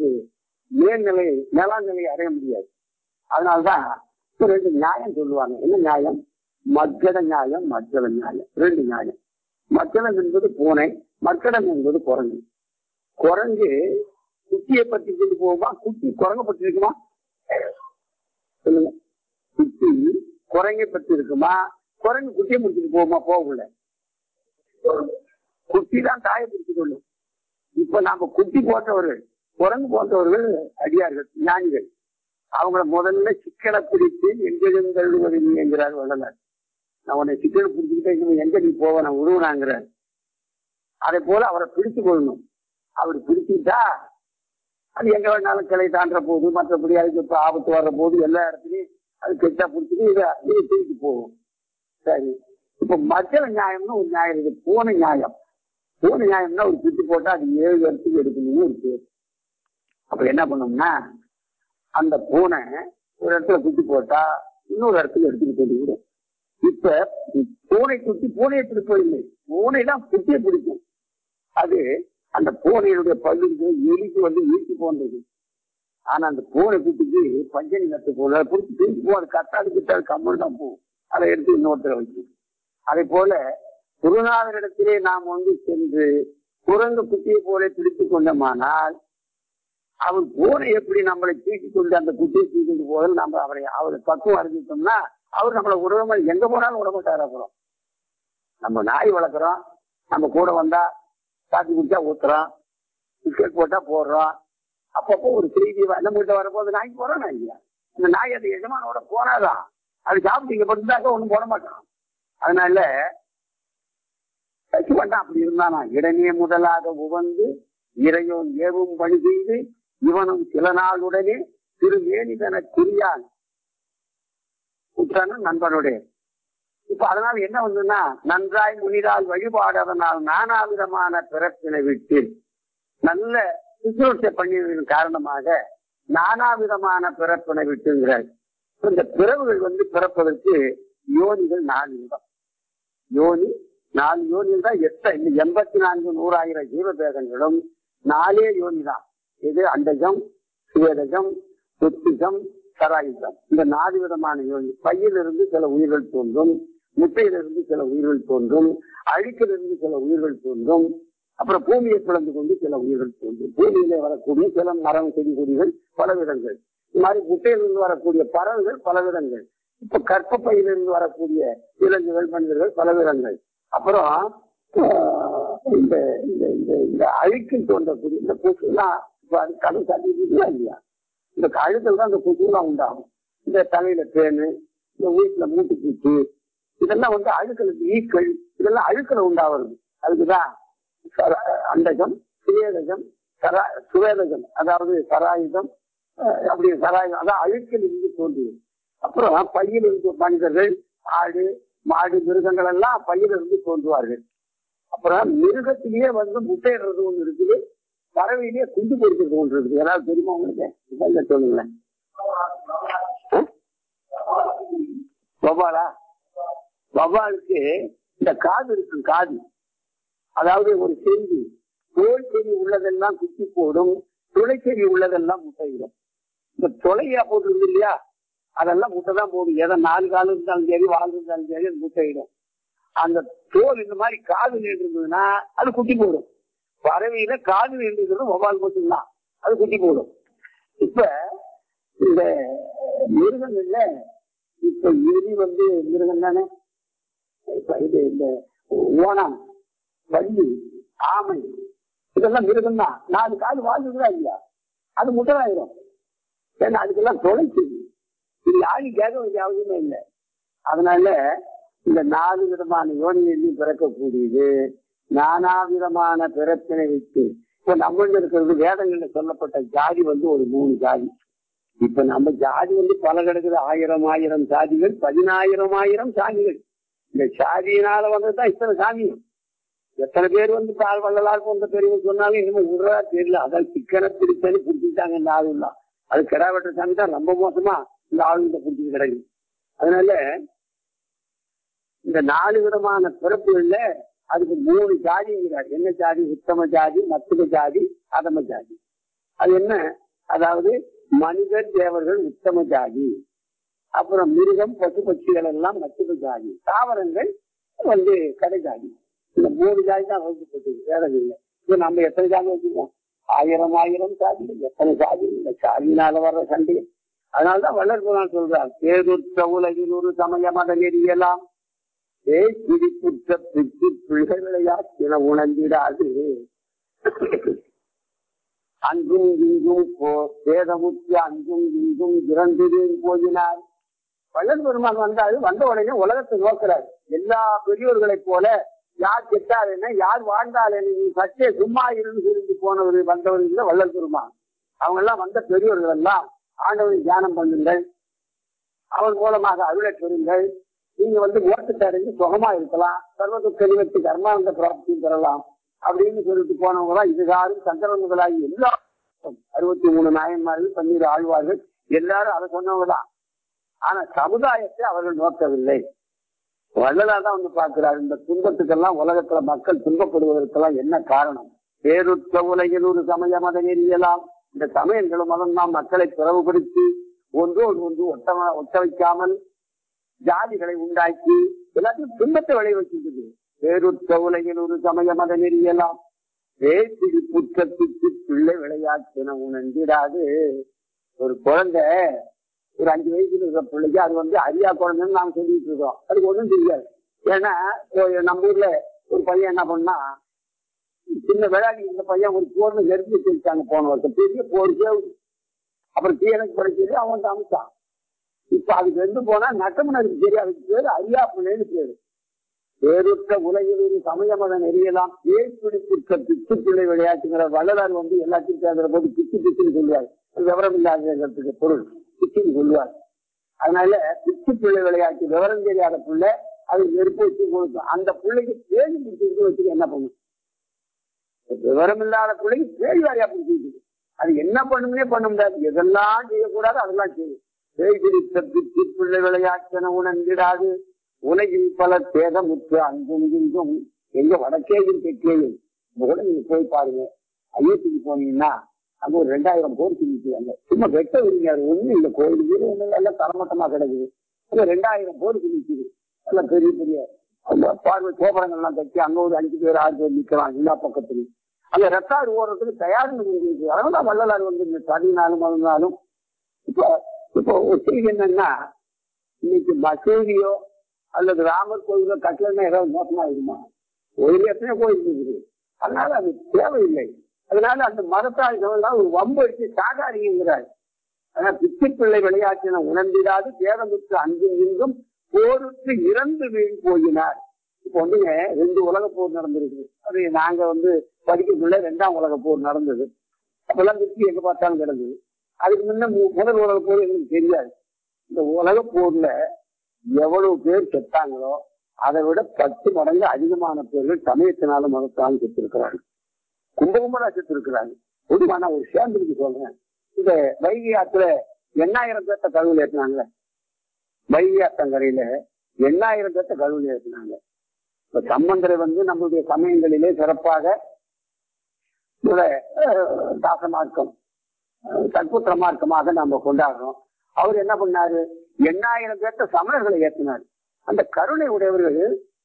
மேலாண் நிலையை அடைய முடியாது. அதனால்தான் 2 நியாயம் சொல்லுவாங்க. என்ன நியாயம்? மக்கட நியாயம், மற்றட நியாயம். 2 நியாயம். மக்கடம் என்பது பூனை, மக்கடம் என்பது குரங்கு. குரங்கு குட்டியை பற்றி கொண்டு போகுமா? குட்டி குரங்க பற்றி இருக்குமா? சொல்லுங்க. குட்டி குரங்கை பற்றி இருக்குமா? குரங்கு குட்டியை முடிச்சுட்டு போகுமா? போகல. குட்டி தான் தாயை பிடிச்சு கொள்ளும். இப்ப நாம குட்டி போட்டவர்கள், குரங்கு போன்றவர்கள் அடியார்கள், ஞானிகள். அவங்கள முதல்ல சிக்கலை பிடித்து எங்கெழுந்தழுவதில்லை என்கிறார் வள்ளலார். நான் உன்னை சிக்கலை பிடிச்சுக்கிட்டே எங்க நீ போவ, நான் உருவனாங்கிறார். அதே போல அவரை பிடிச்சு கொள்ளணும். அவர் பிடிச்சிட்டா அது எங்க வேணாலும் கிளை தாண்டுற போது, மற்றபடி அதுக்கு இப்ப ஆபத்து வர்ற போது எல்லா இடத்துலையும் அது கெட்டா பிடிச்சிட்டு இதை தூக்கி போகும். சரி, இப்ப மத்திய நியாயம்னு ஒரு நியாயம் இருக்கு, பூனை நியாயம். பூனை நியாயம்னா ஒரு குட்டி போட்டா அது 7 இடத்துக்கு எடுக்கணும்னு இருக்கு. அப்ப என்ன பண்ணோம்னா, அந்த பூனை ஒரு இடத்துல குட்டி போட்டா இன்னொரு இடத்துக்கு எடுத்துட்டு போயிடும். இப்ப பூனை குட்டி பூனையை பிடிப்பதில்லை, பூனை தான் குட்டியை பிடிக்கும். அது அந்த பூனையுடைய பல்லுக்கு எலிக்கு வந்து ஈட்டி போன்றது. ஆனா அந்த பூனை குட்டிக்கு பஞ்சனி நட்டு போல பிடிச்சி தூக்கி போ, அது கத்தாது கிட்டாது கம்மல் தான் போகும். அதை எடுத்து இன்னொருத்தர வச்சு. அதே போல குருநாதரிடத்திலே நாம் வந்து சென்று குரங்கு குட்டியை போல பிடித்து கொண்டோமானால், அவர் பூனை எப்படி நம்மளை தூக்கி கொண்டு அந்த குட்டியை தூக்கிட்டு போதல் நம்ம அவரை பக்குவம் அறிஞ்சிட்டோம்னா அவர் நம்மளை உறவு எங்க போனாலும் விடமாட்டார். அப்புறம் நம்ம நாய் வளர்க்குறோம், நம்ம கூட வந்தா காட்டி குடிச்சா ஊத்துறோம், டிக்கெட் போட்டா போடுறோம். அப்பப்போ ஒரு செய்தி நம்ம கிட்ட வரப்போது நாய்க்கு போறோம். இல்லையா, அந்த நாய் அந்த எஜமானோட போனாதான் அது சாப்பிட்டு இங்க படுத்தாக்க ஒண்ணும் போட மாட்டான். அதனால கட்சி பண்ணான். அப்படி இருந்தானா இடனே முதலாக உவந்து இறையோன் ஏவும் பணி செய்து இவனும் சில நாளுடனே திருவேணிதன குறியான் உற்றான நண்பனுடைய. இப்ப அதனால என்ன வந்துன்னா, நன்றாய் முனிதால் வழிபாடதனால் நானாவிதமான பிறப்பினை விட்டு நல்ல சுற்றுலா பண்ணியதன் காரணமாக நானாவிதமான பிறப்பினை விட்டுங்கிறார். இந்த பிறவுகள் வந்து பிறப்பதற்கு யோனிகள் 4 யுகம். யோனி 4 யோனிகள் தான். 84 100,000 ஜீவபேதங்களும் 4 யோனி தான். இது அண்டஜம், சுவேதஜம், சுத்திகம், சராயுகம். இந்த 4 விதமான யோனி. பையிலிருந்து சில உயிர்கள் தோன்றும், முட்டையிலிருந்து சில உயிர்கள் தோன்றும், அழுக்கிலிருந்து சில உயிர்கள் தோன்றும், அப்புறம் பூமியை பிளந்து கொண்டு சில உயிர்கள் தோன்றும். பூமியிலே வரக்கூடிய சில மரம் செடி கொடிகள் பல விதங்கள். இந்த மாதிரி முட்டையிலிருந்து வரக்கூடிய பறவைகள் பல விதங்கள். இப்ப கற்பப்பையிலிருந்து வரக்கூடிய விலங்குகள் மனிதர்கள் பல விதங்கள். அப்புறம் இந்த அழுக்கில் தோன்றக்கூடிய இந்த கொசுலாம் கடல் சாட்டிங்களா இல்லையா, இந்த அழுக்கல் தான் இந்த கொசுலாம் உண்டாகும். இந்த தலையில பேனு, இந்த வீட்டுல மூட்டுப்பூச்சி, இதெல்லாம் வந்து அழுக்களுக்கு ஈக்கள், இதெல்லாம் அழுக்கல உண்டாவது. அதுக்குதான் அண்டகம், சுவேதகம், சுவேதகம் அதாவது சராயுதம், அப்படி சராயுதம் அதான் அழுக்கில் இருந்து தோன்றியது. அப்புறம் பையில் இருந்து மனிதர்கள், ஆடு, மாடு, மிருகங்கள் எல்லாம் பையில இருந்து தோன்றுவார்கள். அப்புறம் மிருகத்திலேயே வந்து முட்டையிடுறது ஒண்ணு இருக்குது, பறவையிலேயே குண்டு பொறுக்கிறது ஒன்று இருக்குது. ஏதாவது தெரியுமா உங்களுக்கு? சொல்லுங்களேன். வவ்வாலா? வவ்வாலுக்கு இந்த காது இருக்கு, காது. அதாவது ஒரு செய்தி, தோல் செடி உள்ளதெல்லாம் குட்டி போடும், துளை செடி உள்ளதெல்லாம் முட்டையிடும். இந்த தொலையா போட்டுருக்கு இல்லையா, அதெல்லாம் முட்டை தான் போடும். எதை 4 காலம் இருந்தாலும் சரி, வாழ் இருந்தாலும் சரி, அது முட்டையிடும். அந்த தோல் இந்த மாதிரி காது நீண்டு இருந்ததுன்னா அது குட்டி போடும். பறவையில காது நீண்டு இருக்கிறது வவ்வால் மட்டும்தான், அது குட்டி போடும். இப்ப இந்த மிருகங்கள்ல இப்ப எலி வந்து மிருகம் தானே. இப்ப இது இந்த ஓணம், வள்ளி, ஆமை இதெல்லாம் மிருகம் தான். 4 காது வாழ்ந்துதான் இல்லையா, அது முட்டைதாயிரும். ஏன்னா அதுக்கெல்லாம் தொலைச்சு இது யாரும் கேட்க வேண்டிய அவசியமே இல்லை. அதனால இந்த 4 விதமான யோனியிலையும் பிறக்கக்கூடியது நானாவிதமான பிறப்பினை வைத்து. இப்ப நம்ம இருக்கிறது வேதங்கள்ல சொல்லப்பட்ட ஜாதி வந்து ஒரு 3 ஜாதி. இப்ப நம்ம ஜாதி வந்து பல கிடக்குது, 1000 சாதிகள், 10,000 சாதிகள். இந்த சாதியினால வந்ததுதான் இத்தனை சாமியும். எத்தனை பேர் வந்து பால் வள்ளலார் போன்ற பெரியவங்க சொன்னாலும் இன்னும் உடறா தெரியல. அதான் சிக்கனை பிடிச்சன்னு பிடிச்சிட்டாங்க இந்த ஆளுலாம். அது கிடாவட்ட சாமி தான் ரொம்ப மோசமா இந்த ஆளுங்க பிடிச்சிட்டு கிடைக்கும். அதனால இந்த 4 விதமான பிறப்புகள்ல அதுக்கு 3 ஜாதிங்கிறார். என்ன ஜாதி? உத்தம ஜாதி, மத்துவ ஜாதி, அதம ஜாதி. அது என்ன? அதாவது மனிதர் தேவர்கள் உத்தம ஜாதி, அப்புறம் மிருகம் பசு பட்சிகள் எல்லாம் மத்துவ ஜாதி, தாவரங்கள் வந்து கடை ஜாதி. இந்த 3 ஜாதி தான் வகுக்கப்பட்டது வேதங்கள்ல. இப்ப நம்ம எத்தனை ஜாதி வச்சுக்கோம்? 1000 சாதி, எத்தனை சாதி? இந்த சாதியினால வர்ற சண்டை. அதனாலதான் வள்ளல் புராணம் சொல்றார், பேருற்ற உலகில் ஒரு சமய மத நெறியலாம் பிடிப்புற்ற பிச்சு பிள்ளைகளையாக்கின உணர்ந்திடாது அங்கும் இங்கும் வேதமுற்றி அங்கும் இங்கும் இறந்தது போயினார். வள்ளல் பெருமான் வந்தாரு. வந்த உடனே உலகத்தை நோக்கிறார். எல்லா பெரியோர்களைப் போல யார் கெட்டார் என்ன, யார் வாழ்ந்தால் என்ன, நீ சற்றே சும்மா இருந்து இருந்து போனவர் வந்தவர்கள் வள்ளல் பெருமான். அவங்க எல்லாம் வந்த பெரியோர்கள் எல்லாம் ஆண்டவரை தியானம் பண்ணுங்கள், அவன் மூலமாக அருளை பெறுங்கள், நீங்க ஓட்டத்தை அடைஞ்சு சுகமா இருக்கலாம், சர்வதுக்க நிவர்த்தி கர்மானந்த பிராப்தியும் பெறலாம் அப்படின்னு சொல்லிட்டு போனவங்க தான் இதுகாரும் சந்திரன் முதலாகி எல்லா 63 நாயன்மார்கள் 12 ஆழ்வார்கள் எல்லாரும் அதை சொன்னவங்க தான். ஆனா சமுதாயத்தை அவர்கள் நோக்கவில்லை. வள்ளலார் தான் பார்க்கிறார். இந்த துன்பத்துக்கெல்லாம் உலகத்துல மக்கள் துன்பப்படுவதற்கெல்லாம் என்ன காரணம்? பேருற்ற உலகில் ஒரு சமய மத நெறியலாம். இந்த சமயங்களும் மதம் தான் மக்களை பிளவுபடுத்தி ஒன்றோடு ஒன்று ஒட்ட வைக்காமல் ஜாதிகளை உண்டாக்கி எல்லாத்தையும் துன்பத்தை விளைவிச்சிருக்குது. பேருற்ற உலகில் ஒரு சமய மத நெறியலாம் பேசிடி புற்றத்துக்கு பிள்ளை விளையாட்டின உணர்ந்திடாது. ஒரு குழந்தை ஒரு 5 வயசுல இருக்கிற பிள்ளைக்கு அது அரியா குழந்தைன்னு நாங்க சொல்லிட்டு இருக்கோம். அதுக்கு ஒன்றும் தெரியாது. ஏன்னா நம்ம ஊர்ல ஒரு பையன் என்ன பண்ணா, சின்ன விளையாடி இந்த பையன் ஒரு போர்னு நெருங்கி வச்சிருக்காங்க போன வருஷம், பெரிய போருக்கு அப்புறம் தீயனுக்கு படிச்சது அவன் அமைச்சான். இப்ப அதுக்கு ரெண்டு போனா நட்டமனதுக்கு தெரியும். அதுக்கு பேரு அரியா பிள்ளைன்னு பேரு. பேருற்ற உலகில் ஒரு சமய மத நெறியலாம் பேர்பிடிப்புற்ற பிச்சு பிள்ளை விளையாட்டுங்கிற வள்ளலார் எல்லாத்தையும் சேர்ந்த போது பிச்சு பிச்சுன்னு சொல்லுவார். விவரம் இல்லாததுக்கு பொருள் பிச்சுன்னு சொல்லுவார். அதனால பிச்சு பிள்ளை விளையாட்டு விவரம் தெரியாத பிள்ளை அது நெருப்பு வச்சு கொடுக்கும். அந்த பிள்ளைக்கு பேடி பிடிச்சிருக்கு வச்சுட்டு என்ன பண்ணும்? விவரம் இல்லாத பிள்ளைக்கு பேடி வாரியா பிடிச்சிருக்கு. அது என்ன பண்ணுமே பண்ண முடியாது. எதெல்லாம் செய்யக்கூடாது அதெல்லாம் செய்யும். பேய்பிடித்த பிச்சு பிள்ளை விளையாட்டென உணர்ந்திடாது உலகில் பல சேதமுற்று அங்கும் இங்கும் எங்க வடக்கேயும் தெற்கேயும் கூட நீங்க போய் பாருங்க. ஐயத்துக்கு போனீங்கன்னா அங்க ஒரு 2000 கோரிக்கை நிற்கிறாங்க. சும்மா வெட்ட விடுங்க. அது ஒண்ணும் இல்லை. கோயில் வீடு எல்லாம் தரமட்டமா கிடக்குது. அங்க 2000 கோரிக்கை நிற்குது. எல்லாம் பெரிய பெரிய பார்வை கோபுரங்கள்லாம் கட்டி அங்க ஒரு 5 பேர் 6 பேர் நிற்கிறான் எல்லா பக்கத்துலையும். அங்க ரெக்கார்டு ஓடுறதுக்கு தயாரிப்பு இருக்கு. அதனால வள்ளலார் இந்த 14 15 இப்போ ஒரு செய்தி என்னன்னா, இன்னைக்கு மசூதியோ அல்லது ராமர் கோயிலோ கட்டலன்னா ஏதாவது மோசமா இருக்குமா? கோயில் எத்தனையோ கோயில் இருக்குது. அதனால அது தேவையில்லை. அதனால அந்த மதத்தால் ஒரு வம்பு வச்சு சாகாரிங்கிறார். ஆனா பிச்சு பிள்ளை விளையாட்டின உணர்ந்திடாது பேதமுற்று அங்கும் இங்கும் போருக்கு இறந்து வீண் போயினார். இப்ப 2 உலக போர் நடந்திருக்கு. அது நாங்க படிக்கக்குள்ள 2ஆம் உலக போர் நடந்தது. அப்பெல்லாம் திருப்பி எங்க பார்த்தாலும் கிடந்தது. அதுக்கு முன்ன முதல் உலக போர் எங்களுக்கு தெரியாது. இந்த உலக போர்ல எவ்வளவு பேர் செத்தாங்களோ அதை விட 10 மடங்கு அதிகமான பேர்கள் சமயத்தினாலும் மதத்தாலும் செத்திருக்கிறார்கள். கும்பகும்பலா செத்திருக்கிறாங்க. பொதுவான ஒரு சேர்ந்துருக்கு சொல்றேன். இந்த வைகை ஆத்துல 8000 பேர்த்த கழுவுல ஏற்றினாங்க. வைகை ஆத்தங்கரையில 8000 பேர்த்த கழுவுல ஏற்றினாங்க. இப்ப சம்பந்தரை நம்மளுடைய சமயங்களிலே சிறப்பாக தாச மார்க்கம் கற்புத்திர மார்க்கமாக நாம கொண்டாடுறோம். அவர் என்ன பண்ணாரு? 8000 பேர்த்த சமணர்களை ஏற்றினார். அந்த கருணை உடையவர்கள்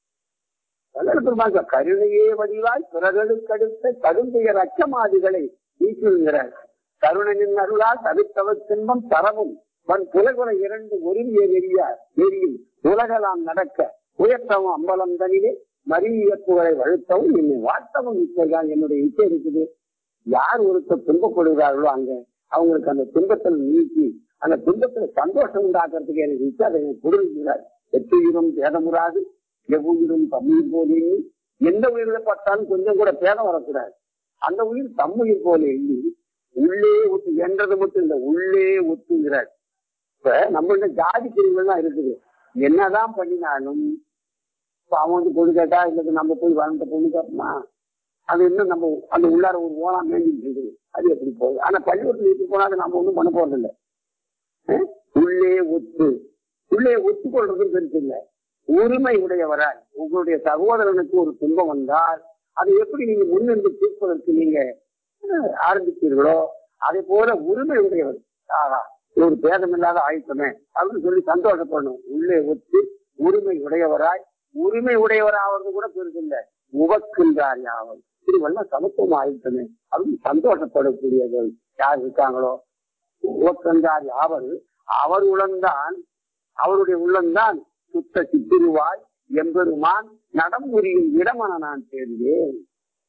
கருணையே வடிவாய் பிறர்களுக்கு அடுத்த கடுந்தையர் அச்சமாதிகளை நீக்குகிறார். கருணனின் அருளால் தவிர்த்தவர் செல்வம் தரவும் வன் புலகுல 2 ஒருங்கிய நெறியும் உலகலாம் நடக்க உயர்த்தவும் அம்பலம் தனிலே மறியப்புகளை வழுத்தவும் என்னை வாழ்த்தவும் இப்பதான் என்னுடைய இச்சை இருக்குது. யார் ஒருத்தர் துன்பப்படுகிறார்களோ அங்க அவங்களுக்கு அந்த துன்பத்தில் நீக்கி அந்த துன்பத்துல சந்தோஷம் உண்டாக்குறதுக்கு எனக்கு இச்சை அதை கொடுக்கிறார். எட்டுயிரும் பேதமுறாது எவ்வுயிரும் தம்முயிர் போலே எந்த உயிரில பார்த்தாலும் கொஞ்சம் கூட பேதம் வரக்கூடாது. அந்த உயிர் தம்முயிர் போல எண்ணி உள்ளே ஒத்து என்றது மட்டும் இந்த உள்ளே ஒத்துங்கிறார். இப்ப நம்மள்ட ஜாதி பிரிவுகள்லாம் இருக்குது. என்னதான் பண்ணினாலும் இப்ப அவன் பொண்ணு கேட்டா இல்லது நம்ம போய் வாழ்ந்த பொண்ணு கேட்டோம்னா அது இன்னும் நம்ம அந்த உள்ளார ஒரு ஓலாம் மேண்டிட்டு இருக்குது. அது எப்படி போகுது? ஆனா பள்ளிக்கூடத்துல வீட்டுக்கு போனாலும் நம்ம ஒண்ணும் பண்ண போறதில்லை. உள்ளே ஒத்துக்கொள்றது பெருசு இல்லை. உரிமை உடையவரால் உங்களுடைய சகோதரனுக்கு ஒரு துன்பம் வந்தால் அதை எப்படி நீங்க முன்னிருந்து தீர்ப்பதற்கு நீங்க ஆரம்பித்தீர்களோ அதே போல உரிமை உடையவர் ஆகா ஒரு பேதமில்லாத ஆயிட்டமே அப்படின்னு சொல்லி சந்தோஷப்படணும். உள்ளே ஒத்து உரிமை உடையவராவது கூட பெருசு இல்லை. உவக்கின்றார் யாவர் இதுவெல்லாம் சமத்துவம் ஆயிட்டமே அப்படின்னு சந்தோஷப்படக்கூடியவர்கள் யார் இருக்காங்களோ உவக்கின்றார் யாவர் அவர் உள்ளம்தான் அவருடைய உள்ளம்தான் சுத்த சித்திருவாய் எம்பெருமான் நடம் புரியும் இடமென நான் சேர்ந்தேன்.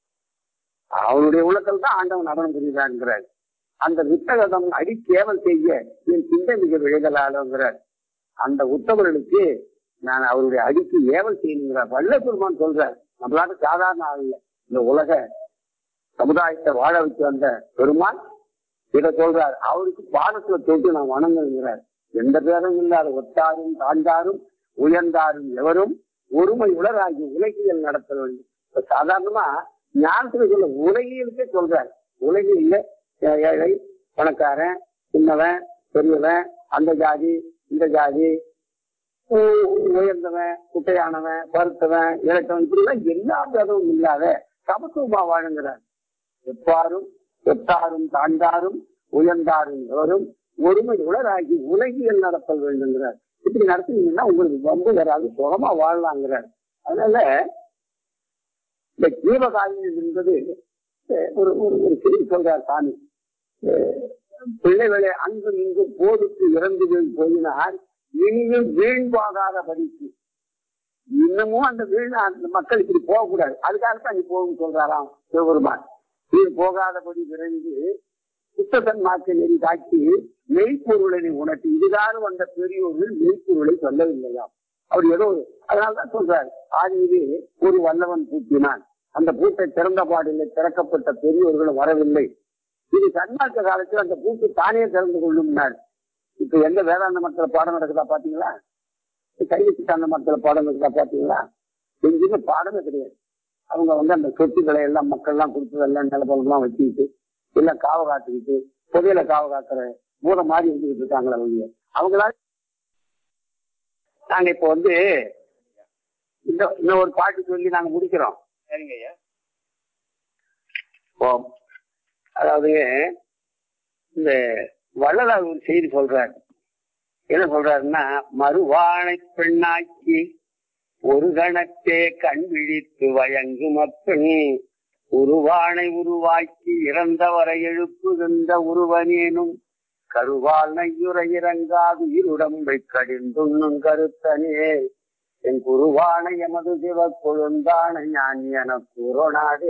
அவனுடைய உள்ளத்தில் தான் ஆண்டவன் நடனம் புரிகிறான்ங்கிறார். அந்த வித்தகதம் அடிக்கேவல் செய்ய என் சிந்தை மிக விழுதலாளுங்கிறார். அந்த உத்தவர்களுக்கு நான் அவருடைய அடிக்கு ஏவல் செய்யணுங்கிறார். வல்ல பெருமான் சொல்றார். நம்மளால சாதாரண ஆள் இல்லை, இந்த உலக சமுதாயத்தை வாழ வச்சு வந்த பெருமான் இதை சொல்றார். அவருக்கு பாதத்துல தொட்டு நான் வணங்குங்கிறார். எந்த பேரும் இல்லாத ஒத்தாரும் தாண்டாரும் உயர்ந்தாரும் எவரும் ஒருமை உலராகி உலகியல் நடத்த வேண்டும். இப்ப சாதாரணமா ஞானத்துல சொல்ல உலகியலுக்கே சொல்றார். உலகில ஏழை பணக்காரன் சின்னவன் பெரியவன் அந்த ஜாதி இந்த ஜாதி உயர்ந்தவன் குட்டையானவன் பருத்தவன் இலக்கவன் இப்படிலாம் எல்லா பேதமும் இல்லாத சமத்துவமா வாழுங்கிறார். எப்பாரும் ஒத்தாரும் தாண்டாரும் உயர்ந்தாரும் எவரும் ஒருமை உலராகி உலகியல் நடத்தல் வேண்டுங்கிறார். இப்படி நடத்தினீங்கன்னா உங்களுக்கு வந்து வராது, சுகமா வாழலாங்கிறார். அதனால இந்த ஜீவகாரியம் என்பது ஒரு ஒரு செய்தி சொல்றார் சாமி. பிள்ளைகளை அங்கு இங்கு போருக்கு இறந்து போயினார் இனியும் வீழ்வாகாத படிக்கு. இன்னமும் அந்த அந்த மக்கள் இப்படி போகக்கூடாது, அதுக்காகத்தான் நீ போகும் சொல்றாராம் சிவபெருமான். வீண் போகாதபடி விரைந்து புத்தகன்மார்க்க நெறி காட்டி மெய்ப்பொருளை உணர்த்தி இதுதான் வந்த பெரியோர்கள் மெய்ப்பொருளை சொல்லவில்லையாம். அவர் ஏதோ அதனால்தான் சொல்றார். ஆதியிலே ஒரு வல்லவன் பூட்டினான், அந்த பூட்டை திறந்த பாடில்லை, திறக்கப்பட்ட பெரியோர்களும் வரவில்லை. இது சன்மார்க்க காலத்தில் அந்த பூட்டு தானே திறந்து கொள்ளும்னார். இப்ப எந்த வேதாந்த மக்களை பாடம் நடக்குதா பாத்தீங்களா? கைவிட்டு சார்ந்த மக்களை பாடம் நடக்குதா பாத்தீங்களா? எங்கேயுமே பாடமே கிடையாது. அவங்க அந்த சொத்துக்களை எல்லாம் மக்கள் எல்லாம் கொடுத்ததெல்லாம் நிலப்பெல்லாம் வச்சுக்கிட்டு எல்லாம் காவ காத்துக்கிட்டு புதையில காவ காக்கிற மூட மாதிரி இருந்துகிட்டு இருக்காங்களா அவங்க. அவங்களால நாங்க இப்ப இன்னும் ஒரு பாட்டு சொல்லி நாங்க முடிக்கிறோம். சரிங்க ஐயா. அதாவது இந்த வள்ளலார் ஒரு செய்தி சொல்றாரு. என்ன சொல்றாருன்னா, மறுவானை பெண்ணாக்கி ஒரு கணத்தே கண் விழித்து வயங்கும் அப்பெண் உருவானை உருவாக்கி இறந்தவரை எழுப்புகின்ற உருவனேனும் கருவால் நையுற இறங்காது இருடம்பை கடிந்துண்ணும் கருத்தனே என் குருவானை எமது சிவ கொழுந்தான ஞான் என கூறனாதே.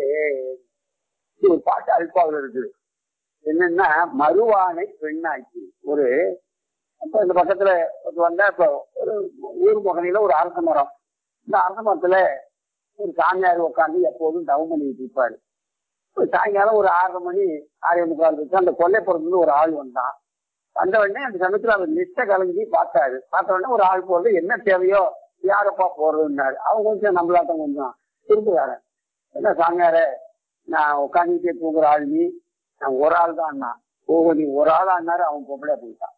ஒரு பாட்டு அல்பாவில் இருக்குது. என்னன்னா, மறுவானை பெண்ணாக்கி ஒரு இந்த பக்கத்துல வந்தா இப்ப ஒரு ஊர் முகனையில ஒரு அரச மரம். இந்த அரச மரத்துல ஒரு சாமியார் உட்காந்து எப்போதும் தவம் பண்ணிட்டு இருப்பாரு. சாயங்காலம் ஒரு 6:30 மணி 6:45 இருக்கு. அந்த கொல்லைப்புறத்துல ஒரு ஆள் வந்தான். வந்த உடனே அந்த சமயத்துல அவர் நிஷ்ட கலங்கி பார்த்தாரு. பார்த்த உடனே ஒரு ஆள் போறது என்ன தேவையோ யாரப்பா போறதுன்னாரு. அவங்க கொஞ்சம் நம்மளாட்டம் கொஞ்சம் திரும்புறாரு. என்ன சாமியார, நான் உட்காந்துட்டே தூங்குற ஆள் நீ, நான் ஒரு ஆள் தான் அண்ணா. நீ ஒரு ஆளான்னாரு. அவன் பொம்பளையா போயிட்டான்.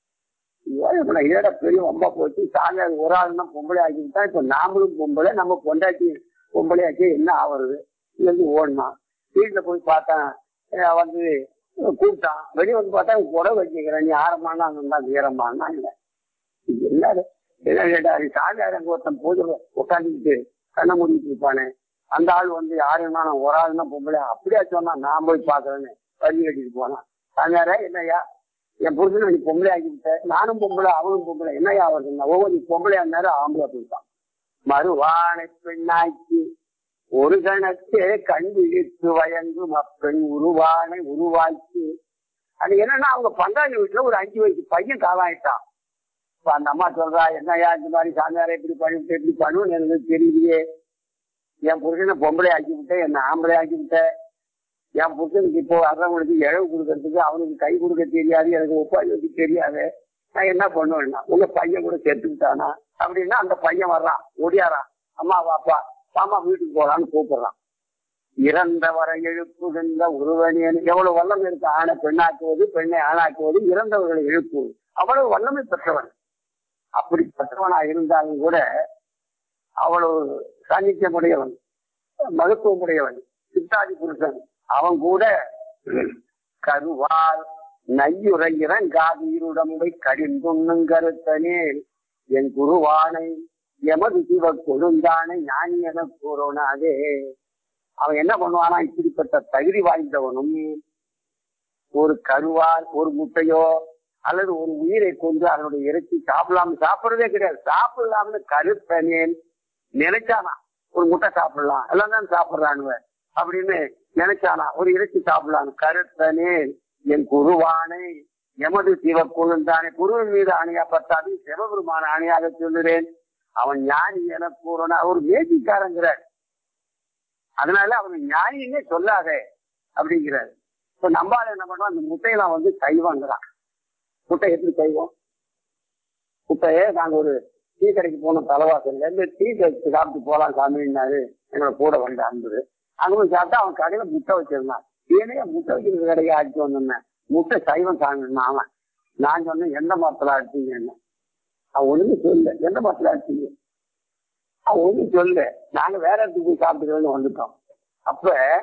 ஏடா பெரிய ரொம்ப போச்சு, சாமியார் ஒரு ஆள்னா பொம்பளை ஆக்கிட்டான். இப்ப நாமளும் பொம்பளை, நம்ம பொண்டாட்டி பொம்பளையாக்கி என்ன ஆவறது? இருந்து ஓடினான். வீட்டுல போய் பார்த்தேன், கூப்பிட்டான். வெளியே பார்த்தா புடவை வச்சுக்கிறேன், நீ ஆரம்பானா அங்க வீரம்பான்னா இல்லை. என்ன கேட்டா, சாமியார் அங்க ஒருத்தன் பூஜை உட்காந்துக்கிட்டு கண்ண மூடிட்டு இருப்பானே, அந்த ஆள் யாருன்னா நான் ஒரு ஆள்னா பொம்பளை அப்படியா சொன்னா, நான் போய் பாக்குறேன்னு வழி கட்டிட்டு போனான். சாமியாரே, என்னையா என் புருஷனை நீ பொம்பளை ஆக்கி விட்ட, நானும் பொம்பளை அவனும் பொம்பளை, என்னையா வருதுன்னா, நீ பொம்பளையா இருந்தாரு ஆம்பளை போயிட்டான். மறுவானை பெண்ணாக்கி ஒரு கணத்தே கண் விழித்து வயங்கும் அப்பெண் உருவானை உருவாக்கி. அது என்னன்னா, அவங்க பங்காளி வீட்டுல ஒரு 5 வயசு பையன் காலாயிட்டான். இப்ப அந்த அம்மா சொல்றா, என்னையா இந்த மாதிரி சாமியாரை எப்படி பண்ணிவிட்டு எப்படி பண்ணுன்னு எனக்கு தெரியலையே. என் புருஷனை பொம்பளை ஆக்கி விட்டேன், என்ன ஆம்பளை ஆக்கி விட்டேன். என் புருஷனுக்கு இப்போ வர்றவங்களுக்கு இழவு கொடுக்கறதுக்கு அவனுக்கு கை கொடுக்க தெரியாது, எனக்கு ஒப்பாளி வைக்க தெரியாது. நான் என்ன பண்ணுவேன்னா, உங்க பையன் கூட செத்துக்கிட்டானா அப்படின்னா அந்த பையன் வர்றான், ஒடியாரான். அம்மா வாப்பா மாமா வீட்டுக்கு போறான்னு கூப்பிடுறான். இறந்தவரை எழுப்புகின்ற ஒருவனேன். எவ்வளவு வல்லமை இருக்கு ஆணை பெண்ணாக்குவது, பெண்ணை ஆணாக்குவது, இறந்தவர்களை எழுப்புவது. அவ்வளவு வல்லமை பெற்றவன். அப்படிப்பட்டவனா இருந்தாலும் கூட அவ்வளவு சாநித்தியமுடையவன், மகத்துவமுடையவன், சித்தாதி புருஷன். அவன் கூட கருவால் நையுறை இறங்காது இருடம்பை கடிந்துண்ணும் கருத்தனே என் குருவானை எமது சிவ கொழுந்தானை ஞானி என கூறோனாதே. அவன் என்ன பண்ணுவானா, இப்படிப்பட்ட தகுதி வாய்ந்தவனும் ஒரு கருவால் ஒரு முட்டையோ அல்லது ஒரு உயிரை கொண்டு அதனுடைய இறைச்சி சாப்பிடறதே கிடையாது. சாப்பிடலாம்னு கருத்தனேன் நினைச்சானா ஒரு முட்டை சாப்பிடலாம், எல்லாம் தான் சாப்பிடுறானுவ அப்படின்னு நினைச்சானா ஒரு இறைச்சி சாப்பிடலாம். கருத்தனே என் குருவானை எமது சிவ கொழுந்தானே, குருவின் மீது ஆணையா பத்தாது சிவபெருமான ஆணையாக சொல்லுறேன். அவன் ஞானி என கூறனா ஒரு மேஜிக்காரங்கிறார். அதனால அவன் ஞானின்னே சொல்லாத அப்படிங்கிறாரு. இப்ப நம்பால என்ன பண்றான், அந்த முட்டையெல்லாம் வந்து கைவாங்கிறான். முட்டை எப்படி கைவோம்? முட்டையே நாங்க ஒரு டீ கடைக்கு போனோம், தலைவாசல்ல இருந்து டீ கடைக்கு சாப்பிட்டு போலாம் சாமின்னாரு எங்களை கூட வந்த அன்பு. அங்க போய் சாப்பிட்டா அவன் கடையில முட்டை வச்சிருந்தான். ஏனையா முட்டை வைக்கிறது கடையை அடிச்சு வந்தேன், முட்டை சைவம் சாப்பிடுனா அவன். நான் சொன்னேன் எந்த மரத்துல அடிச்சீங்க என்ன? அவன் ஒண்ணு சொல்ல. எந்த மரத்துல அடிச்சீங்க? அவன் ஒண்ணு சொல்ல. நாங்க வேற இடத்துக்கு போய் சாப்பிட்டுக்கிறோன்னு வந்துட்டோம். அப்ப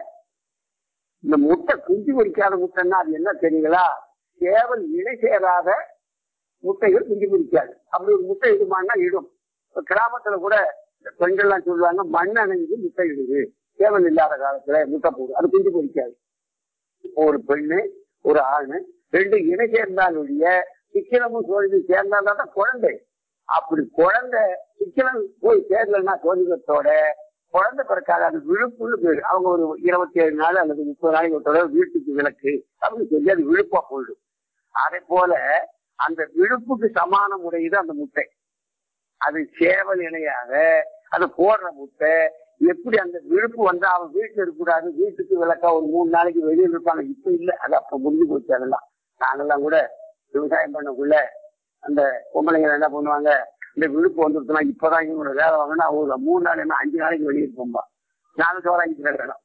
இந்த முட்டை குஞ்சு பொறிக்காத முட்டைன்னா அது என்ன தெரியுங்களா? கேவல் இணை சேராத முட்டைகள் குஞ்சு பொறிக்காது. அப்படி ஒரு முட்டை இடுமான்னா இடும். கிராமத்துல கூட பெண்கள்லாம் சொல்லுவாங்க மண் அணைஞ்சு முட்டை இடுது, கேவல் இல்லாத காலத்துல முட்டை போடும், அது குஞ்சு பொறிக்காது. ஒரு பெண்ணு ஒரு ஆணு ரெண்டு இணை சேர்ந்தாலுடைய சிக்கனமும் சோழி சேர்ந்தால்தான் குழந்தை. அப்படி குழந்தை சிக்கனம் போய் சேரலன்னா சோதிகத்தோட குழந்தை பிறக்காது, அது விழுப்புன்னு பேரு. அவங்க ஒரு 27 நாள் அல்லது 30 நாளைக்கு ஒரு தொடர் வீட்டுக்கு விளக்கு அப்படின்னு சொல்லி அது விழுப்பா போயிடும். அதே போல அந்த விழுப்புக்கு சமானம் உடையது அந்த முட்டை. அது சேவல் இணையாக அது போடுற முட்டை. எப்படி அந்த விழுப்பு வந்தா அவன் வீட்டுல இருக்கக்கூடாது, வீட்டுக்கு விளக்கா ஒரு 3 நாளைக்கு வெளியில் இருப்பாங்க. இப்ப இல்ல, அது அப்ப முடிஞ்சு போச்சு. அதெல்லாம் நாங்கெல்லாம் கூட விவசாயம் பண்ணக்குள்ள அந்த பொம்பளைங்க என்ன பண்ணுவாங்க, இந்த விழுப்பு வந்துருச்சுன்னா இப்பதான் இவங்களோட வேலை வாங்கினா ஒரு 3 நாள் என்ன 5 நாளைக்கு வெளியே போம்பா. நானும் சோறாக்கிட்டு வேணும்.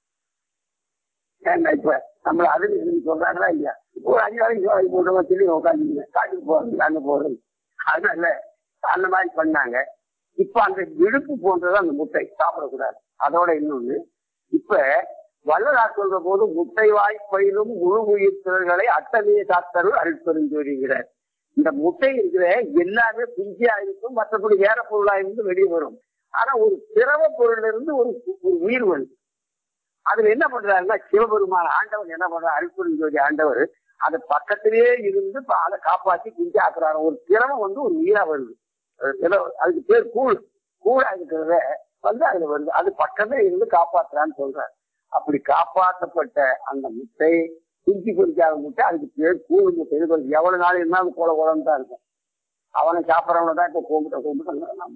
ஏன்னா இப்ப நம்மள அது சொல்றாங்களா இல்லையா? ஒரு 5 நாளைக்கு சோறாக்கி போட்டோம் சொல்லி உட்காந்துங்க, காட்டுக்கு போறது அங்க போறது. அதனால அந்த மாதிரி பண்ணாங்க. இப்ப அந்த விழுப்பு போன்றது அந்த முட்டை சாப்பிடக்கூடாது. அதோட இன்னொன்னு, இப்ப வள்ளலார் சொல்ற போது முட்டை வாய்ப்பயிலும் முழு உயிர் திறல்களை அத்தகைய சாத்தருள் அருட்பெருஞ்சோதிங்கிறார். இந்த முட்டை இருக்கிற எல்லாமே குஞ்சியா இருக்கும், மற்றபடி வேற பொருளா இருந்து வெளியே வரும். ஆனா ஒரு திரவ பொருள்ல இருந்து ஒரு உயிர் வருது. அதுல என்ன பண்றாருன்னா சிவபெருமான ஆண்டவர் என்ன பண்றாரு, அருட்பெருஞ்சோதி ஆண்டவர் அது பக்கத்திலேயே இருந்து அதை காப்பாற்றி குஞ்சா ஆக்குறாரு. ஒரு திரவம் வந்து ஒரு உயிரா வருது. ஏதோ அதுக்கு பேர் கூழா இருக்கிறத வந்து அதுல வருது. அது பக்கமே இருந்து காப்பாற்றுறான்னு சொல்றாரு. அப்படி காப்பாற்றப்பட்ட அந்த முட்டை குஞ்சு பொறிக்காத முட்டை, அதுக்கு பேர் கூழ் முட்டை. எவ்வளவு நாள் இருந்தாலும் கோல கோலம் தான் இருக்கும். அவனை சாப்பிடறவன தான் இப்ப கூப்பிட்டு நம்ம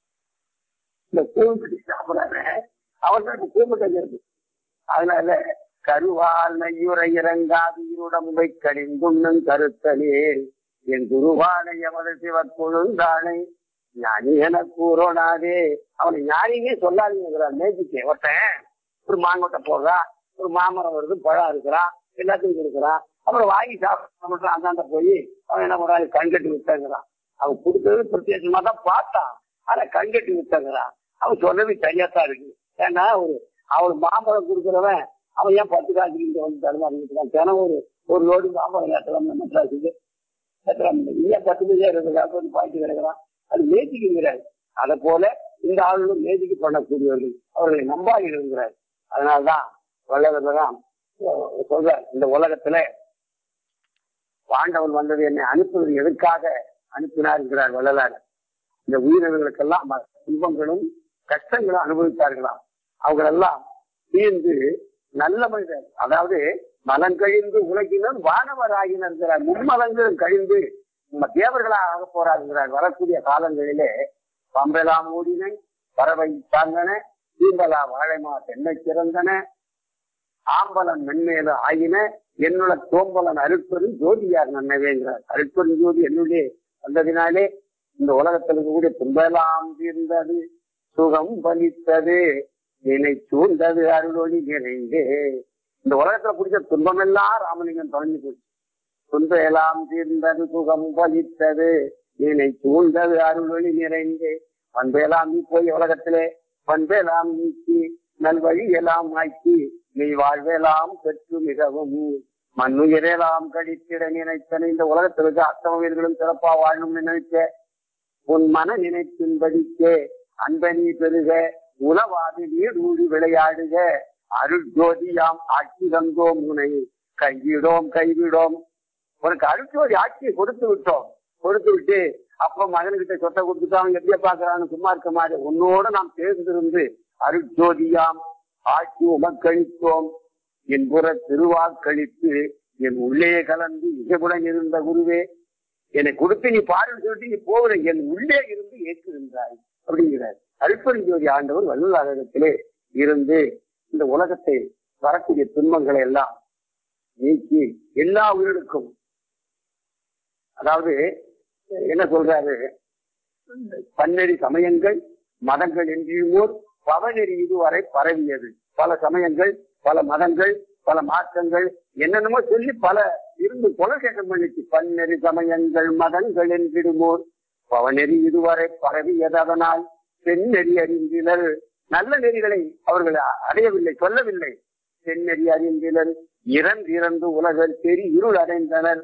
இந்த கூழ் சாப்பிடாத அவன் தான் இப்ப கூப்பிட்டு இருக்கு. அதனால கருவால் நையுரை இறங்காது இருடம்பை கடிந்துண்ணும் கருத்தலே என் குருவானை எமது சிவக்கொழுந்தானை ஞானி என கூறோனாதே. அவனை ஞானியே சொல்லாதீங்கிறார். மேஜிக்கே ஒருத்தன் ஒரு மாங்கொட்டை போடுறான், ஒரு மாமரம் வருது, பழம் இருக்கிறான், எல்லாத்தையும் இருக்கிறான், அப்புறம் வாங்கி சாப்பிட அந்தாண்ட போய் அவன் என்ன பண்றான், கண்கட்டி விட்டங்கிறான். அவன் கொடுத்தது பிரத்யேகமா தான் பார்த்தான், ஆனா கண்கட்டி விட்டங்கிறான். அவன் சொன்னது சரியாத்தான் இருக்கு. ஏன்னா அவன் மாம்பழம் கொடுக்குறவன் அவன் ஏன் 10 காசு இங்க வந்து தடுமாறிக்கிறான். தினம் ஒரு லோடு மாம்பழம் ஏற்றலாம் மெட்ராஸுக்கு ஏற்றலாம், இல்லையா 10 பைசா 20 காசு வந்து பாய்ச்சி கிடக்கிறான். அது மேஜிக்குங்கிறாரு. அதை போல இந்த ஆளுநரும் மேஜிக்கு பண்ணக்கூடியவர்கள், அவர்களை நம்பாடி இருக்கிறார். அதனால்தான் வல்லவர்தான் சொல்ற, இந்த உலகத்துல ஆண்டவன் வந்தது என்னை அனுப்புவது எதற்காக அனுப்பினார் இருக்கிறார் வள்ளலார். இந்த உயிரினர்களுக்கெல்லாம் துன்பங்களும் கஷ்டங்களும் அனுபவித்தார்களாம். அவங்களெல்லாம் தீர்ந்து நல்ல மனிதர், அதாவது மலம் கழிந்து உலகினர் வானவர் ஆகினார். மும்மலங்களும் கழிந்து தேவர்களாக ஆக போறாருங்கிறார். வரக்கூடிய காலங்களிலே பம்பெலாம் மூடின பறவை தாங்கன தீம்பலா வாழைமா தென்னை சிறந்தன ஆம்பலன் மென்மேல ஆயின என்னுள்ள தோம்பலன் அருட்பெரும் ஜோதியார் நன்னவேங்கிறார். அருட்பெரும் ஜோதி என்னுடைய வந்ததினாலே இந்த உலகத்தில் கூட துன்பெல்லாம் தீர்ந்தது, சுகம் பலித்தது, என்னை சூழ்ந்தது அருளொளி நிறைந்தே. இந்த உலகத்துல பிடிச்ச துன்பம் எல்லாம் ராமலிங்கம் தொலைஞ்சு போச்சு. துன்பம் எல்லாம் தீர்ந்தது, சுகம் பலித்தது, என்னை சூழ்ந்தது அருளொளி நிறைந்தே. பண்பெல்லாம் நீ போய் உலகத்திலே பண்பெல்லாம் நீக்கி நல்வழி எல்லாம் ஆக்கி நீ வாழ்வெல்லாம் பெற்று மிகவும் மண்ணுயிரெல்லாம் கழித்திட நினைத்தன. இந்த உலகத்தில் இருக்க அத்தனை உயிர்களும் சிறப்பா வாழணும்னு நினைச்ச உன் மன நினைப்பின்படிக்கே அன்பனி பெருக உலவாது நீடூடி விளையாடுக அருட்ஜோதியாம் ஆட்சி தந்தோம் முனை கைவிடோம். உனக்கு அருட்ஜோதி ஆட்சியை கொடுத்து விட்டோம். கொடுத்து விட்டு அப்ப மகன்கிட்ட சொத்தை கொடுத்துட்டு அவன் எப்படியா பாக்குறான்னு சும்மா இருக்க மாதிரி உன்னோட நாம் சேர்ந்திருந்து அருட்ஜோதியாம் ஆட்சி உமக்களித்தோம் என்புற திருவாக்களித்து என் உள்ளே கலந்து இசைபுடன் இருந்த குருவே என்னை கொடுத்து நீ பாருன்னு சொல்லிட்டு நீ போகிற என் உள்ளே இருந்து ஏற்றுகின்றாய் அப்படிங்கிறார். அருட்பெருஞ்சோதி ஆண்டவர் வள்ளலாரிடத்திலே இருந்து இந்த உலகத்தை வரக்கூடிய துன்பங்களை எல்லாம் நீக்கி எல்லா உயிர்களுக்கும், அதாவது என்ன சொல்றாரு, பன்னெறி சமயங்கள் மதங்கள் என்றோர் பவநெறி இதுவரை பரவியது. பல சமயங்கள், பல மதங்கள், பல மாற்றங்கள் என்னென்னமோ சொல்லி பல இருந்து கொலசேஷம் பண்ணிச்சு. பன்னெறி சமயங்கள் மதங்கள் என்றிடுமோர் பவநெறி இதுவரை பரவியதனால் பெண்ணெறி அறிந்தினர். நல்ல நெறிகளை அவர்கள் அடையவில்லை, சொல்லவில்லை. பெண்ணெறி அறிந்தினர் இறந்து உலகில் பெரிய இருள் அடைந்தனர்.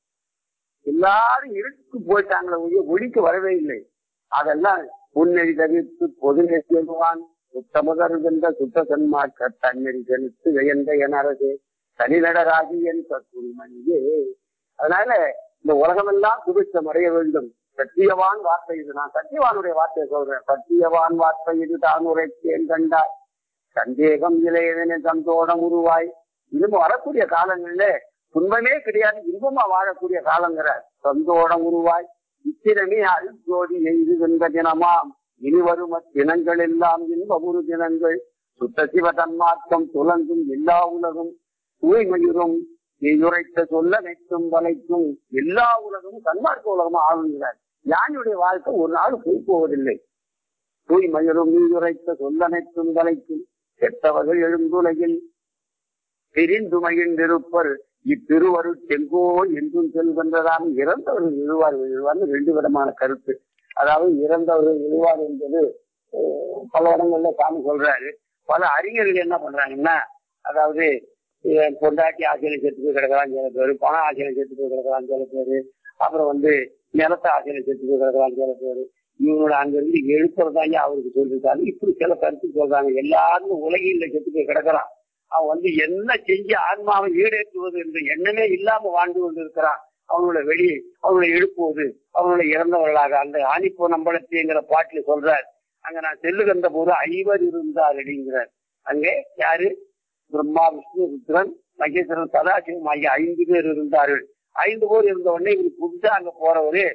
எல்லாரும் இருட்டுக்கு போயிட்டாங்களே, ஒளிக்கு வரவே இல்லை. அதெல்லாம் முன்னெறி தவிர்த்து பொதுநெறி சொல்லுவான் சுத்தமகருகின்ற சுத்த சன்மார்க்க தன்னெறி செலுத்து வியந்த என் அரசு தனிநடராகி என் கற்குமணியே. அதனால இந்த உலகமெல்லாம் சுபிட்சம் அடைய வேண்டும். சத்தியவான் வார்த்தை இது. நான் சத்தியவானுடைய வார்த்தையை சொல்றேன். சத்தியவான் வார்த்தை இது தான் உரைத்தேன் கண்டாய் சந்தேகம் இளையதனை தந்தோடம் உருவாய். இனிமே வரக்கூடிய காலங்களில துன்பமே கிடையாது, இன்பமா வாழக்கூடிய காலங்கிறார். தந்தோடம் உருவாய் இத்தினமே அருட்ஜோதி எய்துகின்ற தினமாம் இனி வரும் தினங்கள் எல்லாம் இன்பமுறு தினங்கள். சுத்த சிவ தன்மார்க்கம் துலங்கும் எல்லா உலகும் தூய்மையுறும் நீயுரைத்த சொல்ல அனைத்தும் வளைக்கும் எல்லா உலகமும் தன்மார்க்க உலகமா ஆளுங்கிறார். ஞானியுடைய வாழ்க்கை ஒரு நாள் போய் போவதில்லை. தூய்மையுறும் நீயுரைத்த சொல்ல அனைத்தும் வளைக்கும் கெட்டவர்கள் எழுந்துலகில் பிரிந்து மகிழ்ந்திருப்பர் இத்திருவருட் செங்கோல் என்றும் செல்கின்றதாம். இறந்தவர்கள் எழுவார்கள் ரெண்டு விதமான கருத்து. அதாவது இறந்தவர்கள் எழுவார் என்பது பல இடங்கள்ல சாமி சொல்றாரு. பல அறிஞர்கள் என்ன பண்றாங்கன்னா, அதாவது பொண்டாட்டி ஆசையில செத்து போய் கிடக்கிறான் சில பேரு, பணம் ஆசையில செத்து போய் கிடக்கிறான் சில பேரு, அப்புறம் நிலத்த ஆசையில செத்து போய் கிடக்கிறான் சில பேரு. இவனோட அங்கிருந்து எழுப்புறதாங்க அவருக்கு சொல்லிருக்காரு. இப்படி சில கருத்து சொல்றாங்க. எல்லாரும் உலகில செத்து போய் கிடக்கிறான். அவன் என்ன செஞ்சு ஆன்மாவை ஈடேற்றுவது என்ற எண்ணமே இல்லாம வாழ்ந்து கொண்டு இருக்கிறான். அவங்களோட அவங்களை எழுப்புவது, அவங்களை இறந்தவர்களாக அந்த ஆணிப்போ நம்பளத்திங்கிற பாட்டுல சொல்றார். அங்க நான் செல்லுகின்ற போது 5 இருந்தார் அப்படிங்கிறார். அங்கே யாரு? பிரம்மா, விஷ்ணு, ருத்ரன், மகேஸ்வரன், சதாசிவம் ஆகிய 5 பேர் இருந்தார்கள். 5 பேர் இருந்த உடனே இவருக்கு புதுசா அங்க போறவரு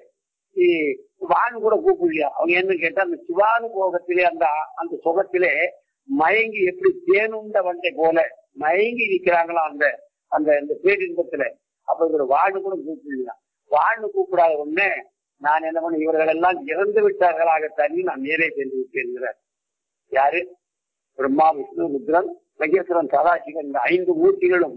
வான்னு கூட கூப்பிடலையா. அவங்க என்ன கேட்டா, அந்த சிவானுபோகத்திலே அந்த சுகத்திலே மயங்கி எப்படி தேனுண்ட வண்டை போல மயங்கி நிற்கிறாங்களா அந்த பேரின்பத்துல. அப்ப இவர் வாழ்னு கூட கூப்பிடலாம். வாழ்னு கூப்பிடாத உடனே நான் என்ன பண்ண, இவர்கள் எல்லாம் இறந்து விட்டார்களாக தண்ணி நான் நேரே சென்று விட்டேன். யாரு? பிரம்மா, விஷ்ணு, ருத்ரன், மகேஸ்வரன், சதாசிவன் இந்த 5 மூர்த்திகளும்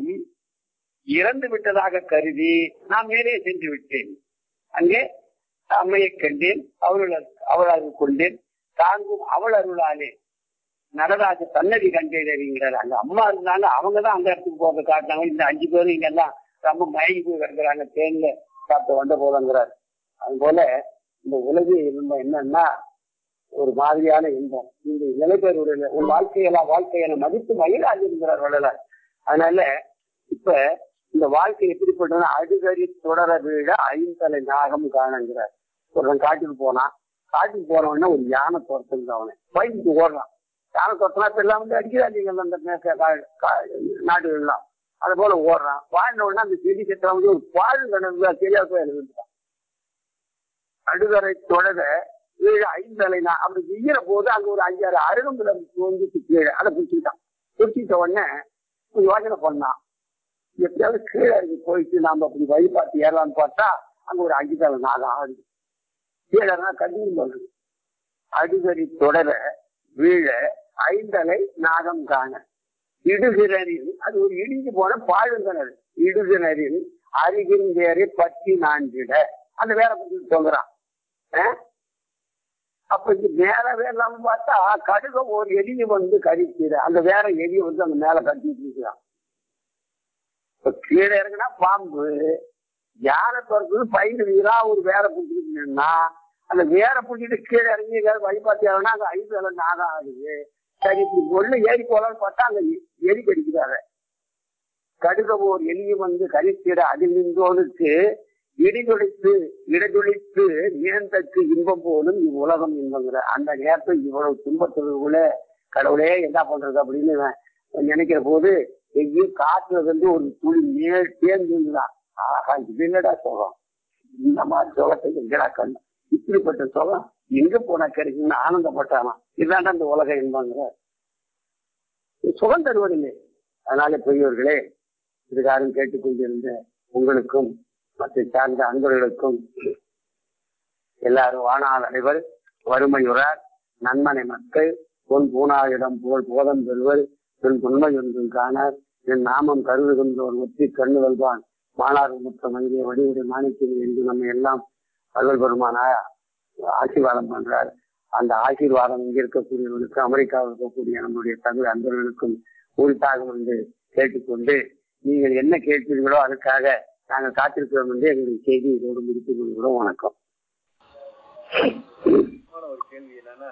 இறந்து விட்டதாக கருதி நான் நேரே சென்று விட்டேன். அங்கே அம்மையை கண்டேன், அவள் கொண்டேன், தாங்கும் அவள் அருளாலே நடராஜ சன்னதி கண்டேங்கிறார். அங்க அம்மா இருந்தாங்க, அவங்கதான் அந்த இடத்துக்கு போக காட்டினாங்க. இந்த 5 பேரும் இங்க எல்லாம் ரொம்ப மயங்கி போய் கிடக்குறாங்க, தேன்ல சாப்பிட்டு வந்த போலங்கிறார். அது போல இந்த உலகில் இருந்த என்னன்னா ஒரு மாதிரியான இன்பம். இந்த நிலைபெறுடைய ஒரு வாழ்க்கையில மதித்து மயிலாகி இருக்கிறார் வள்ளலார். அதனால இப்ப இந்த வாழ்க்கை எப்படிப்பட்டதுன்னா அடிக்கடி தொடர வீழ 5 தலை நாகம் காணுங்கிறார். ஒருவன் காட்டுக்கு போனவொடனே ஒரு யானை துரத்துங்க, அவனை பயந்துட்டு ஓடுறான். யானை துரத்தினா இப்ப எல்லாம் அடிக்கிறாங்க அந்த நாடுகள்லாம். அது போல ஓடுறான். வாழ்ந்த உடனே அந்த செடி கட்டுறவங்க ஒரு பாழ் கிணறு தெரியாத போய் எழுதிட்டான். அடுகரை தொடர வீழ 5 தலை அப்படி விய்கிற போது அங்க ஒரு 5-6 அருகம்புல கீழே அதை பிடிச்சிட்ட உடனே யோசனை பண்ணான், எப்படியாவது கீழே போயிட்டு நாம அப்படி வழிபாட்டு ஏறலான்னு பார்த்தா அங்க ஒரு 5 தலை நாகம் ஆகுது. கீழே கண்டினியூ பண்ணுது. அடுகரை தொடர வீழ 5 தலை நாகம் காண இடுகிணறில், அது ஒரு இடிஞ்சு போன பாழுங்கிணறு. இடுகிணறில் அருகின் வேரை பற்றி நான்கிட அந்த வேலை பற்றி சொல்றான். அப்ப இது மேல வேறாம பார்த்தா கடுக ஒரு எலியை கடிக்கிற அந்த வேற எலியை அந்த மேல கட்டிட்டு இருக்கிறான். இப்ப கீழே இறங்கினா பாம்பு, யானை துறக்குது பயிர் வீரா ஒரு வேற பிடிச்சிருக்குன்னா அந்த வேற பிடிச்சிட்டு கீழே இறங்கி வழிபாட்டு ஏறனா அங்க 5 தலை நாகம் ஆகுது. சரி, இப்படி ஒண்ணு ஏறி போலான்னு பார்த்தா அங்க எலி கடிக்கிறாரு. கடுக ஒரு எலியை கடிக்கிற அதில் நின்றோனுக்கு இடதுழித்து நேர்ந்தற்கு இன்பம் போலும் இவ்வுலகம் இன்பங்கிற அந்த நேரத்தை இவ்வளவு துன்பத்திற்குள்ள கடவுளே என்ன பண்றது அப்படின்னு நினைக்கிற போது எங்கேயும் காற்றுல இருந்து ஒரு துளி மேல் தேர்ந்துதான். ஆஹா, இது என்னடா சுகம், இந்த மாதிரி சுகத்தை எங்கடா கண்ணு, இப்படிப்பட்ட சுகம் எங்க போனா கிடைக்கும்னு ஆனந்தப்பட்டானா. இதுதான்டா இந்த உலக இன்பங்கிற சுகம் தருவதில்லை. அதனால பெரியவர்களே, இதுகாரும் கேட்டுக்கொண்டிருந்த உங்களுக்கும் மற்ற சார்ந்த அன்பர்களுக்கும் எல்லாரும் வானால் அனைவர் வறுமையுறார் நன்மனை மக்கள் பொன் பூனாயிடம் போல் போதம் பெறுவர் என் உண்மை ஒன்றும் காணார் என் நாமம் கருதுகின்றோர் ஒத்தி கண்ணுவல்வான் மாணார் முற்ற மனிதே வடிவுடைய மாணிக்கிறது என்று நம்ம எல்லாம் அருள் பெருமானா ஆசீர்வாதம் பண்றார். அந்த ஆசீர்வாதம் இங்க இருக்கக்கூடியவர்களுக்கு, அமெரிக்காவில் இருக்கக்கூடிய நம்முடைய தமிழ் அன்பர்களுக்கும் உரித்தாகும் என்று கேட்டுக்கொண்டு, நீங்கள் என்ன கேட்பீர்களோ அதுக்காக நாங்கள் காத்திருக்கிறோம் என்று எங்களுடைய செய்தி இதோடு முடித்துக் கொள்கிறோம். வணக்கம். ஒரு கேள்வி என்னன்னா,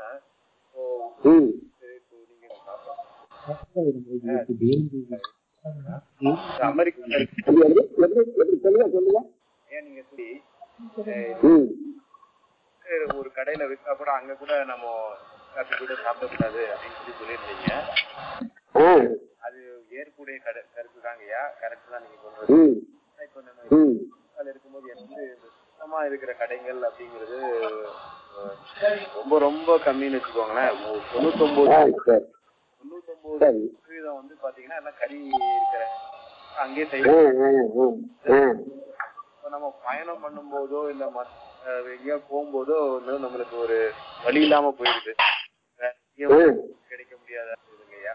ஒரு கடையில விற்றா கூட அங்க கூட நம்ம காப்பி கூட சாப்பிடக்கூடாது அப்படின்னு சொல்லியிருந்தீங்க. அது ஏற்கூடிய கருத்து தாங்கய்யா, கரெக்ட் தான் நீங்க சொல்றது. இப்ப நம்ம அதுல இருக்கும்போது எனக்கு சுத்தமா இருக்கிற கடைகள் அப்படிங்கிறது ரொம்ப ரொம்ப கம்மின்னு வச்சுக்கோங்களேன். 99% வந்து பாத்தீங்கன்னா எல்லாம் கறி இருக்கிற அங்கேயே செய்வோம். நம்ம பயணம் பண்ணும் போதோ இல்ல எங்கேயோ போகும்போதோ நம்மளுக்கு ஒரு வழி இல்லாம போயிடுது, கிடைக்க முடியாத இல்லையா?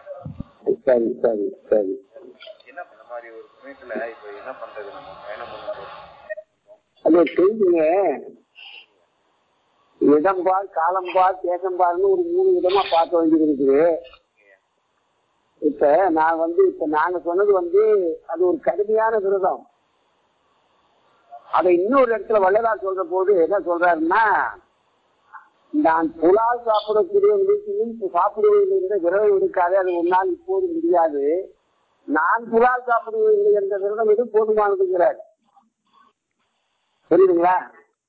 என்ன பண்ண மாதிரி ஒரு சமயத்துல இப்ப என்ன பண்றது நம்ம பயணம் பண்ணும்போது? இடம்பார், காலம்பார், தேசம்பார்னு ஒரு 3 விதமா பார்க்க வேண்டியது இருக்குது. இப்ப நாங்க சொன்னது அது ஒரு கடுமையான விரதம். அதை இன்னொரு இடத்துல வள்ளலார் சொல்ற போது என்ன சொல்றாருன்னா, நான் புலால் சாப்பிடக்கூடியவர்களுக்கு சாப்பிடுவதில் விரதம் இருக்காது, அது ஒரு நாள் இப்போது முடியாது. நான் புலால் சாப்பிடுவதில்லை என்ற விரதம் இது போதுமானதுங்கிறார். புரியுதுங்களா?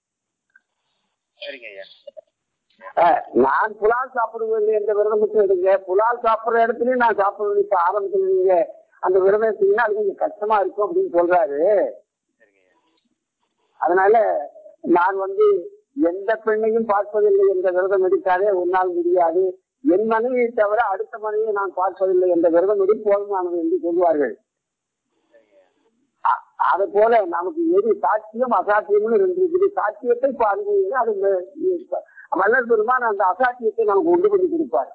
நான் புலால் சாப்பிடுவதில்லை என்ற விரதம் மட்டும் எடுங்க, புலால் சாப்பிடுற இடத்துலயும் நான் சாப்பிடுவது இப்ப ஆரம்பத்துல நீங்க அந்த விரதம் எடுத்தீங்கன்னா அது கொஞ்சம் கஷ்டமா இருக்கும் அப்படின்னு சொல்றாரு. அதனால நான் எந்த பெண்ணையும் பார்ப்பதில்லை என்ற விரதம் எடுக்காதே, ஒரு நாள் முடியாது. என் மனைவியை தவிர அடுத்த மனைவியை நான் பார்ப்பதில்லை என்ற விரதம் எடு போதுமானது என்று சொல்வார்கள். அதை போல நமக்கு எது சாட்சியம் அசாத்தியம்னு 2 இருக்குது. சாட்சியத்தை பாருங்க, அது வள்ளல் பெருமான் அந்த அசாத்தியத்தை நமக்கு உண்டு பண்ணி கொடுப்பார்.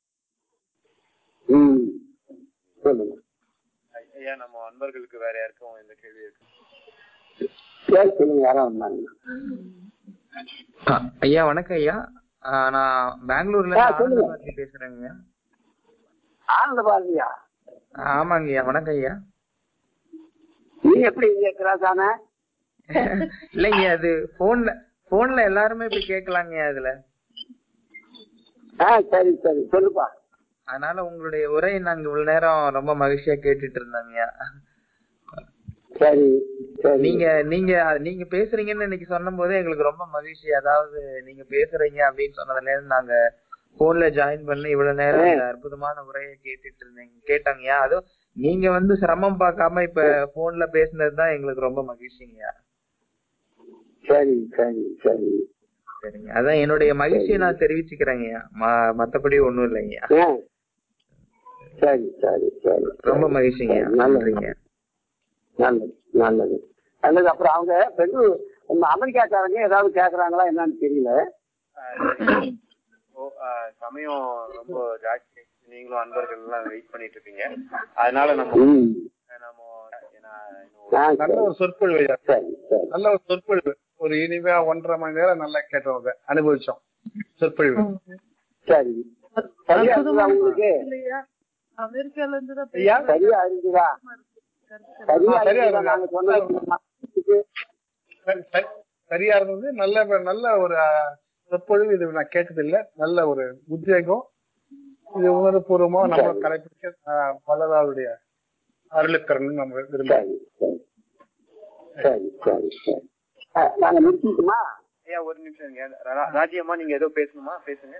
சொல்லுங்க ஐயா. நம்ம அன்பர்களுக்கு வேற யாருக்கும் இந்த கேள்வி இருக்கு? சொல்லுங்க, யாரா வந்தாங்க? ஐயா வணக்கம் ஐயா, நான் பெங்களூர்ல இருந்து பேசுறேங்க. ஆனந்த பாரதியா? ஆமாங்க ஐயா, வணக்கம் ஐயா. நீ எப்படி கேக்குறாதானே? இல்லைங்க, அது போன்ல எல்லாருமே இப்படி கேட்கலாங்க அதுல. சரி சரி சொல்லுப்பா. அதனால உங்களுடைய உரை நாங்க இவ்வளவு நேரம் ரொம்ப மகிழ்ச்சியா கேட்டுட்டு இருந்தாங்க. சரி நீங்க நீங்க நீங்க பேசுறீங்கன்னு இன்னைக்கு சொன்ன போதே எங்களுக்கு ரொம்ப மகிழ்ச்சி. அதாவது நீங்க பேசுறீங்க அப்படின்னு சொன்னதுல இருந்து நாங்க போன்ல ஜாயின் பண்ணி இவ்வளவு நேரம் இந்த அற்புதமான உரையை கேட்டாங்கய்யா. அதுவும் நீங்க சிரமம் பார்க்காம இப்ப போன்ல பேசுனதுதான் எங்களுக்கு ரொம்ப மகிழ்ச்சிங்கய்யா. சரி சரி சரி சரிங்க, அதான் என்னுடைய மகிழ்ச்சியை நான் தெரிவிச்சுக்கிறேங்கய்யா, மத்தபடி ஒண்ணும் இல்லைங்கய்யா. சரி சரி சரி ரொம்ப மகிழ்ச்சிங்கய்யா. நன்றிங்க. நல்லது நல்லது நல்லது. அப்புறம் அவங்க பெங்களூர் அமெரிக்காக்காரங்க ஏதாவது கேக்குறாங்களா என்னன்னு தெரியல. சமயம் ரொம்ப ஜாஸ்தி, நீங்களும் அன்பர்கள் எல்லாம் வெயிட் பண்ணிட்டு இருப்பீங்க. அதனால நம்ம நல்ல ஒரு சொற்பொழிவு, நல்ல ஒரு சொற்பொழிவு, ஒரு இனிமையா 1.5 மணி நேரம் நல்லா கேட்டவங்க அனுபவிச்சோம் சொற்பொழிவு. சரி, சரியா உங்களுக்கு அமெரிக்கால இருந்து சரியா இருந்துதா? சரியா இருந்தது. நல்ல ஒரு சொற்பொழிவு. இது நான் கேட்டதில்லை. நல்ல ஒரு உத்வேகம். இது உணர்வுபூர்வமா நம்ம கலைப்பிடிக்க வள்ளலாருடைய அருளுக்கரன் நம்ம விரும்புகிறோம். நாங்க நிறுத்திக்குமா? ஐயா ஒரு நிமிஷம் ராஜியம்மா, நீங்க ஏதோ பேசணுமா? பேசுங்க.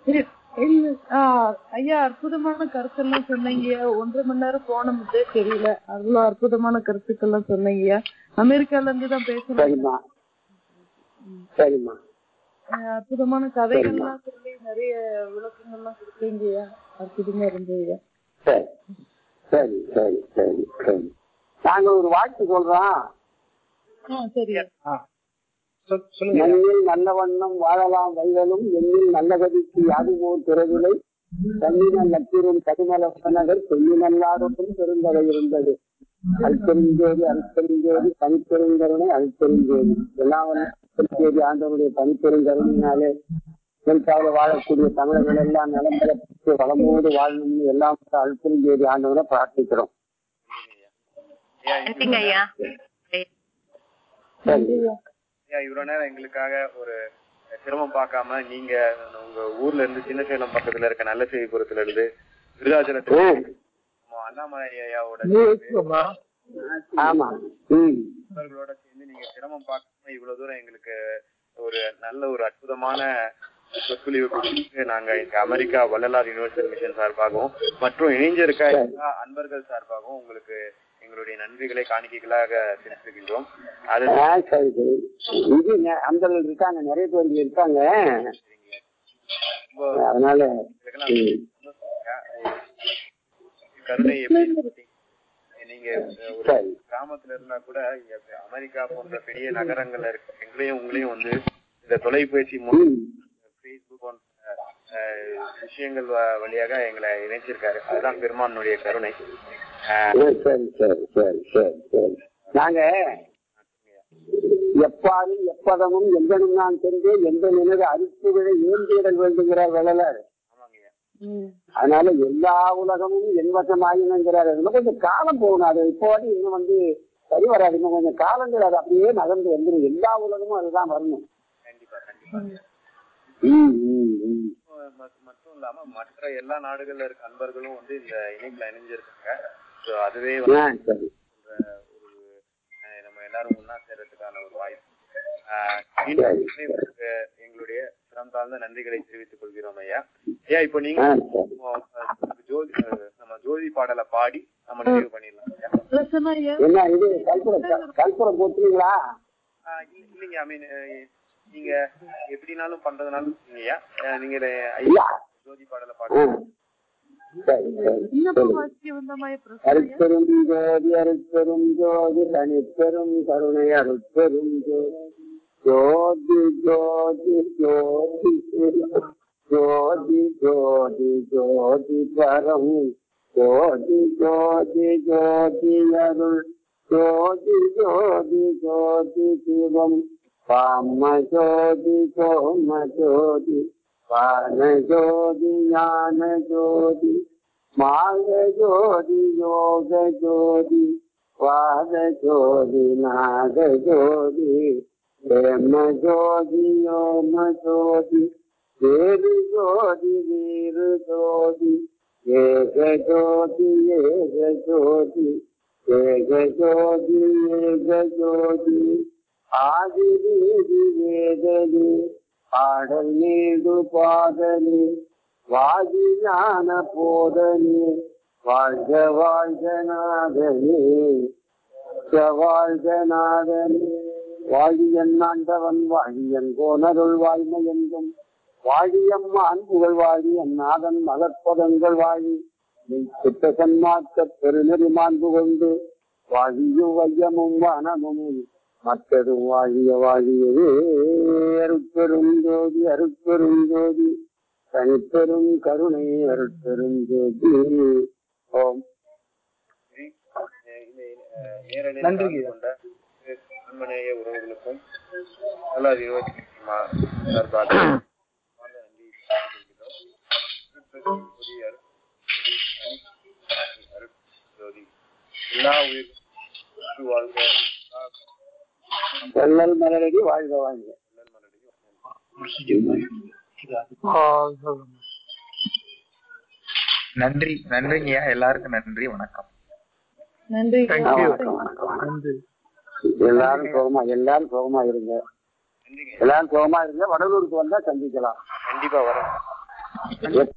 ஐயா அற்புதமான கருத்தெல்லாம் சொன்னீங்க. 1.5 மணி நேரம் போனதே தெரியல. அவ்வளவு அற்புதமான கருத்துக்கள்லாம் சொன்னீங்க. அமெரிக்கால இருந்து தான் பேசுறேன். சரிம்மா சரிம்மா. அற்புதமான கதைகள்லாம் சொல்லி நிறைய விளக்கங்கள்லாம் கொடுத்தீங்கய்யா. அற்புதமா இருந்ததுயா. சரி சரி சரி சரி சரி. நாங்க ஒரு வாழ்த்து சொல்றோம். சரியா. மண்ணில் நல்ல வண்ணம் வாழலாம் வைகளும் எண்ணில் நல்ல கதிக்கு யாதுமோ துறவிலை தண்ணின லத்திரும் கடுமல நகர் சொல்லினல்லாரும் பெருந்தகை இருந்தது. அல்பெருஞ்சோதி அல்பெருஞ்சோதி பனிப்பெருங்கருணை அல்பெருஞ்சோதி எல்லாம் அல்பெருஞ்சோதி ஆண்டவருடைய பனிப்பெருங்கருணையினாலே பெருசாக வாழக்கூடிய தமிழர்கள் எல்லாம் நலம்பெற வளமோடு வாழணும் எல்லாம் அல்பெருஞ்சோதி ஆண்டவரை பிரார்த்திக்கிறோம். இவ்வளவு நேரம் எங்களுக்காக ஒரு சிரமம் பார்க்காம நீங்க உங்க ஊர்ல இருந்து சின்ன சேலம் பக்கத்துல இருக்க நல்ல செய்திபுரத்துல இருந்து விருதாச்சலத்துல அண்ணாமலை ஐயாவோட நண்பர்களோட சேர்ந்து நீங்க சிரமம் பார்க்காம இவ்வளவு தூரம் எங்களுக்கு ஒரு நல்ல ஒரு அற்புதமான சொற்பொழிவு கொடுத்து நாங்க இங்க அமெரிக்கா வள்ளலார் யுனிவர்சல் மிஷன் சார்பாகவும் மற்றும் இணைஞ்சிருக்க எல்லா அன்பர்கள் சார்பாகவும் உங்களுக்கு எங்களுடைய நன்றிகளை காணிக்கைகளாக தெரிவிக்கின்றோம். இருக்காங்க, நிறைய பேர் இருக்காங்க. அதனால கருணை எப்படி நீங்க ஒரு கிராமத்துல இருந்தா கூட இங்க அமெரிக்கா போன்ற பெரிய நகரங்கள்ல இருக்க எங்களையும் உங்களையும் வந்து இந்த தொலைபேசி மூலம் பேஸ்புக் போன்ற விஷயங்கள் வழியாக எங்களை இணைச்சிருக்காரு. அதுதான் பெருமானுடைய கருணை. சரி சரி சரி சரி சரி. நாங்க எப்பாரும் எப்பதமும் எங்கனும் நான் சென்று எந்த நினைவு அரிப்புகளை ஏந்திடல் வேண்டுகிறார் வள்ளலார். அதனால எல்லா உலகமும் என் வசமாயினுங்கிறார். இன்னும் கொஞ்சம் காலம் போகணும். அது இப்போ இன்னும் வந்து சரி வராது. இன்னும் கொஞ்சம் காலங்கள் அது அப்படியே நகர்ந்து வந்துடும். எல்லா உலகமும் அதுதான் வரணும். கண்டிப்பா கண்டிப்பா. மட்டும் இல்லாம மற்ற எல்லா நாடுகள்ல இருக்க அன்பர்களும் வந்து இந்த இணைப்புல இணைஞ்சிருக்காங்க. அதுவே நம்ம எல்லாரும் ஒன்னா சேர்றதுக்கான ஒரு வாய்ப்பு. எங்களுடைய சிரம் தாழ்ந்த நன்றிகளை தெரிவித்துக் கொள்கிறோம் ஐயா. ஐயா இப்ப நீங்க நம்ம ஜோதி பாடலை பாடி நம்ம நிறைவு பண்ணிடலாம். இல்லைங்க, ஐ மீன் நீங்க எப்படினாலும் பண்றதுனாலும் ஐயா நீங்க ஜோதி பாடலை பாடுங்க. அருட்பெரும் ஜோதி அருட்பெரும் ஜோதி தனிப்பெரும் கருணை அருட்பெரும் ஜோதி ஜோதி ஜோதி ஜோதி ஜோதி ஜோதி பரம் ஜோதி ஜோதி ஜோதி அருள் ஜோதி ஜோதி ஜோதி சிவம் பாம ஜோதி சோம ஜோதி பான ஜோதி ஞான ஜோதி மாக ஜோதி யோக ஜோதி வாத ஜோதி நாத ஜோதி பிரேம ஜோதி யோம ஜோதி வேறு ஜோதி வீரு ஜோதி ஏக ஜோதி ஏக ஜோதி ஏக ஜோதி ஏக ஜோதி ஆதி வீதி வேதனி ஆடல் நீடு பாதனி வாதி ஞான போதனி வாழ்க வாழ்க நாதனி வாழ்க நாதனி வாழியன் ஆண்டவன் வாழியன் கோனருள் வாய்மை என்றும் வாழியம்மான் புகழ் வாழி அந்நாதன் மலர்பதங்கள் வாழி சுத்த சன்மார்க்க பெருநெறி மாண்பு கொண்டு வாழியும் வையமும் வனமும் மற்றதும் வாழிய வாழியவே. அருட்பெரும் ஜோதி அருட்பெரும் ஜோதி தனிப்பெரும் கருணை அருட்பெரும் ஜோதி. ஓம். நன்றி கொண்ட அன்பனைய உறவுகளுக்கும் எல்லா உயிர் வாழ்க வள்ளல் மலரடி வாழ்க வாழ்க. நன்றி நன்றிங்கய்யா. எல்லாருக்கும் நன்றி. வணக்கம். நன்றி. வணக்கம். நன்றி. எல்லாரும் சுகமா இருங்க. எல்லாரும் சுகமா இருங்க. வடலூருக்கு வந்தா சந்திக்கலாம். கண்டிப்பா வரோம்.